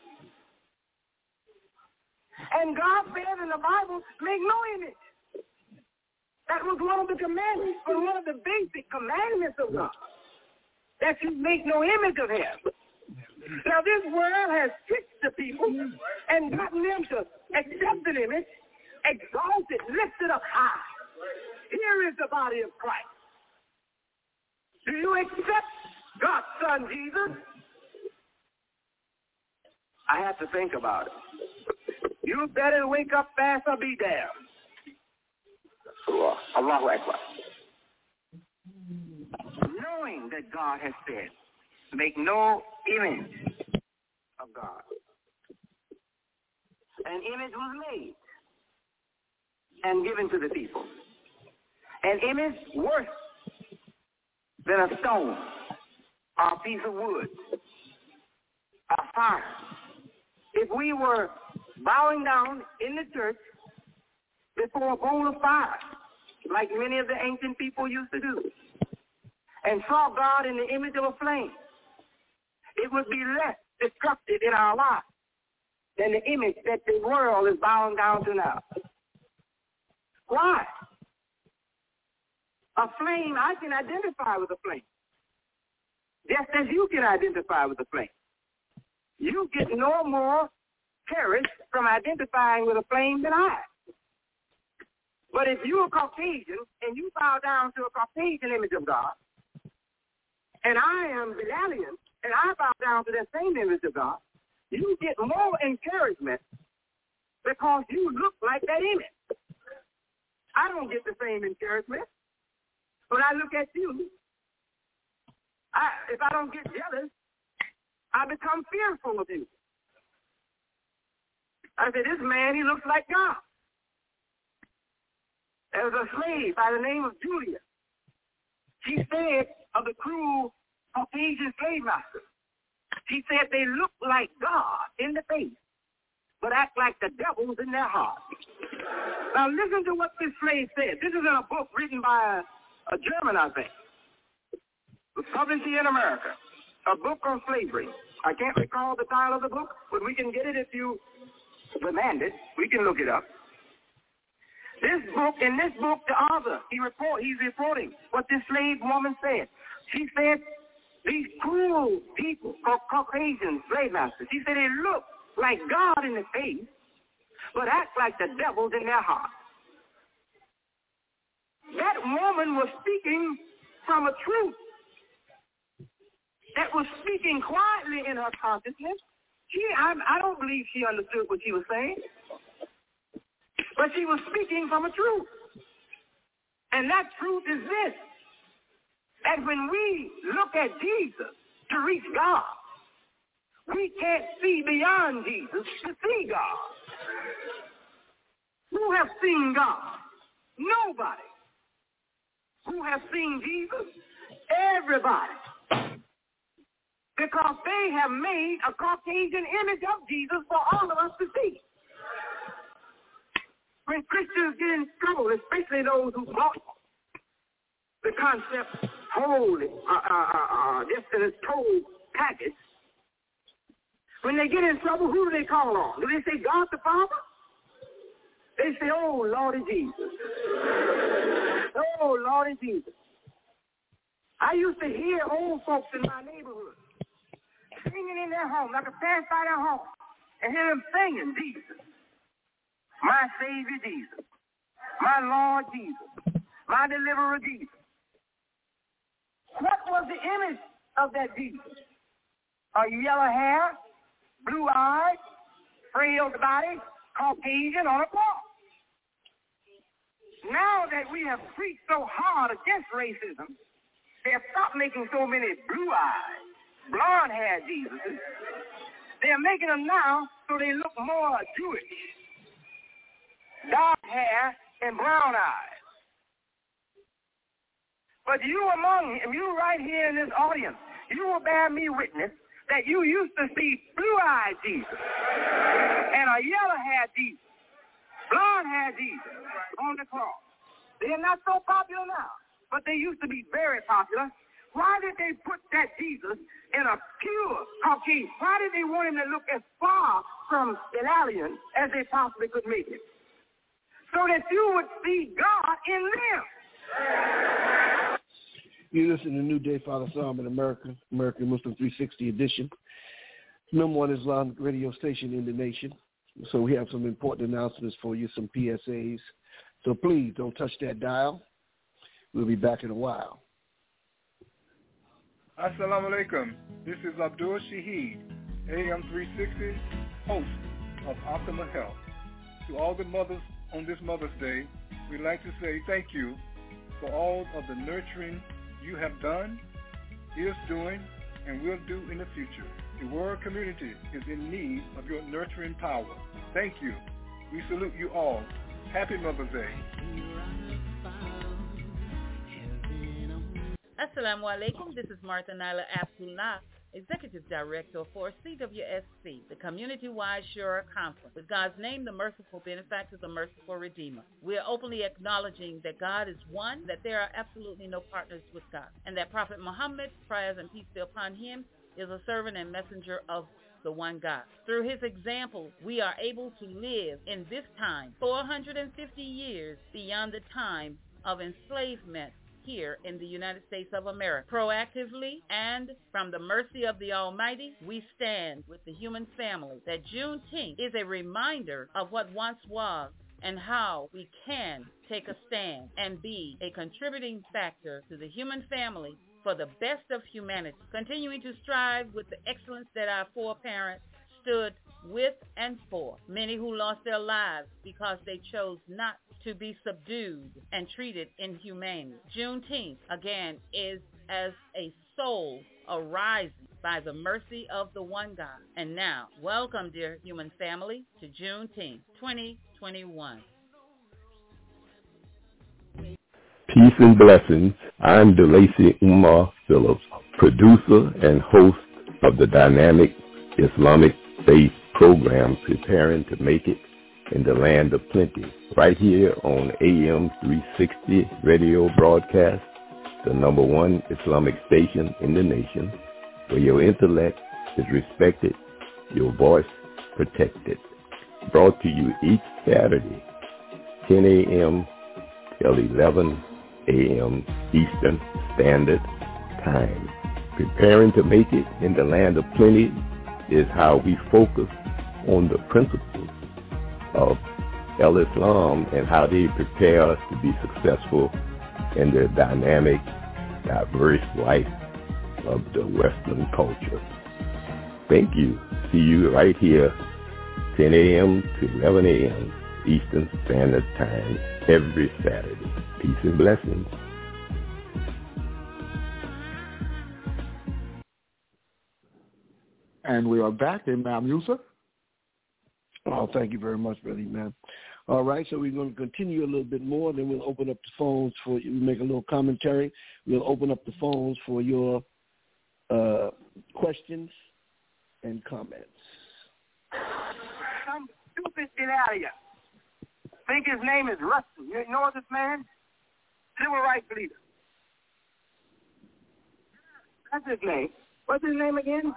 And God said in the Bible, make no image. That was one of the commandments, or one of the basic commandments of God, that you make no image of him. Now this world has tricked the people and gotten them to accept an image, exalt it, lift it up high. Here is the body of Christ. Do you accept God's son Jesus? I have to think about it. You better wake up fast or be damned. Allahu Akbar. Knowing that God has said, make no image of God. An image was made and given to the people. An image worse than a stone or a piece of wood, a fire. If we were bowing down in the church before a bowl of fire, like many of the ancient people used to do, and saw God in the image of a flame, it would be less destructive in our lives than the image that the world is bowing down to now. Why? A flame, I can identify with a flame, just as you can identify with a flame. You get no more terrorist from identifying with a flame than I. But if you're a Caucasian and you bow down to a Caucasian image of God, and I am Bilalian and I bow down to that same image of God, you get more encouragement because you look like that image. I don't get the same encouragement. When I look at you, if I don't get jealous, I become fearful of you. I said, this man, he looks like God. There was a slave by the name of Julia. She said of the cruel Caucasian slave master, she said they look like God in the face, but act like the devils in their heart. Now listen to what this slave said. This is in a book written by a German, I think. It was published here in America. A book on slavery. I can't recall the title of the book, but we can get it if you demand it. We can look it up. In this book, the author, he's reporting what this slave woman said. She said, these cruel people, Caucasian slave masters, she said they look like God in the face, but act like the devils in their heart. That woman was speaking from a truth that was speaking quietly in her consciousness. I don't believe she understood what she was saying, but she was speaking from a truth. And that truth is this, that when we look at Jesus to reach God, we can't see beyond Jesus to see God. Who have seen God? Nobody. Who have seen Jesus? Everybody. Because they have made a Caucasian image of Jesus for all of us to see. When Christians get in trouble, especially those who bought the concept whole, just in its total package, when they get in trouble, who do they call on? Do they say God the Father? They say, oh, Lordy Jesus. Oh, Lordy Jesus. I used to hear old folks in my neighborhood singing in their home, like a pass by their home, and hear them singing, Jesus, my Savior Jesus, my Lord Jesus, my Deliverer Jesus. What was the image of that Jesus? A yellow hair, blue eyes, frail body, Caucasian on a cross. Now that we have preached so hard against racism, they have stopped making so many blue eyes, blonde-haired Jesuses. They're making them now so they look more Jewish. Dark hair and brown eyes. But you right here in this audience, you will bear me witness that you used to see blue-eyed Jesus and a yellow-haired Jesus, blonde-haired Jesus on the cross. They're not so popular now, but they used to be very popular. Why did they put that Jesus in a pure Caucasian? Why did they want him to look as far from Bilalian as they possibly could make it? So that you would see God in them. You listen to New Day, Father Psalm in America, American Muslim 360 edition. Number one Islamic radio station in the nation. So we have some important announcements for you, some PSAs. So please don't touch that dial. We'll be back in a while. Assalamu alaikum. This is Abdul Shaheed, AM 360, host of Optimal Health. To all the mothers on this Mother's Day, we'd like to say thank you for all of the nurturing you have done, is doing, and will do in the future. The world community is in need of your nurturing power. Thank you. We salute you all. Happy Mother's Day. Assalamu alaikum. This is Martha Nyla Abdullah, Executive Director for CWSC, the Community-Wide Shura Conference. With God's name, the merciful benefactor, the merciful redeemer. We are openly acknowledging that God is one, that there are absolutely no partners with God, and that Prophet Muhammad, prayers and peace be upon him, is a servant and messenger of the one God. Through his example, we are able to live in this time, 450 years beyond the time of enslavement here in the United States of America. Proactively and from the mercy of the Almighty, we stand with the human family that Juneteenth is a reminder of what once was and how we can take a stand and be a contributing factor to the human family for the best of humanity, continuing to strive with the excellence that our foreparents stood with and for. Many who lost their lives because they chose not to be subdued and treated inhumanely. Juneteenth, again, is as a soul arising by the mercy of the one God. And now, welcome, dear human family, to Juneteenth 2021. Peace and blessings. I'm DeLacy Umar Phillips, producer and host of the dynamic Islamic faith program, Preparing to Make It in the Land of Plenty, right here on AM 360 radio broadcast, the number one Islamic station in the nation, where your intellect is respected, your voice protected. Brought to you each Saturday, 10 a.m. till 11 a.m. Eastern Standard Time. Preparing to Make It in the Land of Plenty is how we focus on the principles of Islam and how they prepare us to be successful in the dynamic, diverse life of the Western culture. Thank you. See you right here, 10 a.m. to 11 a.m. Eastern Standard Time every Saturday. Peace and blessings. And we are back, Imam Yusuf. Oh, thank you very much, Brother Imam. All right, so we're going to continue a little bit more, then we'll open up the phones for you. We'll make a little commentary. We'll open up the phones for your questions and comments. Some stupid get out of here. Think his name is Rustin. You know this man? Civil rights leader. That's his name. What's his name again?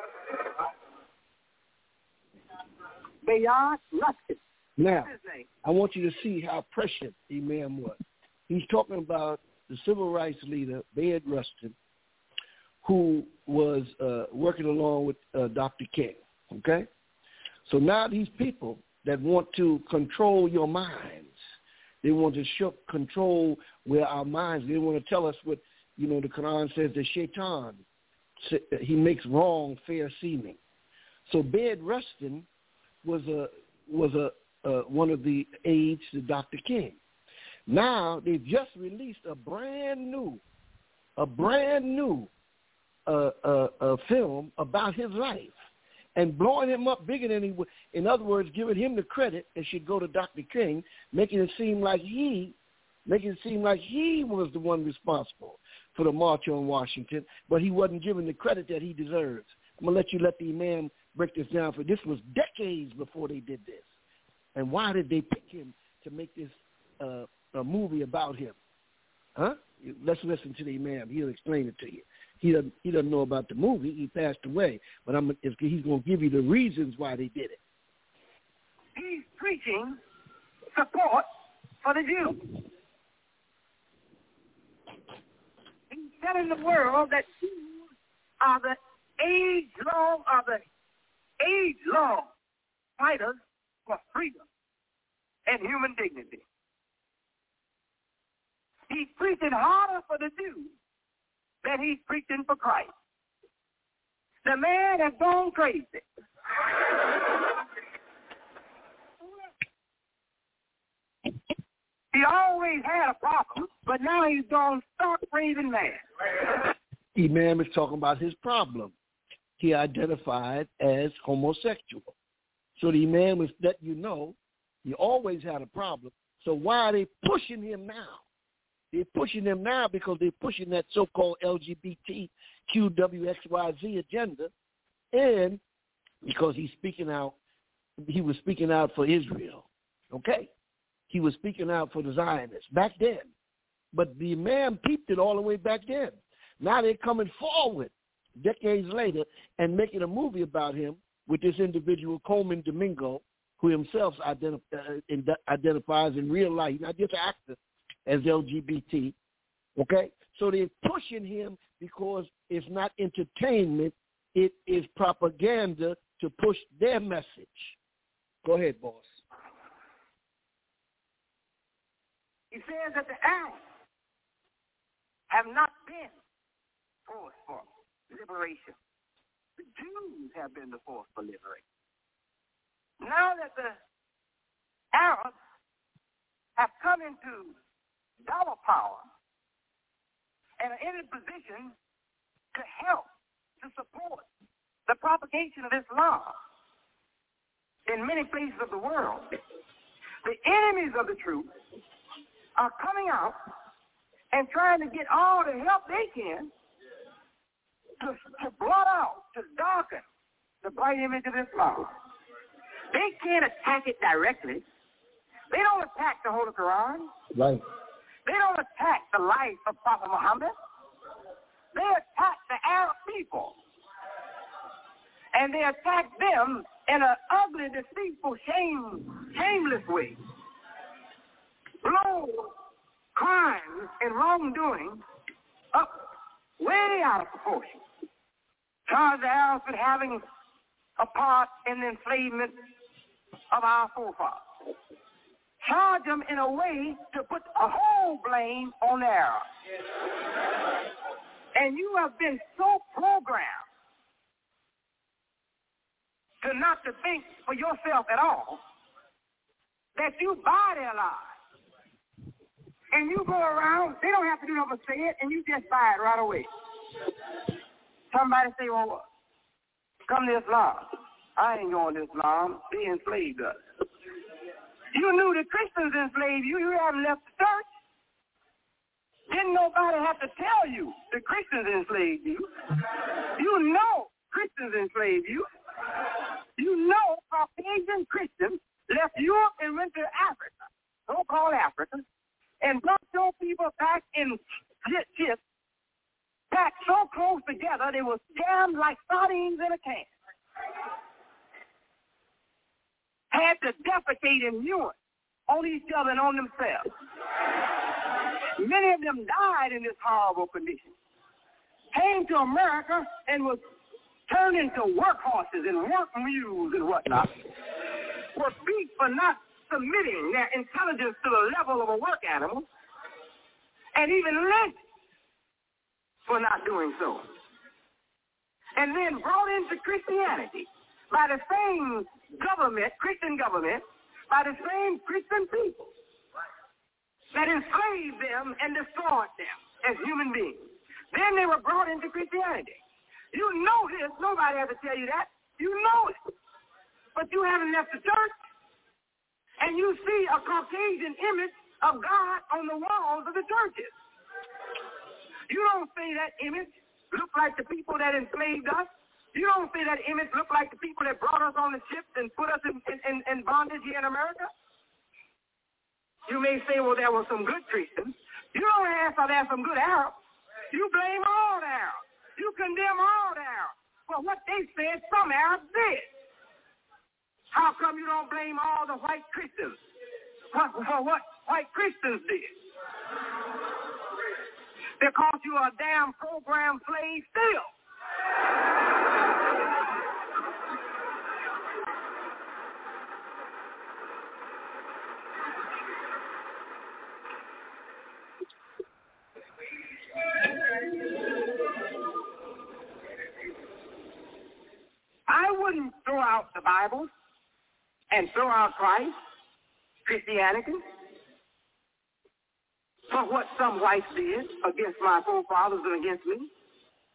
Bayard Rustin. Now, I want you to see how prescient Imam was. He's talking about the civil rights leader, Bayard Rustin, who was working along with Dr. King, okay? So now these people that want to control your minds, they want to control where our minds, they want to tell us what, the Quran says, the shaitan, he makes wrong fair seeming. So Bayard Rustin was one of the aides to Dr. King. Now they've just released a brand new film about his life and blowing him up bigger than he would. In other words, giving him the credit that should go to Dr. King, making it seem like he was the one responsible for the March on Washington, but he wasn't given the credit that he deserves. I'm going to let the Imam break this down, for this was decades before they did this. And why did they pick him to make this a movie about him? Huh? Let's listen to the Imam. He'll explain it to you. He doesn't know about the movie. He passed away. But he's going to give you the reasons why they did it. He's preaching support for the Jews. He's telling the world that Jews are the age-long fighters for freedom and human dignity. He's preaching harder for the Jews than he's preaching for Christ. The man has gone crazy. He always had a problem, but now he's gone stark raving mad. Imam is talking about his problem. He identified as homosexual. So the Imam was letting you know he always had a problem. So why are they pushing him now? They're pushing him now because they're pushing that so-called LGBTQWXYZ agenda, and because he was speaking out for Israel. Okay? He was speaking out for the Zionists back then. But the Imam peeped it all the way back then. Now they're coming forward decades later and making a movie about him with this individual, Coleman Domingo, who himself identifies in real life, not just an actor, as LGBT. Okay? So they're pushing him because it's not entertainment, it is propaganda to push their message. Go ahead, boss. He says that the Arabs have not been forced for liberation. The Jews have been the force for liberation. Now that the Arabs have come into dollar power and are in a position to help, to support the propagation of Islam in many places of the world, the enemies of the truth are coming out and trying to get all the help they can to blot out, to darken the bright image of Islam. They can't attack it directly. They don't attack the Holy Quran. Right. They don't attack the life of Prophet Muhammad. They attack the Arab people. And they attack them in an ugly, deceitful, shameless way. Blow crimes and wrongdoing up way out of proportion. Charge the Arabs with having a part in the enslavement of our forefathers. Charge them in a way to put a whole blame on the Arabs. And you have been so programmed to not to think for yourself at all that you buy their lies. And you go around, they don't have to do nothing but say it, and you just buy it right away. Somebody say, well, come to Islam. I ain't going to Islam. They enslaved us. You knew the Christians enslaved you. You haven't left the church. Didn't nobody have to tell you the Christians enslaved you. You know Christians enslaved you. You know Caucasian Christians left Europe and went to Africa, so-called Africa, and brought your people back in ships, packed so close together they were jammed like sardines in a can. Had to defecate and urine on each other and on themselves. Many of them died in this horrible condition. Came to America and was turned into workhorses and work mules and whatnot. Were beat for not submitting their intelligence to the level of a work animal, and even lynched for not doing so. And then brought into Christianity by the same government, Christian government, by the same Christian people that enslaved them and destroyed them as human beings. Then they were brought into Christianity. You know this. Nobody has to tell you that. You know it. But you haven't left the church. And you see a Caucasian image of God on the walls of the churches. You don't say that image look like the people that enslaved us. You don't say that image look like the people that brought us on the ships and put us in bondage here in America. You may say, well, there were some good Christians. You don't ask if there's some good Arabs. You blame all the Arabs. You condemn all the Arabs for what they said some Arabs did. How come you don't blame all the white Christians for what white Christians did? Because you are a damn program slave still. I wouldn't throw out the Bible and throw out Christ, Christianity, for what some whites did against my forefathers and against me.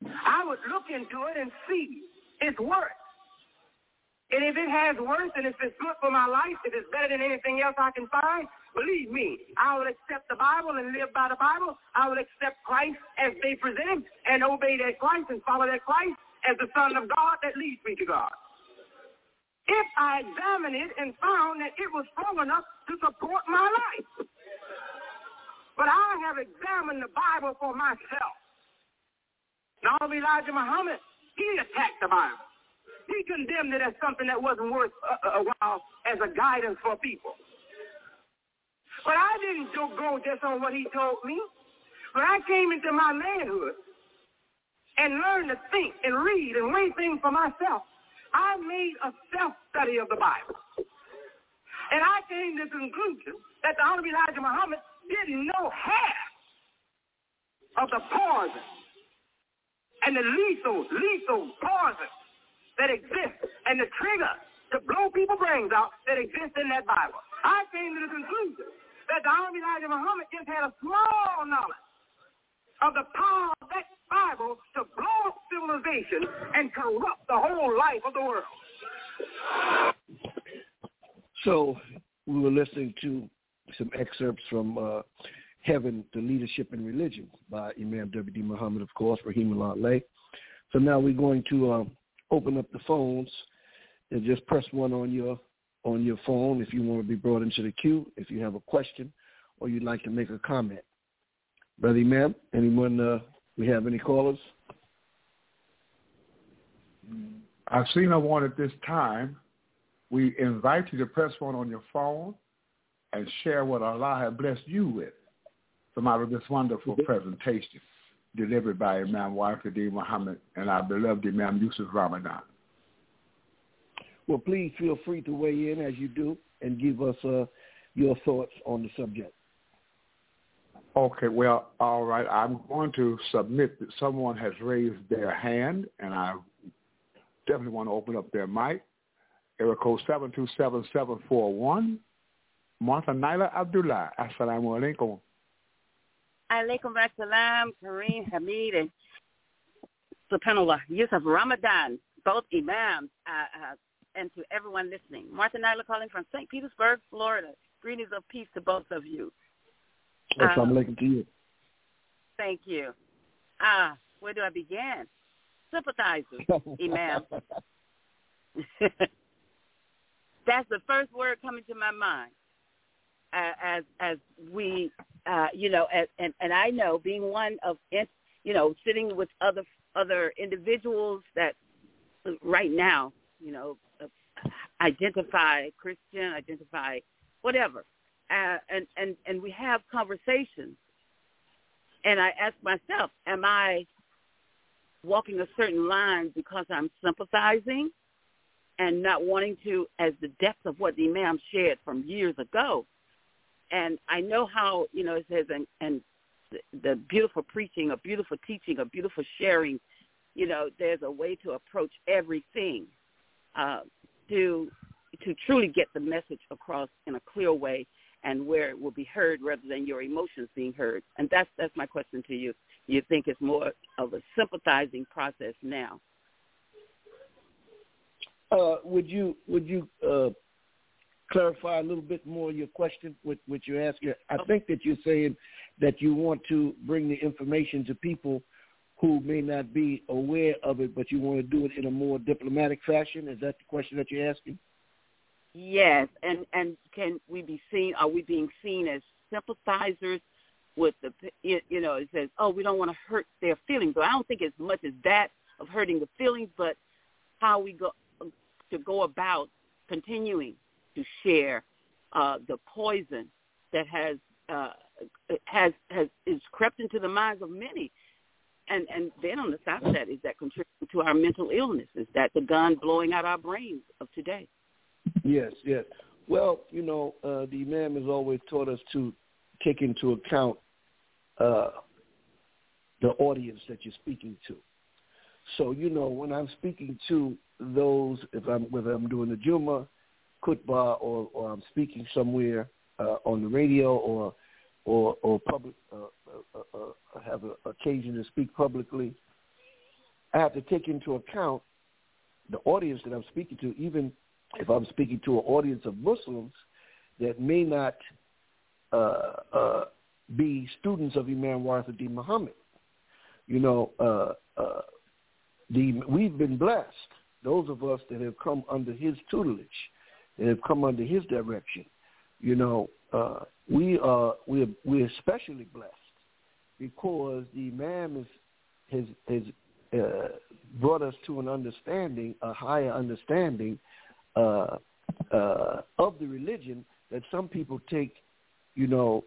I would look into it and see its worth. And if it has worth and if it's good for my life, if it's better than anything else I can find, believe me, I will accept the Bible and live by the Bible. I will accept Christ as they present him and obey that Christ and follow that Christ as the Son of God that leads me to God. If I examined it and found that it was strong enough to support my life. But I have examined the Bible for myself. Now, Elijah Muhammad, he attacked the Bible. He condemned it as something that wasn't worth a while as a guidance for people. But I didn't go just on what he told me. When I came into my manhood and learned to think and read and weigh things for myself, I made a self-study of the Bible. And I came to the conclusion that the Honorable Elijah Muhammad didn't know half of the poison and the lethal poison that exists and the trigger to blow people's brains out that exists in that Bible. I came to the conclusion that the Honorable Elijah Muhammad just had a small knowledge of the power of that Bible to blow up civilization and corrupt the whole life of the world. So we were listening to some excerpts from Heaven, the Leadership in Religion by Imam W.D. Muhammad, of course, Rahimahullah Alayh. So now we're going to open up the phones and just press 1 on your phone if you want to be brought into the queue, if you have a question or you'd like to make a comment. Brother Imam, anyone, we have any callers? I've seen no one at this time. We invite you to press 1 on your phone and share what Allah has blessed you with from out of this wonderful presentation delivered by Imam Waqidi Muhammad and our beloved Imam Yusuf Ramadan. Well, please feel free to weigh in as you do and give us your thoughts on the subject. Okay, well, all right. I'm going to submit that someone has raised their hand, and I definitely want to open up their mic. Area code 727-741. Martha Naila Abdullah. Assalamu alaikum. Alaikum assalam, Kareem Hamid, and subhanallah, Yusuf Ramadan, both imams, and to everyone listening. Martha Naila calling from St. Petersburg, Florida. Greetings of peace to both of you. Assalamu alaikum to you. Thank you. Where do I begin? Sympathizers, Imam. That's the first word coming to my mind. As we, and I know being one of, sitting with other individuals that right now, identify Christian, identify whatever, and we have conversations, and I ask myself, am I walking a certain line because I'm sympathizing and not wanting to, as the depth of what the Imam shared from years ago. And I know how, it says, and the beautiful preaching, a beautiful teaching, a beautiful sharing, there's a way to approach everything to truly get the message across in a clear way and where it will be heard rather than your emotions being heard. And that's my question to you. You think it's more of a sympathizing process now? Would you clarify a little bit more your question, what you're asking? I think that you're saying that you want to bring the information to people who may not be aware of it, but you want to do it in a more diplomatic fashion. Is that the question that you're asking? Yes, and can we be seen? Are we being seen as sympathizers with the? It says, we don't want to hurt their feelings. So I don't think as much as that of hurting the feelings, but how we go about continuing to share the poison that is crept into the minds of many. And then on the side of that, is that contributing to our mental illness? Is that the gun blowing out our brains of today? Yes. Well, the Imam has always taught us to take into account the audience that you're speaking to. So, when I'm speaking to those, whether I'm doing the Jummah, khutbah, or I'm speaking somewhere on the radio or public, have an occasion to speak publicly, I have to take into account the audience that I'm speaking to, even if I'm speaking to an audience of Muslims that may not be students of Imam Warithuddin Muhammad. You know, we've been blessed, those of us that have come under his tutelage, that have come under his direction. You know, we're especially blessed because the Imam has brought us to an understanding, a higher understanding of the religion that some people take, you know,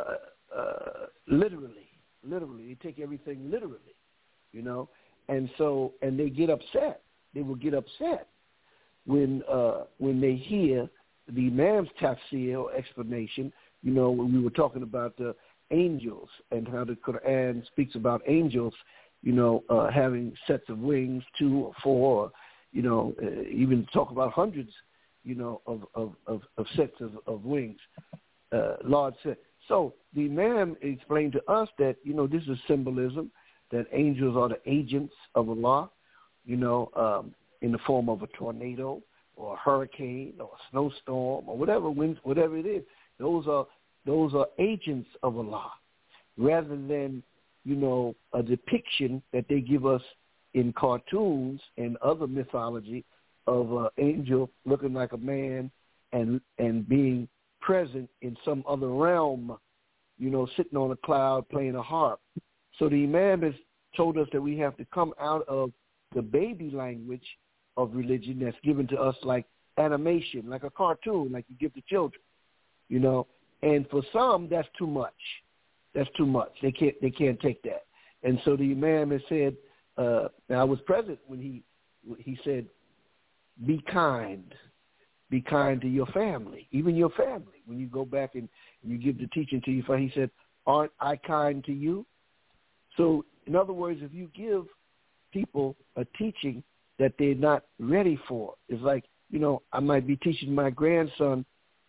literally. They take everything literally, you know, and they get upset. They will get upset when they hear the Imam's tafsir or explanation. You know, when we were talking about the angels and how the Quran speaks about angels, you know, having sets of wings, 2 or 4, or, you know, even talk about hundreds, you know, of sets of wings, large sets. So the Imam explained to us that, you know, this is symbolism, that angels are the agents of Allah, you know, in the form of a tornado or a hurricane or a snowstorm or whatever it is. Those are agents of Allah, rather than, you know, a depiction that they give us in cartoons and other mythology of an angel looking like a man and being present in some other realm, you know, sitting on a cloud playing a harp. So the Imam has told us that we have to come out of the baby language of religion that's given to us like animation, like a cartoon, like you give to children, you know. And for some, that's too much. That's too much. They can't take that. And so the Imam has said, and I was present when he said, be kind. Be kind to your family, even your family. When you go back and you give the teaching to your family, he said, aren't I kind to you? So, in other words, if you give people a teaching that they're not ready for, it's like, you know, I might be teaching my grandson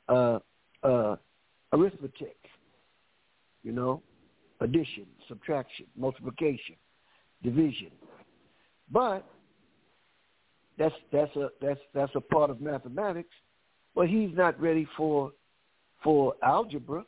arithmetic, you know, addition, subtraction, multiplication, division. But that's a part of mathematics, but he's not ready for algebra.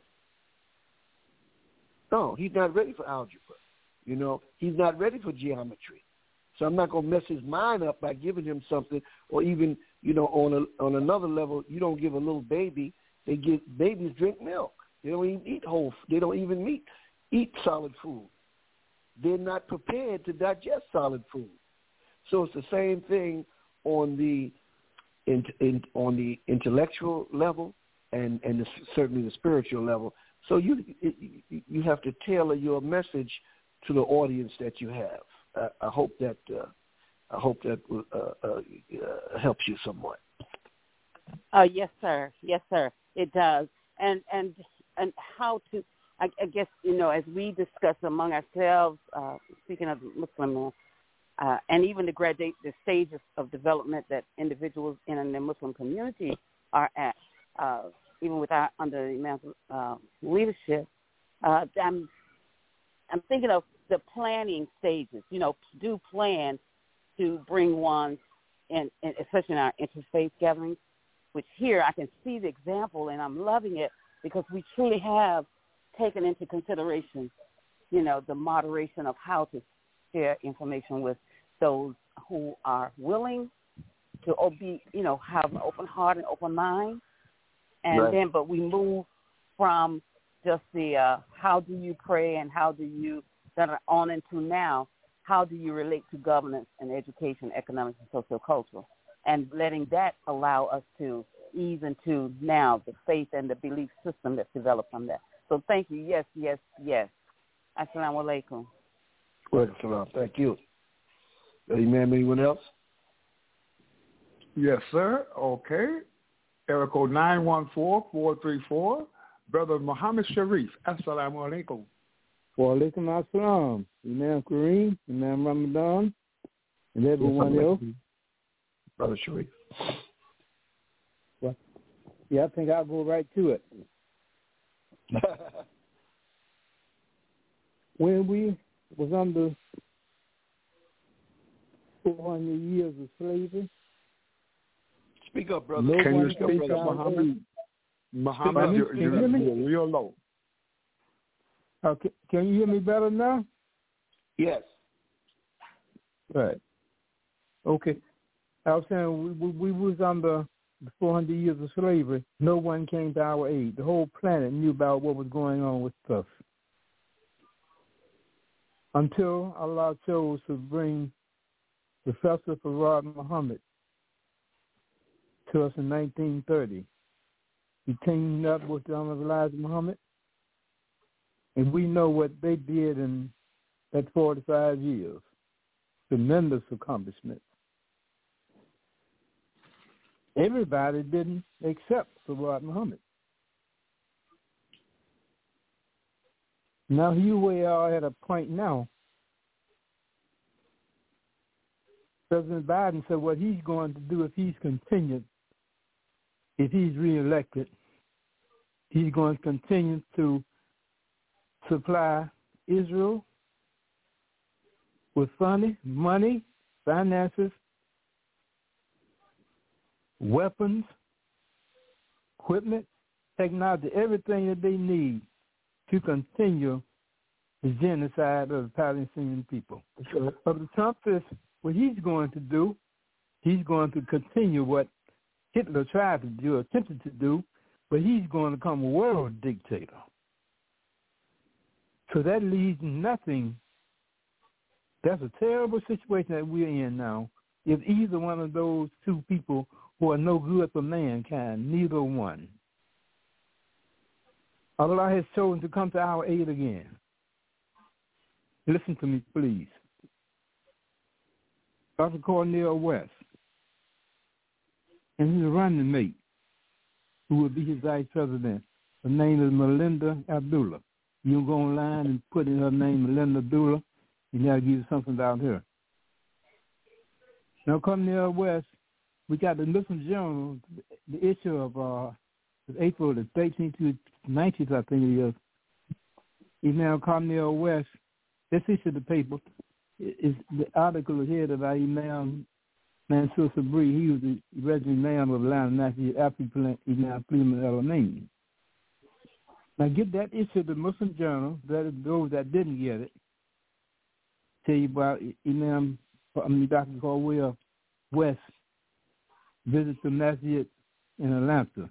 No, he's not ready for algebra. You know, he's not ready for geometry. So I'm not going to mess his mind up by giving him something, or even, you know, on another level, you don't give a little baby. Babies drink milk. They don't even eat they don't even eat solid food. They're not prepared to digest solid food. So it's the same thing on the intellectual level and certainly the spiritual level. So you have to tailor your message to the audience that you have. I hope that helps you somewhat. Yes, sir. Yes, sir. It does. And how to, I guess, you know, as we discuss among ourselves, speaking of Muslim, and even the stages of development that individuals in the Muslim community are at, even under Imam's leadership, I'm thinking of the planning stages. You know, do plan to bring one in, especially in our interfaith gatherings, which here I can see the example, and I'm loving it because we truly have taken into consideration, you know, the moderation of how to share information with those who are willing to have an open heart and open mind. And right. Then, but we move from just the how do you pray and how do you, that are on into now, how do you relate to governance and education, economics, and sociocultural, and letting that allow us to ease into now the faith and the belief system that's developed from that. So thank you. Yes, yes, yes. Assalamu alaikum. Well, thank you. Imam, anyone else? Yes, sir. Okay. Area code 914-434. Brother Muhammad Sharif. Assalamu alaikum. Wa alaikum assalam. Imam Kareem, Imam Ramadan, and everyone else. Brother Sharif. Well, yeah, I think I'll go right to it. When we was under 400 years of slavery. Speak up, brother. Can you speak up, Muhammad? Muhammad, you're real low. Okay. Can you hear me better now? Yes. Right. Okay. I was saying we was under the 400 years of slavery. No one came to our aid. The whole planet knew about what was going on with us. Until Allah chose to bring Professor Farad Muhammad to us in 1930. He teamed up with Elijah Muhammad, and we know what they did in that 45 years. Tremendous accomplishments. Everybody didn't accept Farad Muhammad. Now we are at a point now. President Biden said what he's going to do if he's continued, if he's reelected, he's going to continue to supply Israel with money, finances, weapons, equipment, technology, everything that they need to continue the genocide of the Palestinian people. Sure. But Trump says what he's going to do, he's going to continue what Hitler tried to do, attempted to do, but he's going to become a world dictator. So that leaves nothing. That's a terrible situation that we're in now. If either one of those two people who are no good for mankind, neither one. Allah has chosen to come to our aid again. Listen to me, please. Dr. Cornel West and his running mate, who will be his vice president, her name is Melinda Abdullah. You can go online and put in her name, Melinda Abdullah, and that'll give you something about her. Now, Cornel West, we got the Muslim Journal, the issue of April the 13th to 19th, I think it is. Imam Cornel West, this issue of the paper, is the article here about Imam Mansour Sabri. He was the resident imam of Atlanta National after Imam Cleveland El-Amin. Now get that issue of the Muslim Journal, that is those that didn't get it. Tell you about Dr. Cornel West visits the masjid in Atlanta.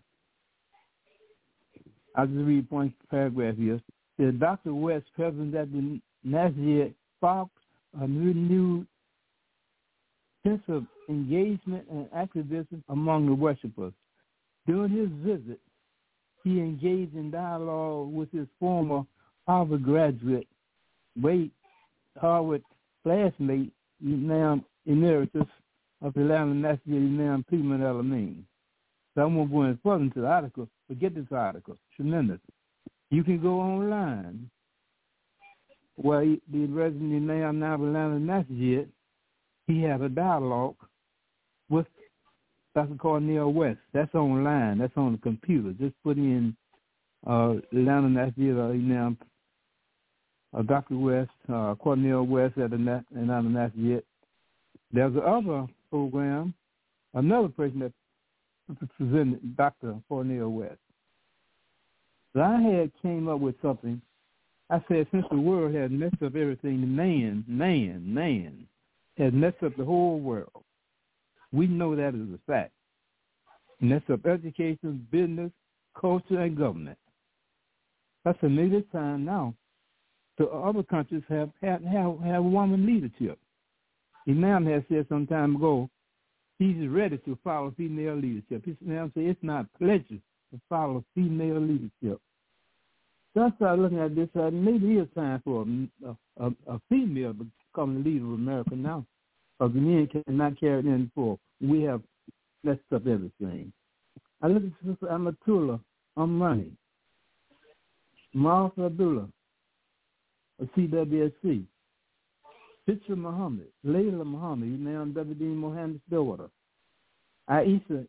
I'll just read one paragraph here. The Dr. West, present at the masjid, sparked a renewed sense of engagement and activism among the worshippers. During his visit, he engaged in dialogue with his former Harvard graduate, Harvard classmate, Imam Emeritus of the Atlanta National Imam Cleveland El-Amin. So I won't go any further into the article, but get this article. Tremendous. You can go online where the resident Imam now of Atlanta National, he had a dialogue with Dr. Cornel West. That's online. That's on the computer. Just put in Atlanta National Imam Dr. West, Cornel West at Atlanta National. There's another program, another person that presented Dr. Cornel West. So I had came up with something. I said, since the world had messed up everything, man has messed up the whole world. We know that is a fact. Messed up education, business, culture, and government. That's a major time now. So other countries have woman leadership. Imam has said some time ago, he's ready to follow female leadership. Imam said it's not pleasure to follow female leadership. So I started looking at this, maybe it's time for a female to become the leader of America now. Because the men cannot carry it in for. We have messed up everything. I look at Sister Amatullah Amrani, Martha Abdullah, of CWSC, Fitra Muhammad, Layla Muhammad, Imam W.D. Muhammad's daughter, Aisha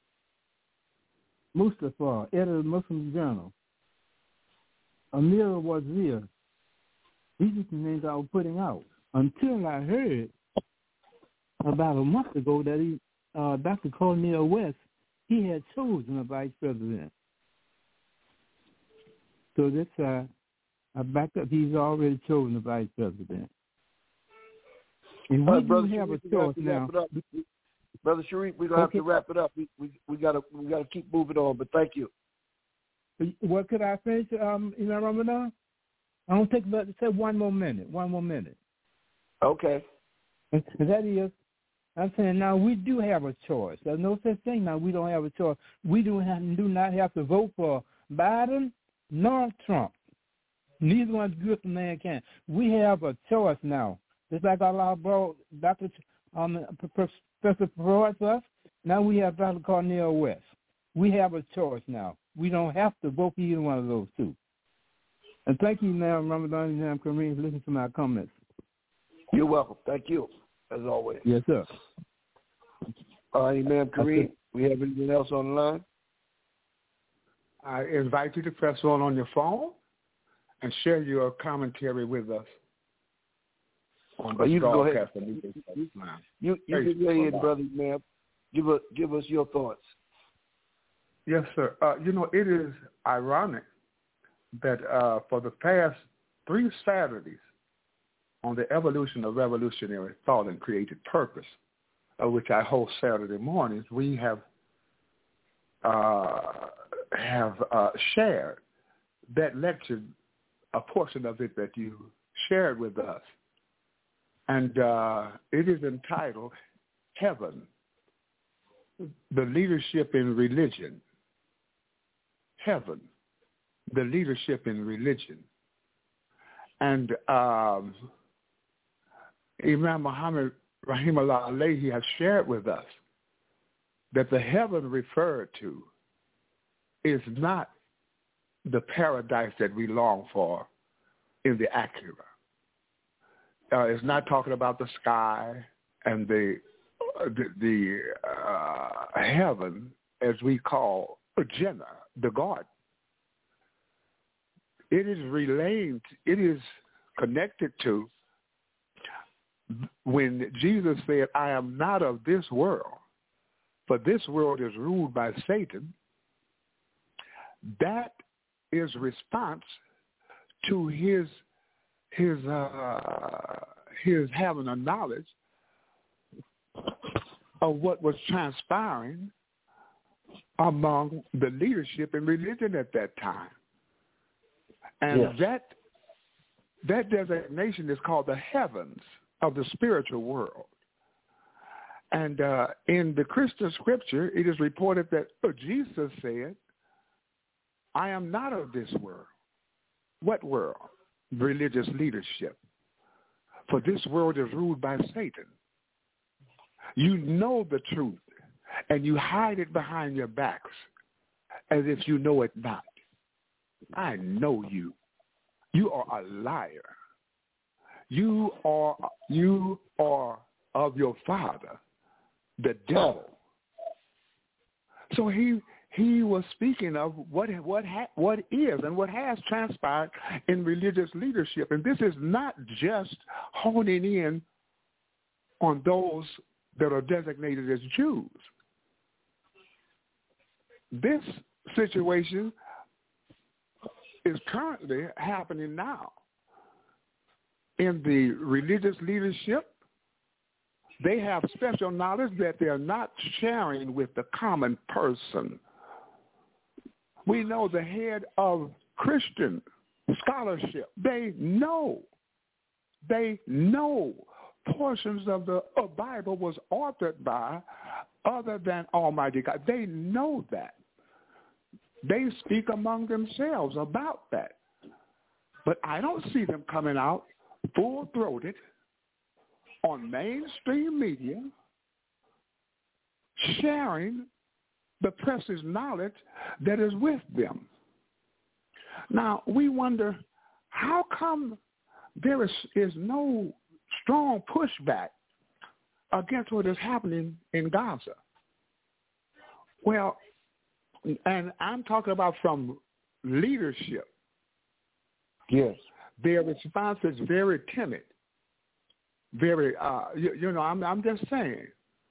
Mustafa, editor of the Muslim Journal, Amira Wazir. These are the names I was putting out until I heard about a month ago that he, Dr. Cornel West, he had chosen a vice president. So this, I backed up. He's already chosen a vice president. And we do have a choice now. Brother Sharif, we're gonna have to wrap it up. We gotta keep moving on. But thank you. What could I finish, Ramadan? I don't take but say one more minute. Okay. And that is, I'm saying now we do have a choice. There's no such thing now. We don't have a choice. We do not have to vote for Biden nor Trump. Neither one's good for mankind. We have a choice now. Just like our bro, Dr. Professor Freud for us, now we have Dr. Cornel West. We have a choice now. We don't have to vote for either one of those two. And thank you, Imam Ramadan and Imam Kareem, for listening to my comments. You're welcome. Thank you, as always. Yes, sir. All right, Imam Kareem, we have anything else on the line? I invite you to press on your phone and share your commentary with us on the broadcast. You can weigh in, brother, ma'am. Give us your thoughts. Yes, sir. It is ironic that for the past 3 Saturdays on the evolution of revolutionary thought and creative purpose, which I host Saturday mornings, we have shared that lecture, a portion of it that you shared with us. And it is entitled Heaven, the Leadership in Religion. Heaven, the Leadership in Religion. And Imam Muhammad Rahimahullah Alayhi has shared with us that the heaven referred to is not the paradise that we long for in the Akhirah. It's not talking about the sky and the heaven as we call Jannah, the garden. It is relayed, it is connected to when Jesus said, I am not of this world, for this world is ruled by Satan. That is response to his having a knowledge of what was transpiring among the leadership in religion at that time. And that designation is called the heavens of the spiritual world. And in the Christian scripture, it is reported that Jesus said, I am not of this world. What world? Religious leadership. For this world is ruled by Satan. You know the truth, and you hide it behind your backs as if you know it not. I know you. You are a liar. You are of your father, the devil. So he was speaking of what is and what has transpired in religious leadership. And this is not just honing in on those that are designated as Jews. This situation is currently happening now. In the religious leadership, they have special knowledge that they're not sharing with the common person. We know the head of Christian scholarship. They know portions of the Bible was authored by other than Almighty God. They know that. They speak among themselves about that. But I don't see them coming out full-throated on mainstream media sharing the precious knowledge that is with them. Now, we wonder, how come there is no strong pushback against what is happening in Gaza? Well, and I'm talking about from leadership. Yes. Their response is very timid. very, I'm just saying,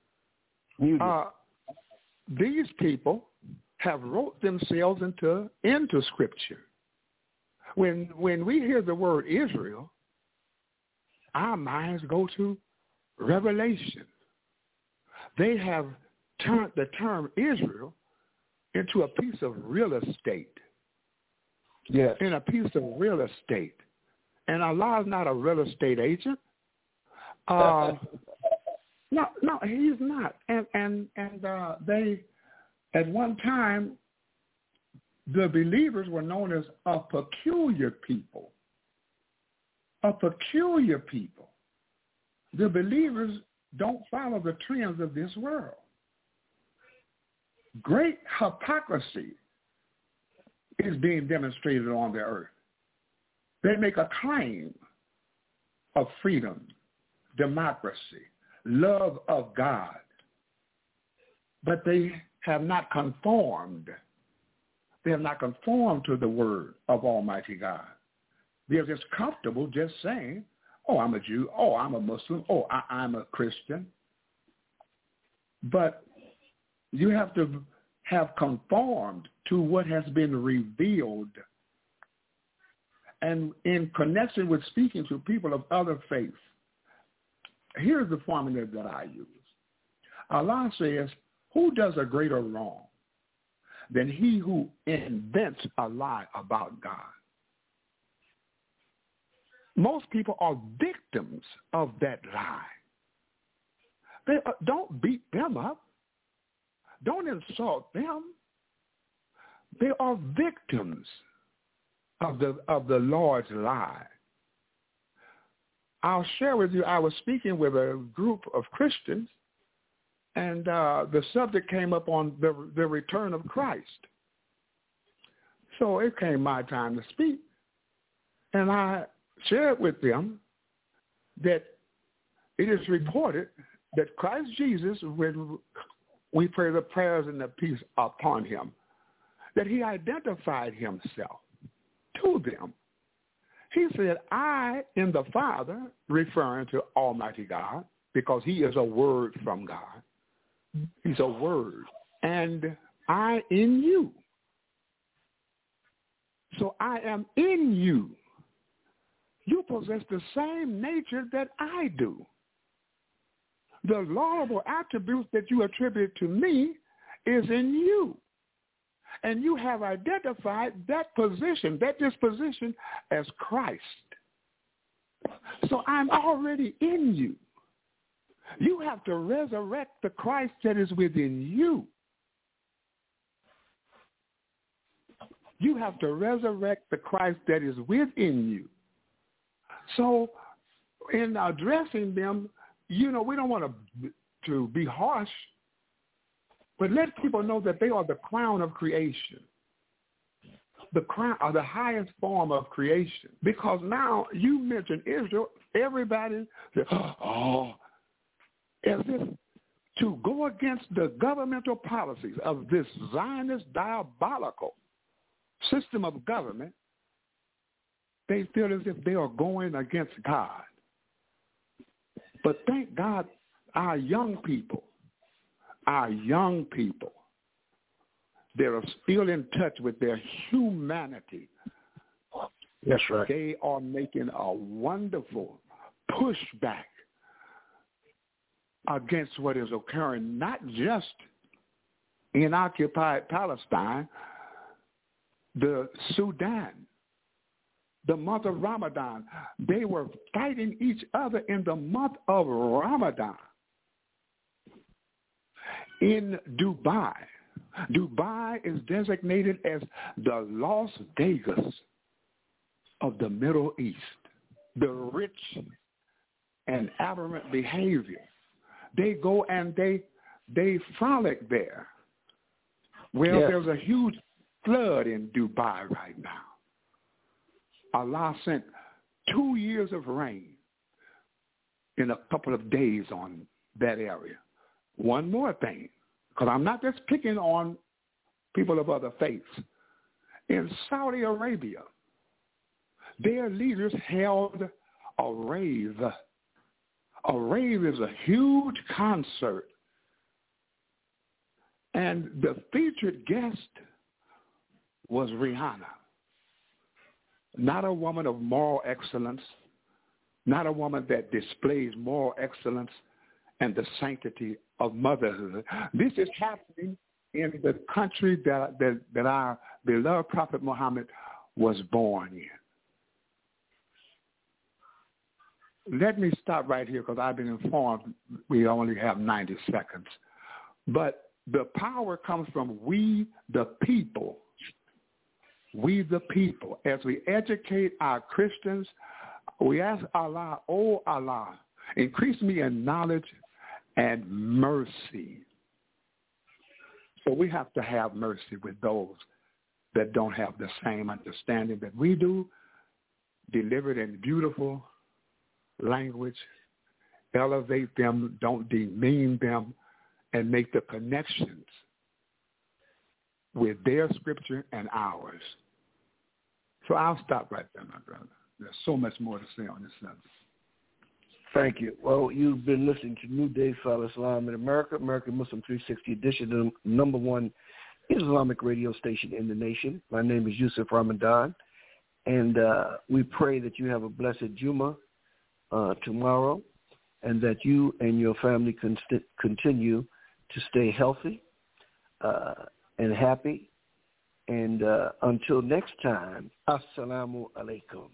these people have wrote themselves into Scripture. When we hear the word Israel, our minds go to Revelation. They have turned the term Israel into a piece of real estate. Yes. In a piece of real estate. And Allah is not a real estate agent. No, he's not. And they, at one time, the believers were known as a peculiar people. A peculiar people. The believers don't follow the trends of this world. Great hypocrisy is being demonstrated on the earth. They make a claim of freedom, democracy, love of God, but they have not conformed. They have not conformed to the word of Almighty God. They're just comfortable just saying, oh, I'm a Jew, oh, I'm a Muslim, oh, I'm a Christian. But you have to have conformed to what has been revealed. And in connection with speaking to people of other faiths, here's the formula that I use. Allah says, who does a greater wrong than he who invents a lie about God? Most people are victims of that lie. Don't beat them up. Don't insult them. They are victims of the Lord's lie. I'll share with you, I was speaking with a group of Christians, and the subject came up on the return of Christ. So it came my time to speak, and I shared with them that it is reported that Christ Jesus, when we pray the prayers and the peace upon him, that he identified himself to them. He said, I in the Father, referring to Almighty God, because he is a word from God. He's a word. And I in you. So I am in you. You possess the same nature that I do. The laudable attributes that you attribute to me is in you. And you have identified that position, that disposition, as Christ. So I'm already in you. You have to resurrect the Christ that is within you. You have to resurrect the Christ that is within you. So in addressing them, we don't want to be harsh, but let people know that they are the crown of creation, the crown, or the highest form of creation. Because now you mention Israel, everybody says, oh, as if to go against the governmental policies of this Zionist diabolical system of government, they feel as if they are going against God. But thank God our young people, they're still in touch with their humanity. That's right. They are making a wonderful pushback against what is occurring, not just in occupied Palestine, the Sudan, the month of Ramadan. They were fighting each other in the month of Ramadan. In Dubai, Dubai is designated as the Las Vegas of the Middle East. The rich and aberrant behavior. They go and they frolic there. Well, yes. There's a huge flood in Dubai right now. Allah sent 2 years of rain in a couple of days on that area. One more thing, because I'm not just picking on people of other faiths. In Saudi Arabia, their leaders held a rave a rave is a huge concert. And the featured guest was Rihanna. Not a woman of moral excellence, not a woman that displays moral excellence and the sanctity of motherhood. This is happening in the country that our beloved Prophet Muhammad was born in. Let me stop right here because I've been informed we only have 90 seconds. But the power comes from we the people. We the people. As we educate our Christians, we ask Allah, oh Allah, increase me in knowledge and mercy. So we have to have mercy with those that don't have the same understanding that we do, delivered in beautiful language, elevate them, don't demean them, and make the connections with their scripture and ours. So I'll stop right there, my brother. There's so much more to say on this subject. Thank you. Well, you've been listening to New Day for Al-Islam in America, American Muslim 360 edition, the number one Islamic radio station in the nation. My name is Yusuf Ramadan, and we pray that you have a blessed Jummah tomorrow, and that you and your family continue to stay healthy and happy. And until next time, Assalamu alaikum.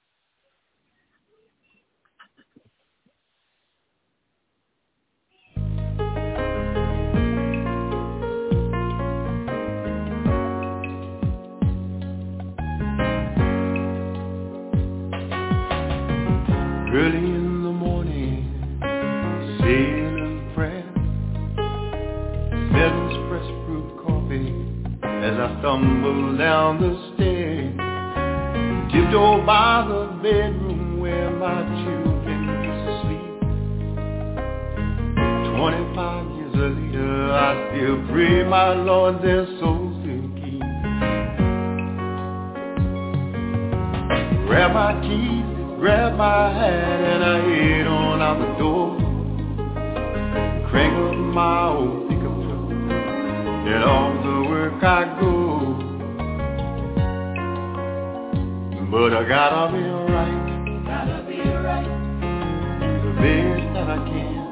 Early in the morning, saying a prayer, smelling fresh brewed coffee as I stumble down the stairs. Tiptoe by the bedroom where my children used to sleep. 25 years later, I still pray my Lord their souls to keep. Grab my keys, grab my hat, and I head on out the door. Crank up my old pickup truck, and off to work I go. But I gotta be right, do the best that I can.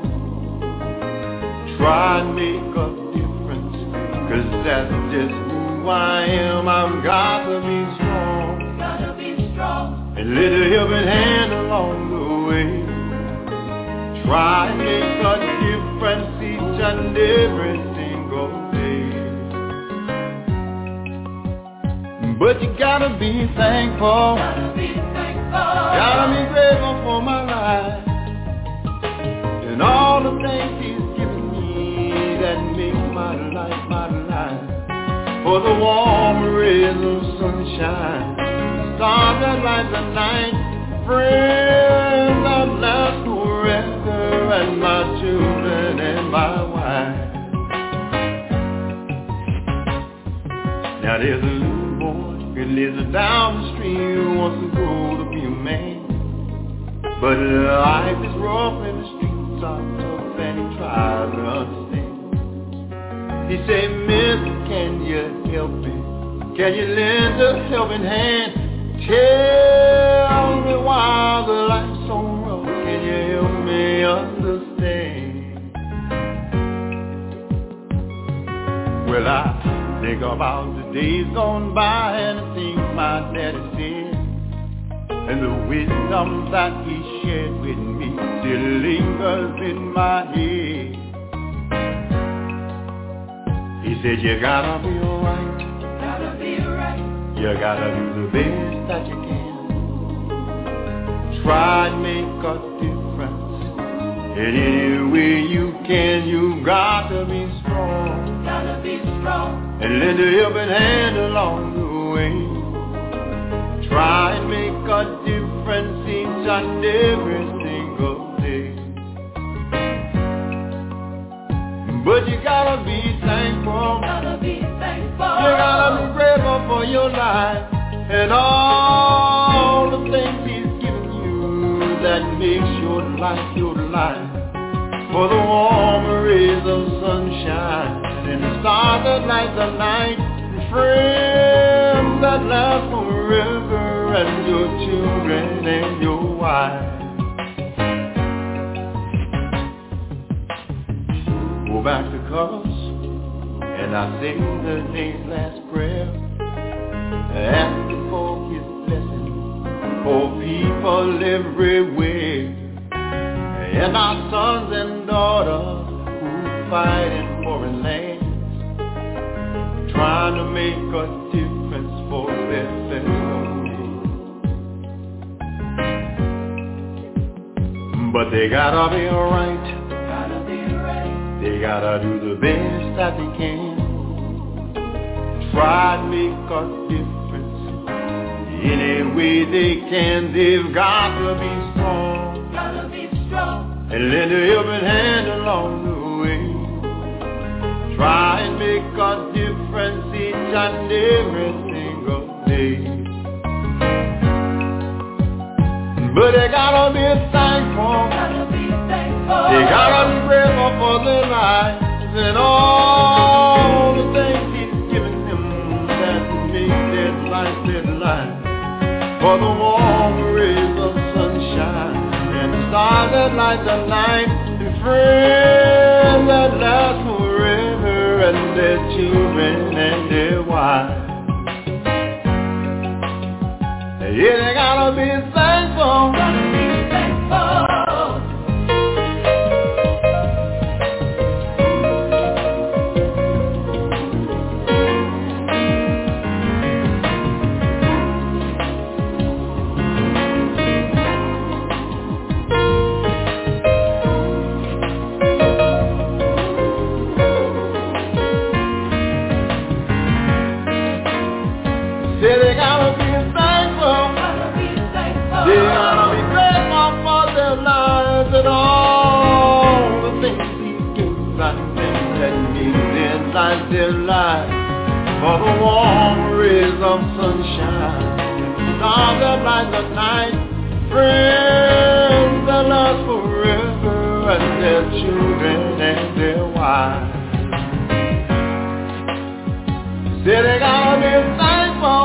Try and make a difference, 'cause that's just who I am. I've got to be strong, and let a helping hand along the way. Try and make a difference each and every single day. But you gotta be thankful, gotta be grateful for my life, and all the things He's given me that make my life my life. For the warm rays of sunshine, stars that light the night, friends that last forever, and my children and my wife. Now there's a little boy who lives down the street who wants to grow to be a man, but life is rough and the streets are tough, and he tries to understand. He said, "Mister, can you help me? Can you lend a helping hand? Tell me why the life's so rough. Can you help me understand?" Well, I think about the days gone by and the things my daddy said, and the wisdom that he shared with me still lingers in my head. He said, "You gotta be alright, you gotta do the best that you can. Try and make a difference in any way you can. You got to be strong, and lend a helping hand along the way. Try and make a difference each and every single day. But you gotta be thankful, you gotta be grateful for your life, and all the things He's given you that makes your life wide, for the warm rays of sunshine and the stars that light the night, and friends that last forever, and your children and your wife. Go back to colors, and I say the day's last prayer, asking for his blessing for people everywhere, and our sons and daughters who fight in foreign lands, trying to make a difference for their fellow men. But they gotta be right. They gotta do the best that they can. Try to make a difference any way they can. They've got to be strong. And lend a helping hand along the way. Try and make a difference each and every single day. But they gotta be thankful. They gotta be grateful for their lives and all the things he's given them that make their life their life. For the warm rays of sunshine and the stars that light the night, and friends that last forever, and their children and their wives. Yeah, they gotta be thankful. Their life, for the warm rays of sunshine, stars that light the night, friends that last forever, and their children and their wives. Say they gotta be thankful,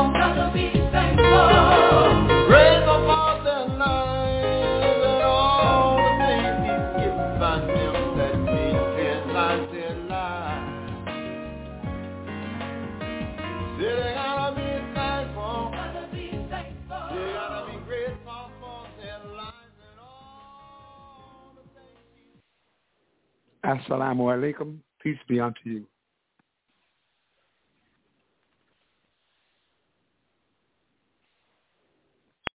grateful for their lives and all the things he's given them that make their lives their lives. They gotta be thankful. They gotta be grateful for their lives and all the things. Assalamu alaikum. Peace be unto you.